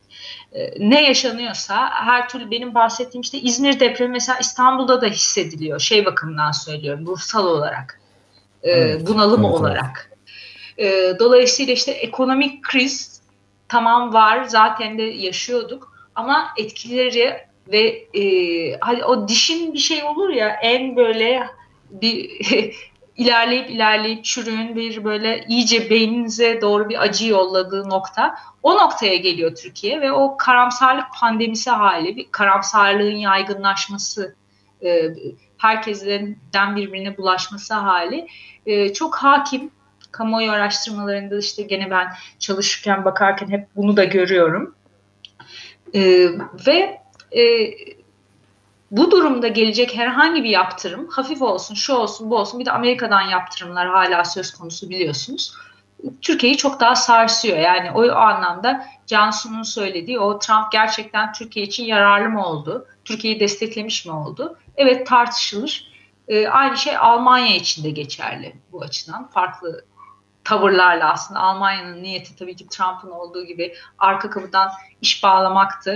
Ne yaşanıyorsa her türlü, benim bahsettiğim işte İzmir depremi mesela İstanbul'da da hissediliyor. Şey bakımından söylüyorum, ruhsal olarak, evet, bunalım evet, olarak. Evet. Dolayısıyla işte ekonomik kriz tamam var, zaten de yaşıyorduk ama etkileri ve e, hani o dişin bir şey olur ya, en böyle bir ilerleyip ilerleyip çürüğün bir böyle iyice beyninize doğru bir acı yolladığı nokta, o noktaya geliyor Türkiye ve o karamsarlık pandemisi hali, bir karamsarlığın yaygınlaşması, e, herkesten birbirine bulaşması hali e, çok hakim. Kamuoyu araştırmalarında işte gene ben çalışırken, bakarken hep bunu da görüyorum. E, ve e, bu durumda gelecek herhangi bir yaptırım, hafif olsun, şu olsun, bu olsun, bir de Amerika'dan yaptırımlar hala söz konusu biliyorsunuz, Türkiye'yi çok daha sarsıyor. Yani o, o anlamda Cansu'nun söylediği, o Trump gerçekten Türkiye için yararlı mı oldu? Türkiye'yi desteklemiş mi oldu? Evet, tartışılır. Ee, aynı şey Almanya için de geçerli bu açıdan. Farklı tavırlarla aslında Almanya'nın niyeti tabii ki Trump'ın olduğu gibi arka kapıdan iş bağlamaktı.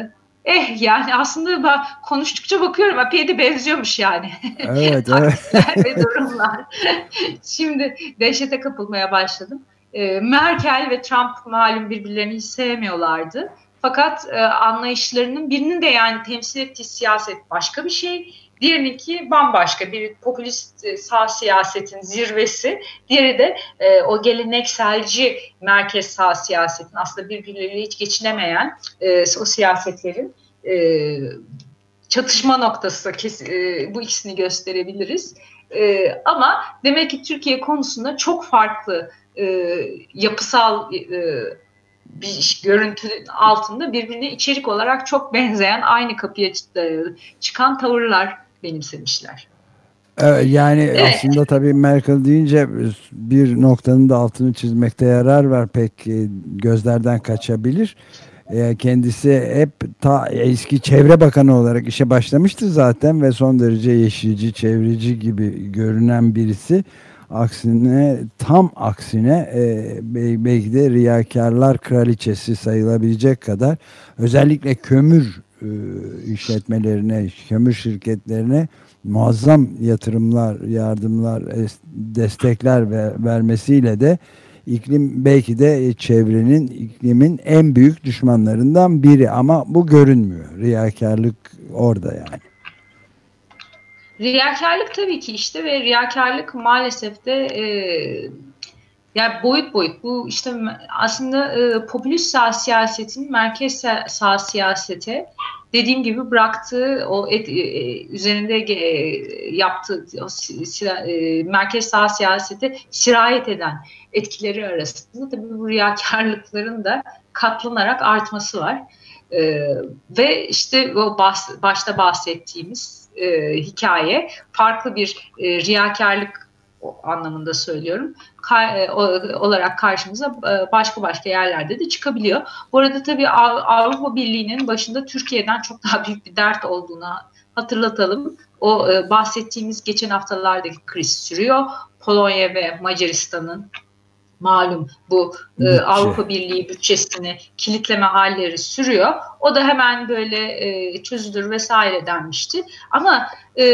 Eh yani aslında ben konuştukça bakıyorum epey de benziyormuş yani. Evet, evet. Ve durumlar. Şimdi dehşete kapılmaya başladım. E, Merkel ve Trump malum birbirlerini hiç sevmiyorlardı. Fakat e, anlayışlarının birinin de yani temsil ettiği siyaset başka bir şey. Diğerinki bambaşka bir popülist e, sağ siyasetin zirvesi. Diğeri de e, o gelenekselci merkez sağ siyasetin aslında birbirleriyle hiç geçinemeyen e, o siyasetlerin e, çatışma noktası. E, bu ikisini gösterebiliriz. E, ama demek ki Türkiye konusunda çok farklı e, yapısal e, bir görüntü altında birbirine içerik olarak çok benzeyen, aynı kapıya çıkan tavırlar benimsemişler. Yani evet. Aslında tabii Merkel deyince bir noktanın da altını çizmekte yarar var, pek gözlerden kaçabilir. Kendisi hep ta eski çevre bakanı olarak işe başlamıştı zaten ve son derece yeşilci, çevreci gibi görünen birisi. Aksine, tam aksine e, belki de riyakarlar kraliçesi sayılabilecek kadar özellikle kömür e, işletmelerine, kömür şirketlerine muazzam yatırımlar, yardımlar, destekler ve vermesiyle de iklim belki de çevrenin, iklimin en büyük düşmanlarından biri, ama bu görünmüyor. Riyakarlık orada yani. Riyakarlık tabii ki işte ve riyakarlık maalesef de e, yani boyut boyut bu işte aslında e, popülist sağ siyasetin merkez sağ siyasete dediğim gibi bıraktığı o et, e, üzerinde e, yaptığı o, e, merkez sağ siyasete sirayet eden etkileri arasında tabii bu riyakarlıkların da katlanarak artması var. E, ve işte o bahs, başta bahsettiğimiz e, hikaye farklı bir e, riyakarlık anlamında söylüyorum Ka- e, olarak karşımıza e, başka başka yerlerde de çıkabiliyor. Bu arada tabii Avrupa Birliği'nin başında Türkiye'den çok daha büyük bir dert olduğunu hatırlatalım. O e, bahsettiğimiz geçen haftalardaki kriz sürüyor. Polonya ve Macaristan'ın malum bu e, Avrupa Birliği bütçesini kilitleme halleri sürüyor. O da hemen böyle e, çözülür vesaire denmişti. Ama e,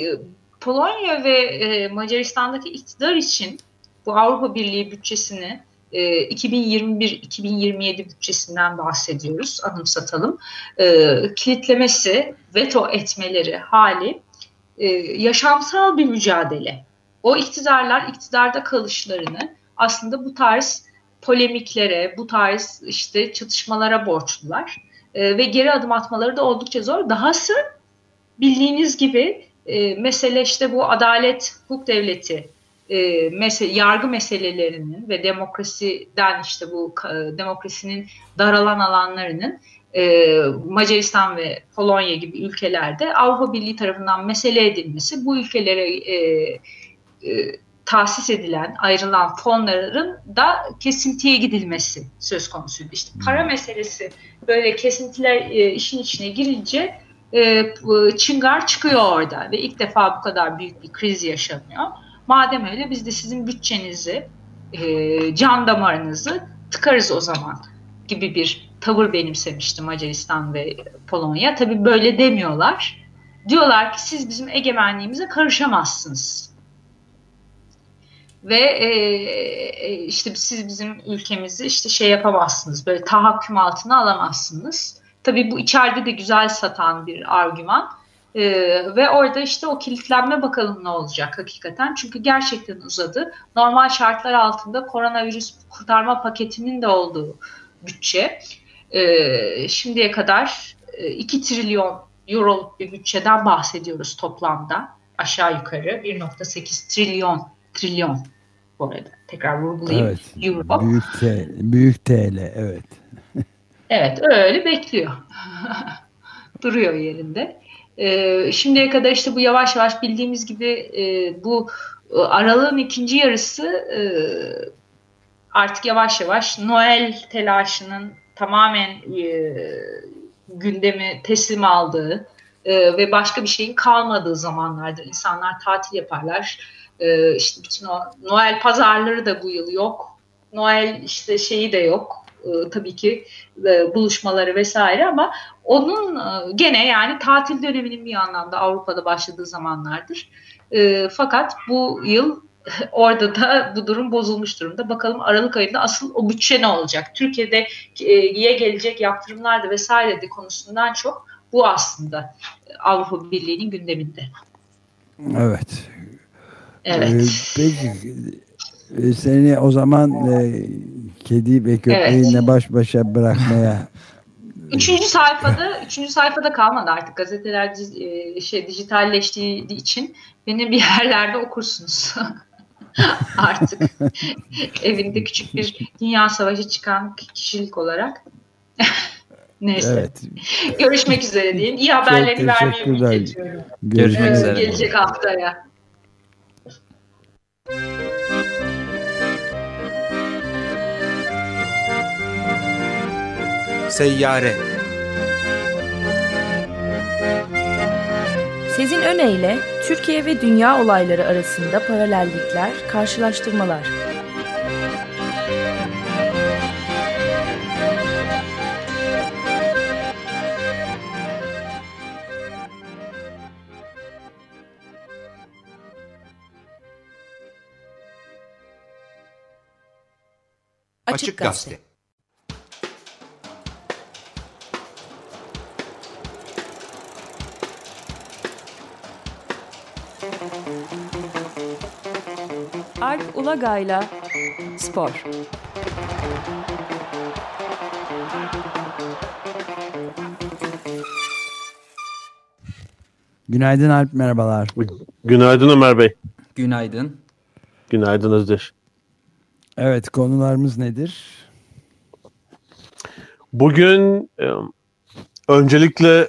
Polonya ve e, Macaristan'daki iktidar için bu Avrupa Birliği bütçesini e, iki bin yirmi bir iki bin yirmi yedi bütçesinden bahsediyoruz, anımsatalım. E, kilitlemesi, veto etmeleri hali e, yaşamsal bir mücadele. O iktidarlar iktidarda kalışlarını aslında bu tarz polemiklere, bu tarz işte çatışmalara borçlular. E, ve geri adım atmaları da oldukça zor. Dahası bildiğiniz gibi e, mesele işte bu adalet, hukuk devleti, e, mesele, yargı meselelerinin ve demokrasiden işte bu e, demokrasinin daralan alanlarının e, Macaristan ve Polonya gibi ülkelerde Avrupa Birliği tarafından mesele edilmesi, bu ülkelere e, e, tahsis edilen, ayrılan fonların da kesintiye gidilmesi söz konusuydu. İşte para meselesi böyle kesintiler e, işin içine girince e, çıngar çıkıyor orada ve ilk defa bu kadar büyük bir kriz yaşanıyor. Madem öyle biz de sizin bütçenizi, e, can damarınızı tıkarız o zaman gibi bir tavır benimsemişti Macaristan ve Polonya. Tabii böyle demiyorlar. Diyorlar ki siz bizim egemenliğimize karışamazsınız. Ve e, işte siz bizim ülkemizi işte şey yapamazsınız, böyle tahakküm altına alamazsınız. Tabii bu içeride de güzel satan bir argüman. E, ve orada işte o kilitlenme bakalım ne olacak hakikaten. Çünkü gerçekten uzadı. Normal şartlar altında koronavirüs kurtarma paketinin de olduğu bütçe. E, şimdiye kadar iki trilyon euroluk bir bütçeden bahsediyoruz toplamda. Aşağı yukarı bir virgül sekiz trilyon trilyon. Bu arada tekrar vurgulayayım. Evet, Euro. Büyük, te, büyük T L, evet. Evet, öyle bekliyor. Duruyor yerinde. Ee, şimdiye kadar işte bu yavaş yavaş bildiğimiz gibi e, bu e, aralığın ikinci yarısı e, artık yavaş yavaş Noel telaşının tamamen e, gündemi teslim aldığı e, ve başka bir şeyin kalmadığı zamanlardır. İnsanlar tatil yaparlar. Ee, işte bütün o Noel pazarları da bu yıl yok. Noel işte şeyi de yok. e, tabii ki e, buluşmaları vesaire ama onun e, gene yani tatil döneminin bir anlamda Avrupa'da başladığı zamanlardır. E, fakat bu yıl orada da bu durum bozulmuş durumda. Bakalım Aralık ayında asıl o bütçe ne olacak? Türkiye'ye gelecek yaptırımlar da vesaire de konusundan çok bu aslında Avrupa Birliği'nin gündeminde. Evet. Evet. Ee, peki e, seni o zaman e, kedi ve köpeğinle evet. baş başa bırakmaya Üçüncü sayfada, üçüncü sayfada kalmadı artık gazeteler şey dijitalleştiği için beni bir yerlerde okursunuz. Artık evinde küçük bir dünya savaşı çıkan kişilik olarak. Neyse. Evet. Görüşmek üzere diyeyim. İyi haberleri vermeyi ümit ediyorum. Görüşmek üzere. Gelecek haftaya. Seyyare. Sezin Öne Türkiye ve dünya olayları arasında paralellikler, karşılaştırmalar. Açık Gazete. Alp Ulagay'la Spor. Günaydın Alp, merhabalar. Günaydın Ömer Bey. Günaydın. Günaydın Özdeş. Evet, konularımız nedir? Bugün e, öncelikle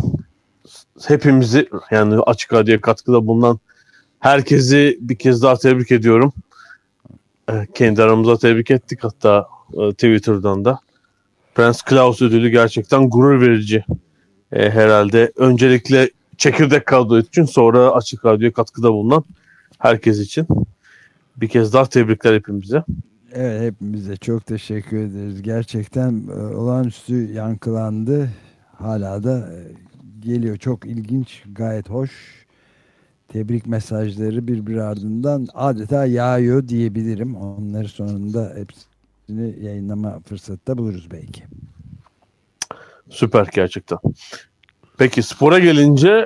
hepimizi, yani Açık Radyo'ya katkıda bulunan herkesi bir kez daha tebrik ediyorum. E, kendi aramızda tebrik ettik hatta e, Twitter'dan da. Prens Klaus ödülü gerçekten gurur verici e, herhalde. Öncelikle çekirdek kadro için, sonra Açık Radyo'ya katkıda bulunan herkes için. Bir kez daha tebrikler hepimize. Evet, hepimize çok teşekkür ederiz. Gerçekten e, olağanüstü yankılandı. Hala da e, geliyor. Çok ilginç, gayet hoş. Tebrik mesajları birbiri ardından adeta yağıyor diyebilirim. Onları sonunda hepsini yayınlama fırsatı da buluruz belki. Süper gerçekten. Peki spora gelince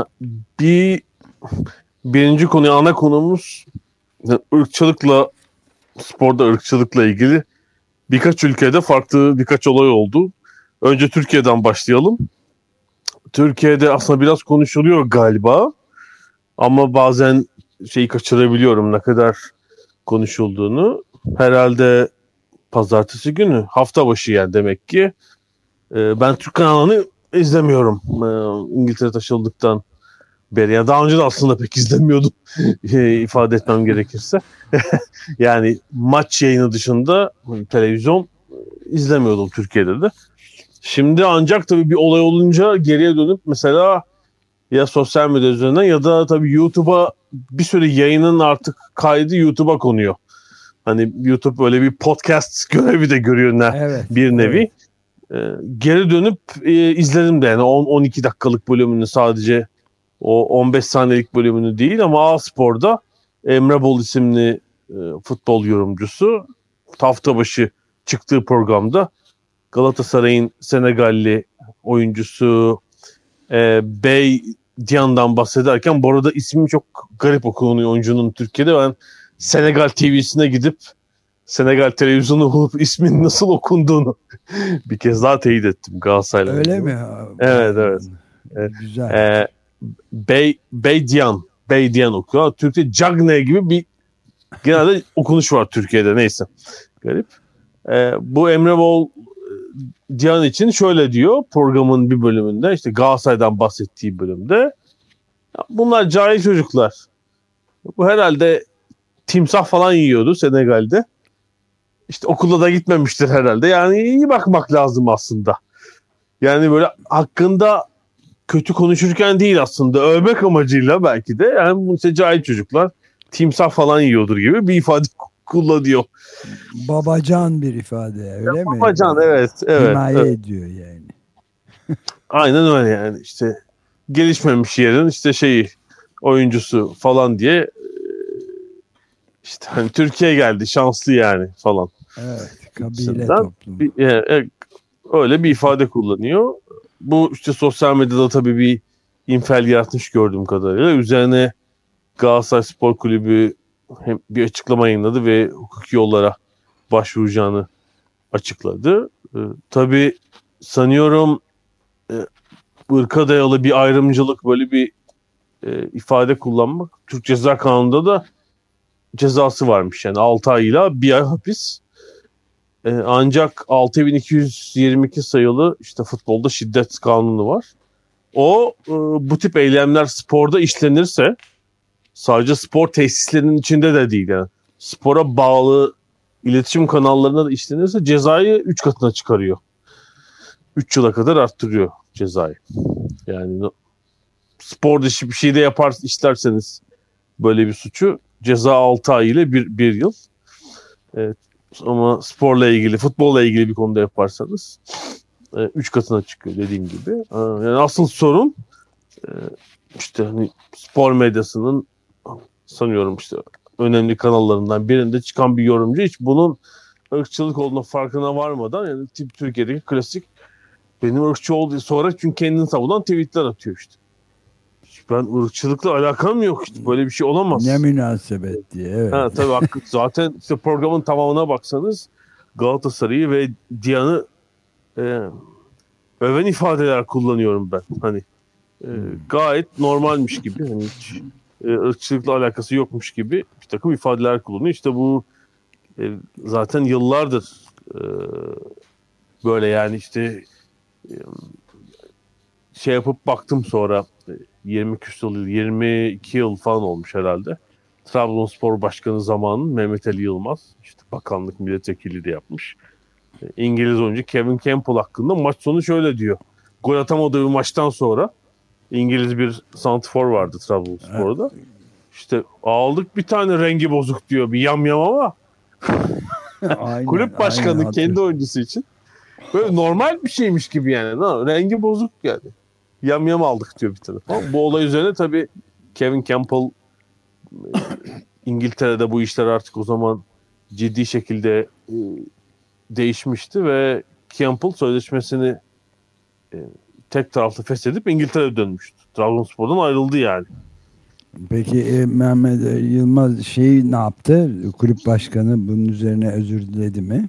bir birinci konu, ana konumuz ırkçılıkla, sporda ırkçılıkla ilgili birkaç ülkede farklı birkaç olay oldu. Önce Türkiye'den başlayalım. Türkiye'de aslında biraz konuşuluyor galiba. Ama bazen şeyi kaçırabiliyorum, ne kadar konuşulduğunu. Herhalde pazartesi günü, hafta başı yani demek ki. Ee, ben Türk kanalını izlemiyorum ee, İngiltere taşındıktan beri. Yani daha önce de aslında pek izlemiyordum ifade etmem gerekirse. Yani maç yayını dışında televizyon izlemiyordum Türkiye'de de. Şimdi ancak tabii bir olay olunca geriye dönüp mesela ya sosyal medya üzerinden ya da tabii YouTube'a bir sürü yayının artık kaydı YouTube'a konuyor. Hani YouTube öyle bir podcast görevi de görüyor ne, evet, bir nevi. Evet. Ee, geri dönüp e, izledim de yani on on iki dakikalık bölümünü, sadece o on beş saniyelik bölümünü değil, ama A-Spor'da Emre Bol isimli e, futbol yorumcusu hafta başı çıktığı programda Galatasaray'ın Senegalli oyuncusu e, Bey Diyan'dan bahsederken, bu arada ismi çok garip okunuyor oyuncunun Türkiye'de. Ben Senegal T V'sine gidip Senegal televizyonu bulup ismin nasıl okunduğunu bir kez daha teyit ettim Galatasaray'la. Öyle mi? Evet, evet. evet. Güzel. Ee, Bey, Bey Diyan. Bey Diyan okuyor. Türkçe Cagne gibi bir genelde okunuş var Türkiye'de, neyse. Garip. Ee, bu Emre Bol Diyan için şöyle diyor programın bir bölümünde, işte Galatasaray'dan bahsettiği bölümde. Bunlar cahil çocuklar. Bu herhalde timsah falan yiyordu Senegal'de. İşte okula da gitmemiştir herhalde. Yani iyi bakmak lazım aslında. Yani böyle hakkında kötü konuşurken değil, aslında övmek amacıyla belki de. Yani bu işte cahil çocuklar timsah falan yiyordur gibi bir ifade kullanıyor. Babacan bir ifade öyle ya, mi? Babacan evet. evet Himaye evet. ediyor yani. Aynen öyle yani işte gelişmemiş yerin işte şeyi oyuncusu falan diye işte hani Türkiye geldi şanslı yani falan. Evet, kabile Şimdiden toplumu. Bir, e, e, öyle bir ifade kullanıyor. Bu işte sosyal medyada tabii bir infial yaratmış gördüğüm kadarıyla. Üzerine Galatasaray Spor Kulübü hem bir açıklama yayınladı ve hukuki yollara başvuracağını açıkladı. E, tabii sanıyorum e, ırka dayalı bir ayrımcılık böyle bir e, ifade kullanmak Türk Ceza Kanunu'nda da cezası varmış. Yani altı ay ile bir ay hapis. E, ancak altı bin iki yüz yirmi iki sayılı işte futbolda şiddet kanunu var. O e, bu tip eylemler sporda işlenirse sadece spor tesislerinin içinde de değil yani spora bağlı iletişim kanallarında da işlenirse cezayı üç katına çıkarıyor. üç yıla kadar arttırıyor cezayı. Yani spor dışı bir şey de yapar işlerseniz böyle bir suçu ceza altı ay ile bir yıl. Evet. Ama sporla ilgili, futbolla ilgili bir konuda yaparsanız üç katına çıkıyor dediğim gibi. Yani asıl sorun işte hani spor medyasının sanıyorum işte önemli kanallarından birinde çıkan bir yorumcu hiç bunun ırkçılık olduğuna farkına varmadan yani Türkiye'deki klasik benim ırkçı olduğu sonra çünkü kendini savunan tweetler atıyor işte. Ben ırkçılıkla alakam yok işte böyle bir şey olamaz. Ne münasebet diye. Evet. Ha, tabii hakkı. Zaten işte programın tamamına baksanız Galatasaray'ı ve Diyan'ı e, öven ifadeler kullanıyorum ben. Hani e, gayet normalmiş gibi hani hiç e, ırkçılıkla alakası yokmuş gibi bir takım ifadeler kullanıyor. İşte bu e, zaten yıllardır e, böyle yani işte e, şey yapıp baktım sonra yirmi küsur yıl, yirmi iki yıl falan olmuş herhalde. Trabzonspor Başkanı zamanın Mehmet Ali Yılmaz işte bakanlık milletvekili de yapmış. İngiliz oyuncu Kevin Campbell hakkında maç sonu şöyle diyor. Gol atamadığı bir maçtan sonra İngiliz bir santrfor vardı Trabzonspor'da. Evet. İşte aldık bir tane rengi bozuk diyor. Bir yamyam ama aynen, kulüp başkanı aynen, kendi oyuncusu için böyle normal bir şeymiş gibi yani. Ha, rengi bozuk yani. Yamyam aldık diyor bir tane. Bu olay üzerine tabii Kevin Campbell İngiltere'de bu işler artık o zaman ciddi şekilde e, değişmişti ve Campbell sözleşmesini e, tek taraflı feshedip İngiltere'ye dönmüştü. Trabzonspor'dan ayrıldı yani. Peki e, Mehmet Yılmaz şey ne yaptı? Kulüp başkanı bunun üzerine özür diledi mi?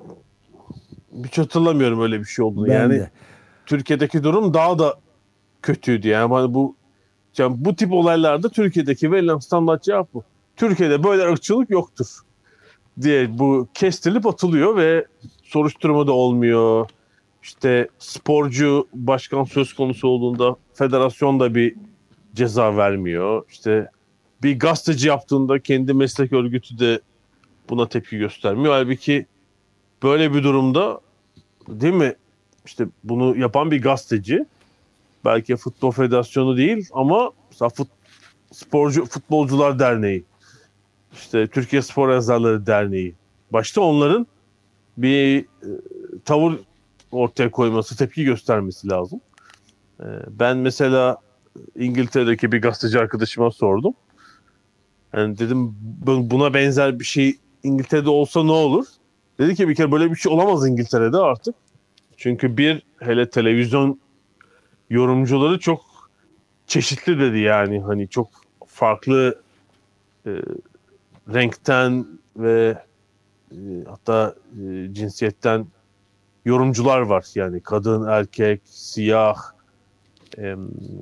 Hiç hatırlamıyorum öyle bir şey olduğunu. Ben yani de. Türkiye'deki durum daha da kötüydü yani. Yani bu yani bu tip olaylarda Türkiye'deki verilen standart cevap bu. Türkiye'de böyle ırkçılık yoktur diye bu kestirilip atılıyor ve soruşturma da olmuyor. İşte sporcu başkan söz konusu olduğunda federasyon da bir ceza vermiyor. İşte bir gazeteci yaptığında kendi meslek örgütü de buna tepki göstermiyor. Halbuki böyle bir durumda değil mi? İşte bunu yapan bir gazeteci belki futbol federasyonu değil ama mesela fut, sporcu futbolcular derneği işte Türkiye Spor Yazarları Derneği başta onların bir e, tavır ortaya koyması, tepki göstermesi lazım. E, ben mesela İngiltere'deki bir gazeteci arkadaşıma sordum. Yani dedim buna benzer bir şey İngiltere'de olsa ne olur? Dedi ki bir kere böyle bir şey olamaz İngiltere'de artık. Çünkü bir hele televizyon yorumcuları çok çeşitli dedi yani hani çok farklı e, renkten ve e, hatta e, cinsiyetten yorumcular var yani kadın, erkek, siyah, e,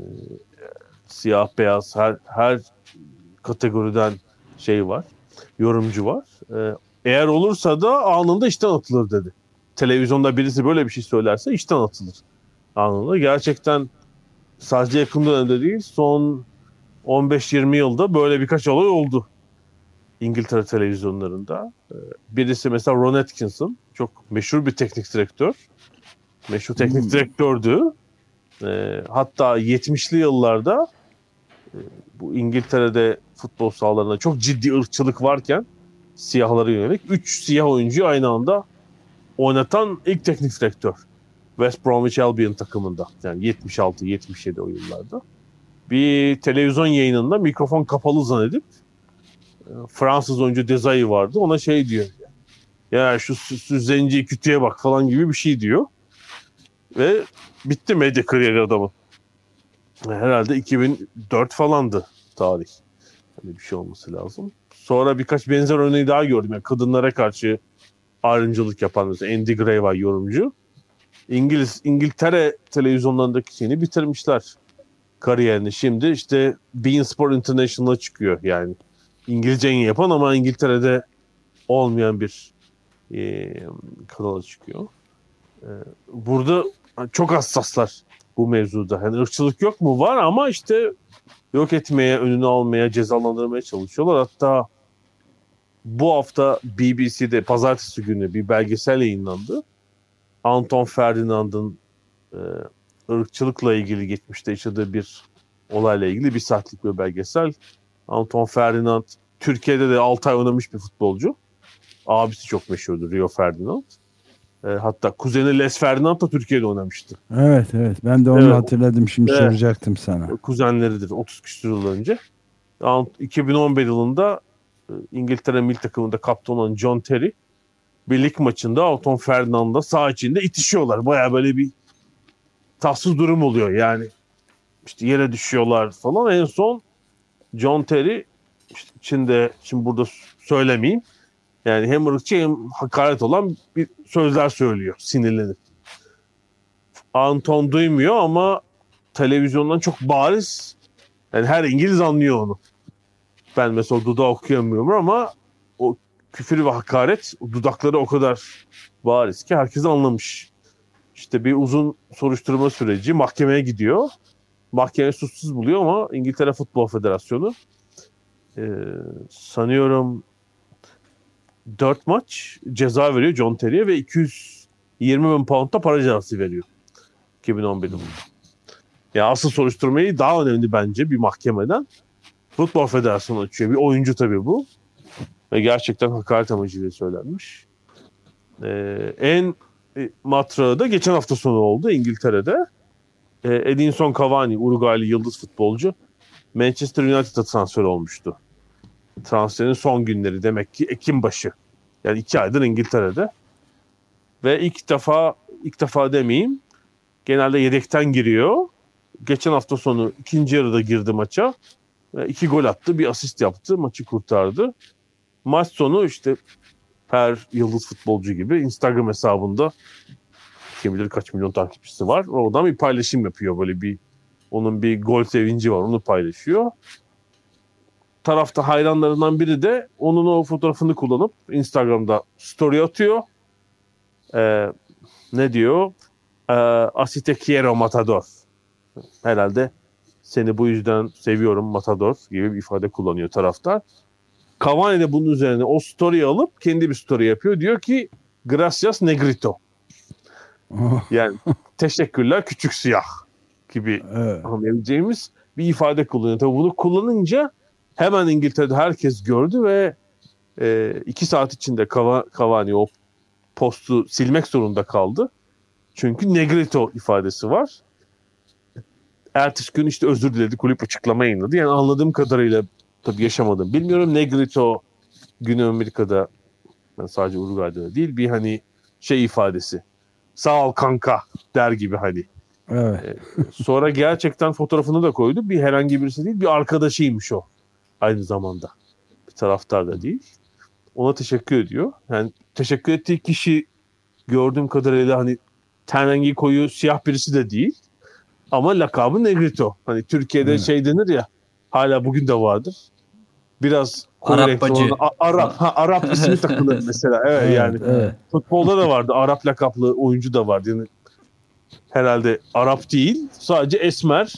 siyah, beyaz her her kategoriden şey var, yorumcu var. E, eğer olursa da anında işten atılır dedi. Televizyonda birisi böyle bir şey söylerse işten atılır anında. Gerçekten sadece yakın dönemde değil, son on beş yirmi yılda böyle birkaç olay oldu İngiltere televizyonlarında. Birisi mesela Ron Atkinson, çok meşhur bir teknik direktör. Meşhur teknik hmm. direktördü. Hatta yetmişli yıllarda bu İngiltere'de futbol sahalarında çok ciddi ırkçılık varken siyahlara yönelik. Üç siyah oyuncuyu aynı anda oynatan ilk teknik direktör. West Bromwich Albion takımında. Yani yetmiş altı yetmiş yedi o yıllarda. Bir televizyon yayınında mikrofon kapalı zannedip Fransız oyuncu Desailly vardı. Ona şey diyor. Ya şu, şu zenci kütüye bak falan gibi bir şey diyor. Ve bitti medya kariyeri adamın. Herhalde iki bin dört falandı tarih. Hani bir şey olması lazım. Sonra birkaç benzer örneği daha gördüm. Yani kadınlara karşı ayrımcılık yapan mesela Andy Gray var yorumcu. İngiliz İngiltere televizyonlarındaki şeyini bitirmişler kariyerini. Şimdi işte beIN Sport International'a çıkıyor yani. İngilizce yapan ama İngiltere'de olmayan bir e, kanala çıkıyor. E, burada çok hassaslar bu mevzuda. Yani ırkçılık yok mu? Var ama işte yok etmeye, önünü almaya, cezalandırmaya çalışıyorlar. Hatta bu hafta B B C'de pazartesi günü bir belgesel yayınlandı. Anton Ferdinand'ın e, ırkçılıkla ilgili geçmişte yaşadığı bir olayla ilgili bir saatlik bir belgesel. Anton Ferdinand Türkiye'de de altı ay oynamış bir futbolcu. Abisi çok meşhurdur, Rio Ferdinand. E, hatta kuzeni Les Ferdinand da Türkiye'de oynamıştı. Evet evet ben de onu evet. hatırladım şimdi evet. soracaktım sana. Kuzenleridir otuz küsur yıl önce. iki bin on bir yılında İngiltere milli takımında kaptan olan John Terry bir lig maçında Anton Ferdinand'la saha içinde itişiyorlar. Baya böyle bir tatsız durum oluyor yani. İşte yere düşüyorlar falan. En son John Terry işte içinde, şimdi burada söylemeyeyim. Yani hem ırkçı hem hakaret olan bir sözler söylüyor sinirlenip. Anton duymuyor ama televizyondan çok bariz. Yani her İngiliz anlıyor onu. Ben mesela dudağı okuyamıyorum ama o küfür ve hakaret dudakları o kadar bariz ki herkes anlamış. İşte bir uzun soruşturma süreci, mahkemeye gidiyor. Mahkeme suçsuz buluyor ama İngiltere Futbol Federasyonu e, sanıyorum dört maç ceza veriyor John Terry'e ve iki yüz yirmi bin pound da para cezası veriyor iki bin on bir yılında. Ya asıl soruşturmayı daha önemli bence bir mahkemeden Futbol Federasyonu açıyor. Bir oyuncu tabii bu. Ve gerçekten hakaret amacıyla söylenmiş. Ee, en e, matrağı da geçen hafta sonu oldu İngiltere'de. Ee, Edinson Cavani, Uruguaylı yıldız futbolcu Manchester United'a transfer olmuştu. Transferin son günleri demek ki Ekim başı. Yani iki aydır İngiltere'de. Ve ilk defa, ilk defa demeyeyim, genelde yedekten giriyor. Geçen hafta sonu ikinci yarıda girdi maça. Ve iki gol attı, bir asist yaptı, maçı kurtardı. Maç sonu işte her yıldız futbolcu gibi Instagram hesabında kim bilir kaç milyon takipçisi var. Oradan bir paylaşım yapıyor, böyle bir onun bir gol sevinci var, onu paylaşıyor. Tarafta hayranlarından biri de onun o fotoğrafını kullanıp Instagram'da story atıyor. Ee, ne diyor? Ee, Así te quiero matador. Herhalde seni bu yüzden seviyorum matador gibi bir ifade kullanıyor taraftar. Cavani de bunun üzerine o story'i alıp kendi bir story yapıyor. Diyor ki gracias negrito. Yani teşekkürler küçük siyah gibi evet. anlayabileceğimiz bir ifade kullanıyor. Tabii bunu kullanınca hemen İngiltere'de herkes gördü ve e, iki saat içinde Cavani o postu silmek zorunda kaldı. Çünkü negrito ifadesi var. Ertesi gün işte özür diledi, kulüp açıklama yayınladı. Yani anladığım kadarıyla tabii yaşamadım. Bilmiyorum, negrito Güney Amerika'da, yani sadece Uruguay'da değil, bir hani şey ifadesi. Sağ ol kanka der gibi hani. Evet. Ee, sonra gerçekten fotoğrafını da koydu. Bir herhangi birisi değil, bir arkadaşıymış o. Aynı zamanda. Bir taraftar da değil. Ona teşekkür ediyor. Yani teşekkür ettiği kişi gördüğüm kadarıyla hani ten rengi koyu siyah birisi de değil. Ama lakabı negrito. Hani Türkiye'de evet. şey denir ya, hala bugün de vardır. Biraz Arapbacı. Arap, ha, Arap ismi takılır mesela. Evet, evet yani. Evet. Futbolda da vardı. Arap lakaplı oyuncu da vardı. Yani herhalde Arap değil. Sadece esmer.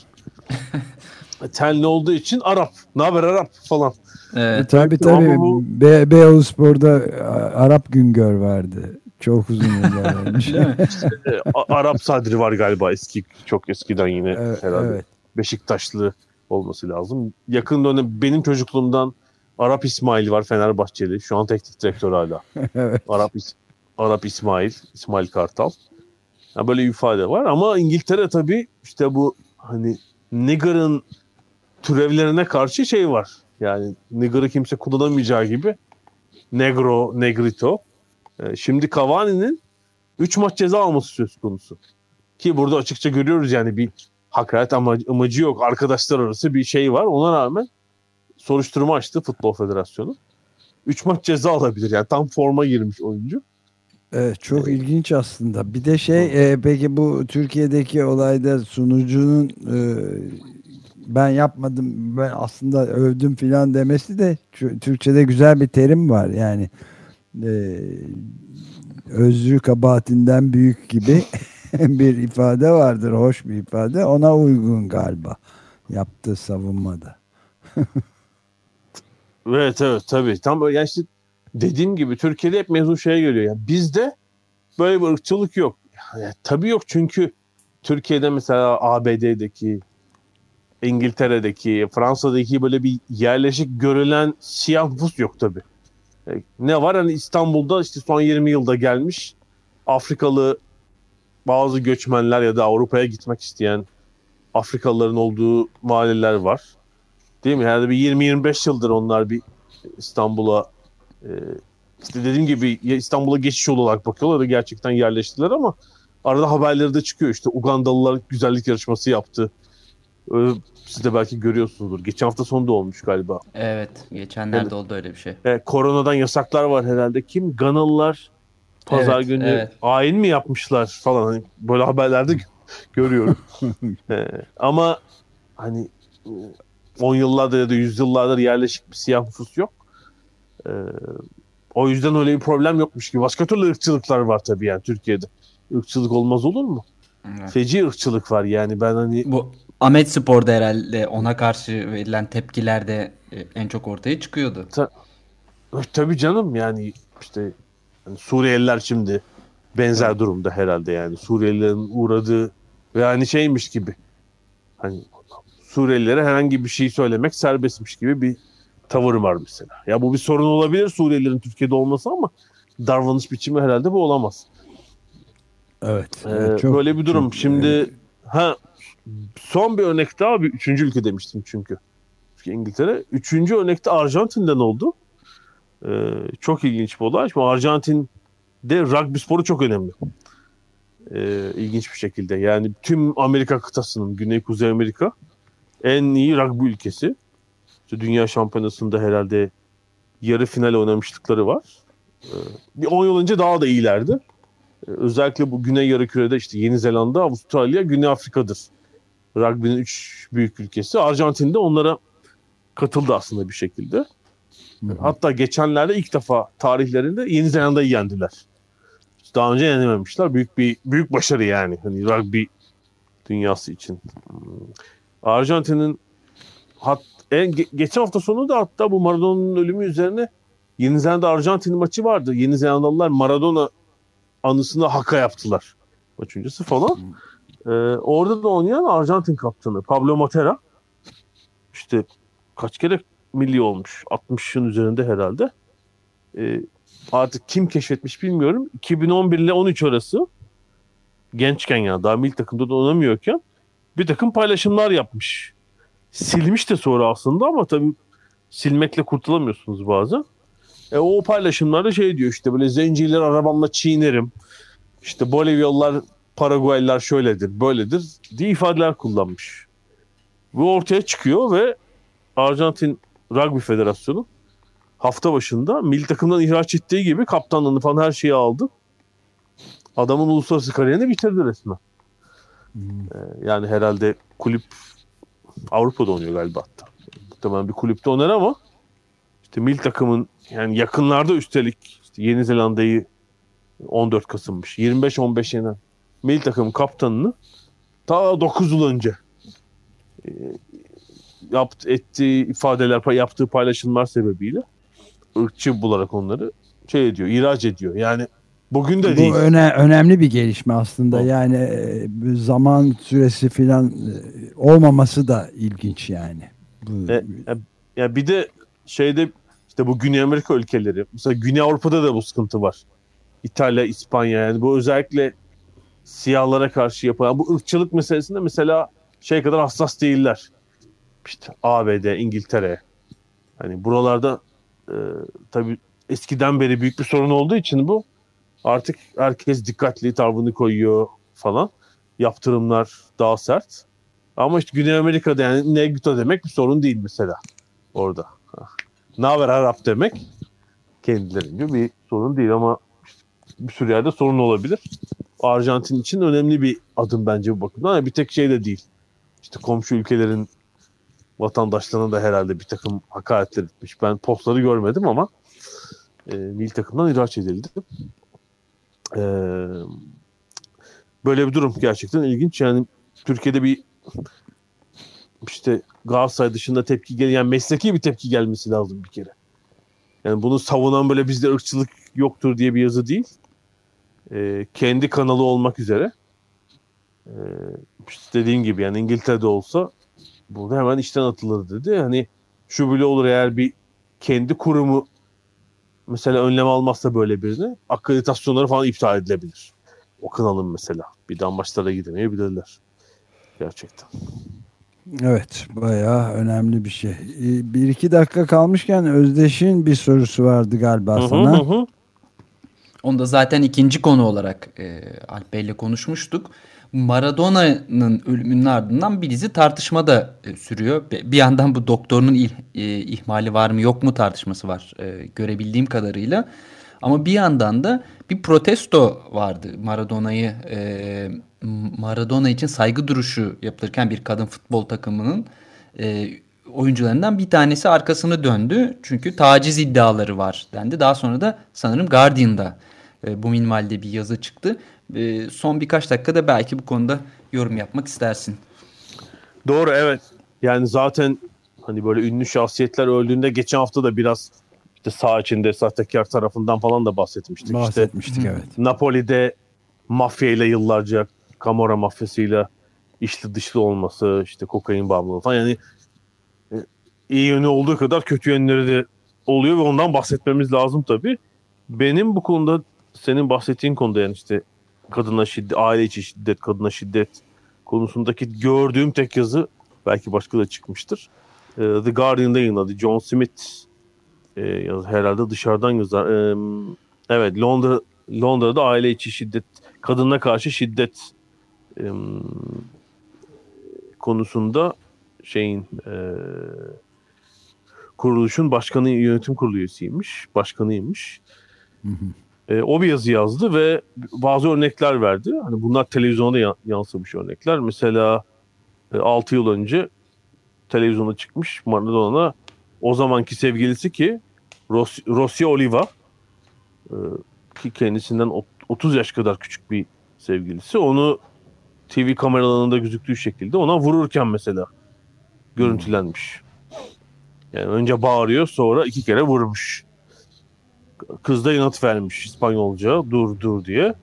Tenli olduğu için Arap. Ne haber Arap falan. Evet. Tabii tabii. Bu... Be Beyoğluspor'da Arap Güngör vardı. Çok uzun yıllar olmuş. işte, Arap Sadri var galiba, eski, çok eskiden yine evet, herhalde. Evet. Beşiktaşlı olması lazım. Yakın dönem benim çocukluğumdan Arap İsmail var, Fenerbahçeli. Şu an teknik direktör hala. Evet. Arap Arap İsmail, İsmail Kartal. Yani böyle bir ifade var ama İngiltere tabii işte bu hani nigger'ın türevlerine karşı şey var. Yani nigger'ı kimse kullanamayacağı gibi negro, negrito. Ee, şimdi Cavani'nin üç maç ceza alması söz konusu. Ki burada açıkça görüyoruz yani bir hakaret amacı, amacı yok. Arkadaşlar arası bir şey var. Ona rağmen soruşturma açtı Futbol Federasyonu. üç maç ceza alabilir. Yani tam forma girmiş oyuncu. Evet, çok evet. ilginç aslında. Bir de şey e, peki bu Türkiye'deki olayda sunucunun e, ben yapmadım, ben aslında övdüm filan demesi de Türkçe'de güzel bir terim var. Yani e, özrü kabahatinden büyük gibi bir ifade vardır. Hoş bir ifade. Ona uygun galiba yaptığı savunmada. Evet evet tabii. Tam böyle yani işte dediğim gibi Türkiye'de hep mevzu şeye geliyor. Yani bizde böyle bir ırkçılık yok. Yani tabii yok çünkü Türkiye'de mesela A B D'deki, İngiltere'deki, Fransa'daki böyle bir yerleşik görülen siyah nüfus yok tabii. Yani ne var? Hani İstanbul'da işte son yirmi yılda gelmiş Afrikalı bazı göçmenler ya da Avrupa'ya gitmek isteyen Afrikalıların olduğu mahalleler var. Değil mi? Herhalde bir yirmi yirmi beş yıldır onlar bir İstanbul'a e, işte dediğim gibi İstanbul'a geçiş yolu olarak bakıyorlar da gerçekten yerleştiler ama arada haberleri de çıkıyor. İşte Ugandalılar güzellik yarışması yaptı. Ee, siz de belki görüyorsunuzdur. Geçen hafta sonunda olmuş galiba. Evet. Geçenlerde evet. oldu öyle bir şey. E, koronadan yasaklar var herhalde. Kim? Ganalılar pazar evet, günü evet. ayin mi yapmışlar falan. Hani böyle haberlerde görüyorum. e, ama hani on yıllardır ya da yüz yıllardır yerleşik bir siyah nüfus yok. Ee, o yüzden öyle bir problem yokmuş gibi. Başka türlü ırkçılıklar var tabii yani Türkiye'de. Irkçılık olmaz olur mu? Evet. Feci ırkçılık var yani ben hani... Bu Ahmetspor'da herhalde ona karşı verilen tepkiler de en çok ortaya çıkıyordu. Ta- tabii canım yani işte yani Suriyeliler şimdi benzer evet. durumda herhalde yani. Suriyelilerin uğradığı ve hani şeymiş gibi hani Suriyelilere herhangi bir şey söylemek serbestmiş gibi bir tavır var mesela. Ya bu bir sorun olabilir Suriyelilerin Türkiye'de olması ama davranış biçimi herhalde bu olamaz. Evet. Ee, evet çok, böyle bir durum. Çok, Şimdi evet. ha son bir örnek daha bir üçüncü ülke demiştim çünkü. Çünkü İngiltere. Üçüncü örnekte Arjantin'den oldu. Ee, çok ilginç bir olay. Şimdi Arjantin'de rugby sporu çok önemli. Ee, ilginç bir şekilde. Yani tüm Amerika kıtasının, Güney Kuzey Amerika en iyi rugby ülkesi. İşte Dünya Şampiyonası'nda herhalde yarı final oynamışlıkları var. Ee, bir on yıl önce daha da iyilerdi. Ee, özellikle bu Güney Yarımküre'de işte Yeni Zelanda, Avustralya, Güney Afrika'dır. Rugby'nin üç büyük ülkesi. Arjantin'de onlara katıldı aslında bir şekilde. Hı-hı. Hatta geçenlerde ilk defa tarihlerinde Yeni Zelanda'yı yendiler. Daha önce yenememişler. Büyük bir büyük başarı yani. Hani rugby dünyası için. Arjantin'in hat, en, ge- geçen hafta sonu da hatta bu Maradona'nın ölümü üzerine Yeni Zelanda Arjantin maçı vardı. Yeni Zelandalılar Maradona anısına haka yaptılar. Maç öncesi falan. Ee, orada da oynayan Arjantin kaptanı Pablo Matera. İşte kaç kere milli olmuş. altmışın üzerinde herhalde. Ee, artık kim keşfetmiş bilmiyorum. iki bin on bir ile on üç arası gençken ya daha milli takımda da oynamıyorken bir takım paylaşımlar yapmış. Silmiş de sonra aslında ama tabii silmekle kurtulamıyorsunuz bazen. E, o paylaşımlarda şey diyor işte böyle zenciler arabamla çiğnerim. İşte Bolivyalılar, Paraguaylılar şöyledir, böyledir diye ifadeler kullanmış. Bu ortaya çıkıyor ve Arjantin Rugby Federasyonu hafta başında milli takımdan ihraç ettiği gibi kaptanlığını falan her şeyi aldı. Adamın uluslararası kariyerini bitirdi resmen. Hmm. Ee, yani herhalde kulüp Avrupa'da oynuyor galiba hatta. Muhtemelen bir kulüpte oynar ama işte milli takımın yani yakınlarda üstelik işte Yeni Zelanda'yı on dört Kasım'mış. yirmi beş on beş yenen milli takımın kaptanını ta dokuz yıl önce e, yaptı, ettiği ifadeler, yaptığı paylaşımlar sebebiyle ırkçı bularak onları şey ediyor, ihraç ediyor. Yani bugün de bu değil. Bu öne, önemli bir gelişme aslında. O. Yani e, zaman süresi filan e, olmaması da ilginç yani. Bu, e, e, ya bir de şeyde İşte bu Güney Amerika ülkeleri. Mesela Güney Avrupa'da da bu sıkıntı var. İtalya, İspanya, yani bu özellikle siyahlara karşı yapılan bu ırkçılık meselesinde mesela şey kadar hassas değiller. İşte A B D, İngiltere. Hani buralarda e, tabii eskiden beri büyük bir sorun olduğu için bu artık herkes dikkatli tavrını koyuyor falan. Yaptırımlar daha sert. Ama işte Güney Amerika'da yani negrito demek bir sorun değil mesela orada. Ne haber Arap demek kendilerince bir sorun değil ama işte bir sürü yerde sorun olabilir. Arjantin için önemli bir adım bence bu bakımdan. Yani bir tek şey de değil. İşte komşu ülkelerin vatandaşlarına da herhalde bir takım hakaretler etmiş. Ben postları görmedim ama e, milli takımdan ihraç edildi. E, böyle bir durum gerçekten ilginç. Yani Türkiye'de bir işte Galatasaray dışında tepki gel, yani mesleki bir tepki gelmesi lazım bir kere. Yani bunu savunan böyle bizde ırkçılık yoktur diye bir yazı değil. E, kendi kanalı olmak üzere. E, işte dediğim gibi yani İngiltere'de olsa burada hemen işten atılır dedi. Hani şu bile olur eğer bir kendi kurumu mesela önlem almazsa böyle birini akreditasyonları falan iptal edilebilir. O kanalın mesela. Bir daha maçlara gidemeyebilirler. Gerçekten. Evet, bayağı önemli bir şey. Bir iki dakika kalmışken Özdeş'in bir sorusu vardı galiba Hı hı, sana. hı hı. Onu da zaten ikinci konu olarak e, Alp Bey'le konuşmuştuk. Maradona'nın ölümünün ardından bir dizi tartışma da e, sürüyor. Bir yandan bu doktorun il, e, ihmali var mı yok mu tartışması var e, görebildiğim kadarıyla. Ama bir yandan da bir protesto vardı. Maradona'yı e, Maradona için saygı duruşu yapılırken bir kadın futbol takımının e, oyuncularından bir tanesi arkasını döndü. Çünkü taciz iddiaları var dendi. Daha sonra da sanırım Guardian'da e, bu minvalde bir yazı çıktı. E, son birkaç dakikada belki bu konuda yorum yapmak istersin. Doğru, evet. Yani zaten hani böyle ünlü şahsiyetler öldüğünde geçen hafta da biraz işte sağ içinde sahtekar tarafından falan da bahsetmiştik. Bahsetmiştik işte, evet. Napoli'de mafyayla yıllarca Camorra mafyasıyla içli dışlı olması, işte kokain bağımlılığı falan, yani iyi yönü olduğu kadar kötü yönleri de oluyor ve ondan bahsetmemiz lazım tabii. Benim bu konuda senin bahsettiğin konuda yani işte kadına şiddet, aile içi şiddet, kadına şiddet konusundaki gördüğüm tek yazı, belki başka da çıkmıştır, The Guardian'da yayınladı. John Smith e, herhalde dışarıdan yazar. E, evet, Londra Londra'da aile içi şiddet, kadına karşı şiddet e, konusunda şeyin e, kuruluşun başkanı, yönetim kurulu üyesiymiş, başkanıymış. Hı hı. E, o bir yazı yazdı ve bazı örnekler verdi. Hani bunlar televizyona da yansımış örnekler. Mesela e, altı yıl önce televizyona çıkmış Maradona, o zamanki sevgilisi ki Ros- Rosia Oliva, e, ki kendisinden otuz yaş kadar küçük bir sevgilisi, onu T V kameralarında gözüktüğü şekilde ona vururken mesela görüntülenmiş. Yani önce bağırıyor, sonra iki kere vurmuş. Kız da yanıt vermiş İspanyolca, dur dur diye.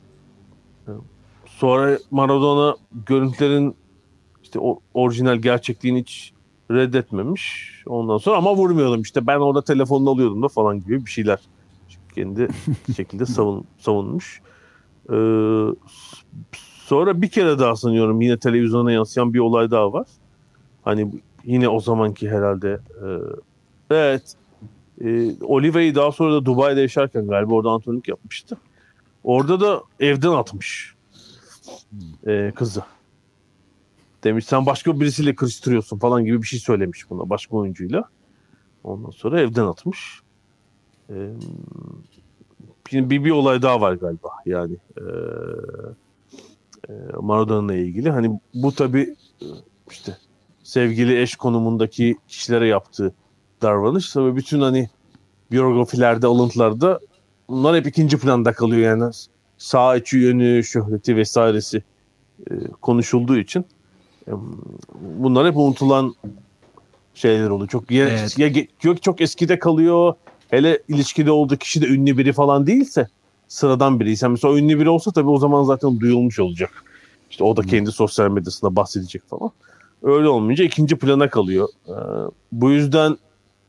Sonra Maradona görüntülerin işte o orijinal gerçekliğini hiç reddetmemiş. Ondan sonra ama vurmuyordum işte, ben orada telefonla alıyordum da falan gibi bir şeyler kendi şekilde savun, savunmuş. Ee, sonra bir kere daha sanıyorum yine televizyona yansıyan bir olay daha var. Hani yine o zamanki herhalde e, evet e, Oliva'yı daha sonra da Dubai'de yaşarken galiba orada antrenörlük yapmıştı. Orada da evden atmış e, kızı. Demiş sen başka birisiyle kırıştırıyorsun falan gibi bir şey söylemiş buna, başka oyuncuyla. Ondan sonra evden atmış. Ee, bir, bir, bir olay daha var galiba yani e, e, Maradona'yla ilgili. Hani bu tabii işte sevgili eş konumundaki kişilere yaptığı davranış. Tabii bütün hani biyografilerde, alıntılarda bunlar hep ikinci planda kalıyor yani. Sağ içi yönü, şöhreti vesairesi e, konuşulduğu için bunlar hep unutulan şeyler oluyor. Çok ya, evet. ya, ya çok eskide kalıyor. Hele ilişkide olduğu kişi de ünlü biri falan değilse, sıradan biriyse, mesela o ünlü biri olsa tabii o zaman zaten duyulmuş olacak. İşte o da kendi sosyal medyasında bahsedecek falan. Öyle olmayınca ikinci plana kalıyor. Ee, bu yüzden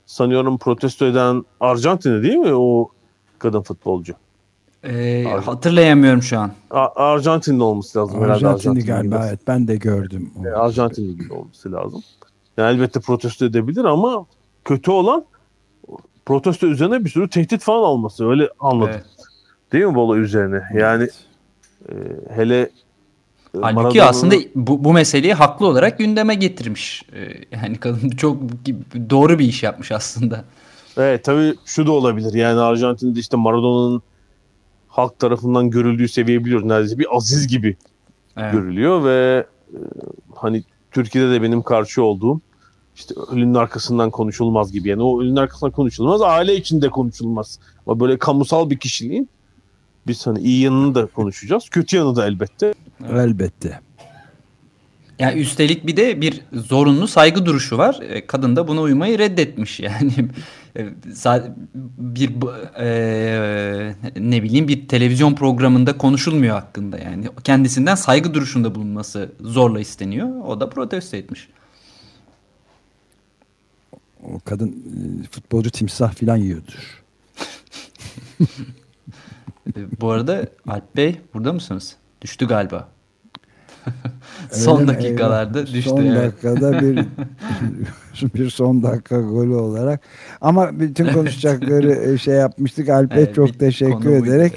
sanıyorum protesto eden Arjantin'de değil mi o kadın futbolcu? Ee, hatırlayamıyorum şu an. A- Arjantin'de olması lazım. Arjantinli galiba gibi. Evet, ben de gördüm. E, Arjantinli gibi olması lazım. Yani elbette protesto edebilir ama kötü olan protesto üzerine bir sürü tehdit falan alması. Öyle anladım. Evet. Değil mi Bolu üzerine? Yani evet. e, hele Halbuki Maradona'nın... aslında bu, bu meseleyi haklı olarak gündeme getirmiş. Ee, yani kadın çok doğru bir iş yapmış aslında. Evet, tabii şu da olabilir. Yani Arjantin'de işte Maradona'nın halk tarafından görüldüğü seviye biliyoruz. Neredeyse bir aziz gibi evet. görülüyor ve e, hani Türkiye'de de benim karşı olduğum işte ölünün arkasından konuşulmaz gibi. Yani o ölünün arkasından konuşulmaz, aile içinde konuşulmaz. Ama böyle kamusal bir kişiliğin biz hani iyi yanını da konuşacağız. Kötü yanı da elbette. Elbette. Yani üstelik bir de bir zorunlu saygı duruşu var. Kadın da buna uymayı reddetmiş. Yani bir e, ne bileyim bir televizyon programında konuşulmuyor hakkında. Yani kendisinden saygı duruşunda bulunması zorla isteniyor. O da protesto etmiş. O kadın futbolcu timsah falan yiyordur. Bu arada Alp Bey burada mısınız? Düştü galiba. Son Öyle dakikalarda mi? düştü. Son yani. dakikada bir bir son dakika golü olarak. Ama bütün konuşacakları şey yapmıştık. Alp'e evet, çok teşekkür ederek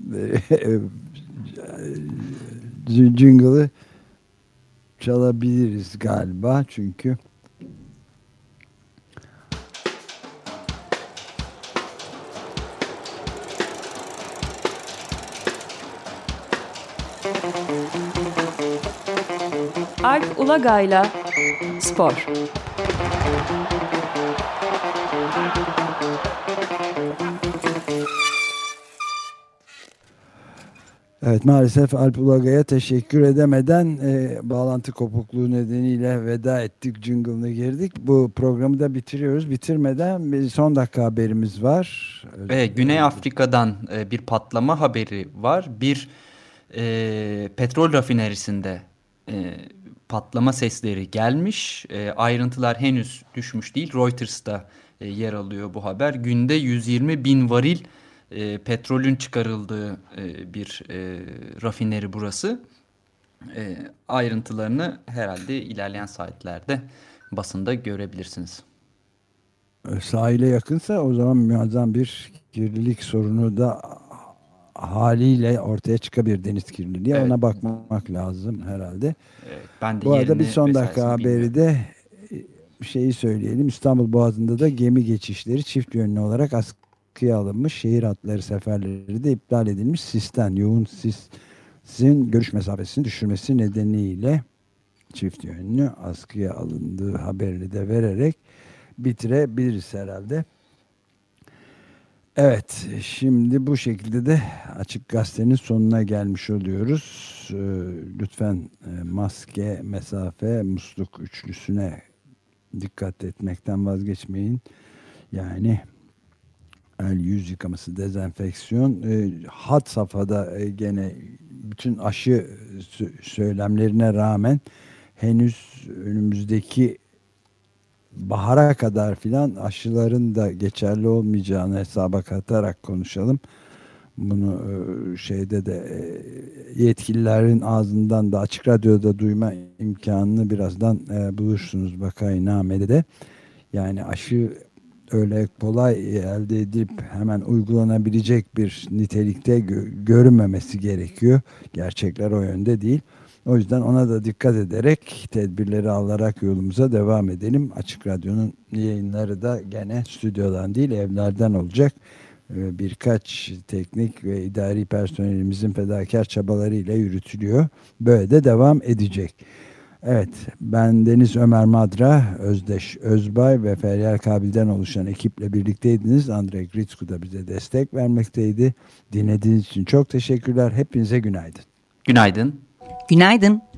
jingle'ı çalabiliriz galiba çünkü. Alp Ulagay'la Spor. Evet, maalesef Alp Ulagay'a teşekkür edemeden e, bağlantı kopukluğu nedeniyle veda ettik, jingle'ına girdik. Bu programı da bitiriyoruz. Bitirmeden bir son dakika haberimiz var. Evet, Güney Afrika'dan e, bir patlama haberi var. Bir e, petrol rafinerisinde e, patlama sesleri gelmiş. E, ayrıntılar henüz düşmüş değil. Reuters'ta e, yer alıyor bu haber. Günde yüz yirmi bin varil e, petrolün çıkarıldığı e, bir e, rafineri burası. E, ayrıntılarını herhalde ilerleyen saatlerde basında görebilirsiniz. Sahile yakınsa o zaman muazzam bir kirlilik sorunu da haliyle ortaya çıkabilir, deniz kirliliği. Evet. Ona bakmak lazım herhalde. Evet, ben de bu arada bir son dakika haberi de şeyi söyleyelim. İstanbul Boğazı'nda da gemi geçişleri çift yönlü olarak askıya alınmış. Şehir hatları seferleri de iptal edilmiş. Sisten, yoğun sisin görüş mesafesini düşürmesi nedeniyle çift yönlü askıya alındığı haberini de vererek bitirebiliriz herhalde. Evet, şimdi bu şekilde de Açık Gazete'nin sonuna gelmiş oluyoruz. Lütfen maske, mesafe, musluk üçlüsüne dikkat etmekten vazgeçmeyin. Yani el yüz yıkaması, dezenfeksiyon. Had safhada gene bütün aşı söylemlerine rağmen henüz önümüzdeki bahara kadar filan aşıların da geçerli olmayacağını hesaba katarak konuşalım. Bunu şeyde de yetkililerin ağzından da Açık Radyo'da duyma imkanını birazdan bulursunuz vakainame'de de. Yani aşı öyle kolay elde edilip hemen uygulanabilecek bir nitelikte gö- görünmemesi gerekiyor. Gerçekler o yönde değil. O yüzden ona da dikkat ederek tedbirleri alarak yolumuza devam edelim. Açık Radyo'nun yayınları da gene stüdyodan değil evlerden olacak. Birkaç teknik ve idari personelimizin fedakar çabalarıyla yürütülüyor. Böyle de devam edecek. Evet, ben Deniz Ömer Madra, Özdeş Özbay ve Feryal Kabil'den oluşan ekiple birlikteydiniz. Andrei Gritsku da bize destek vermekteydi. Dinlediğiniz için çok teşekkürler. Hepinize günaydın. Günaydın. Günaydın.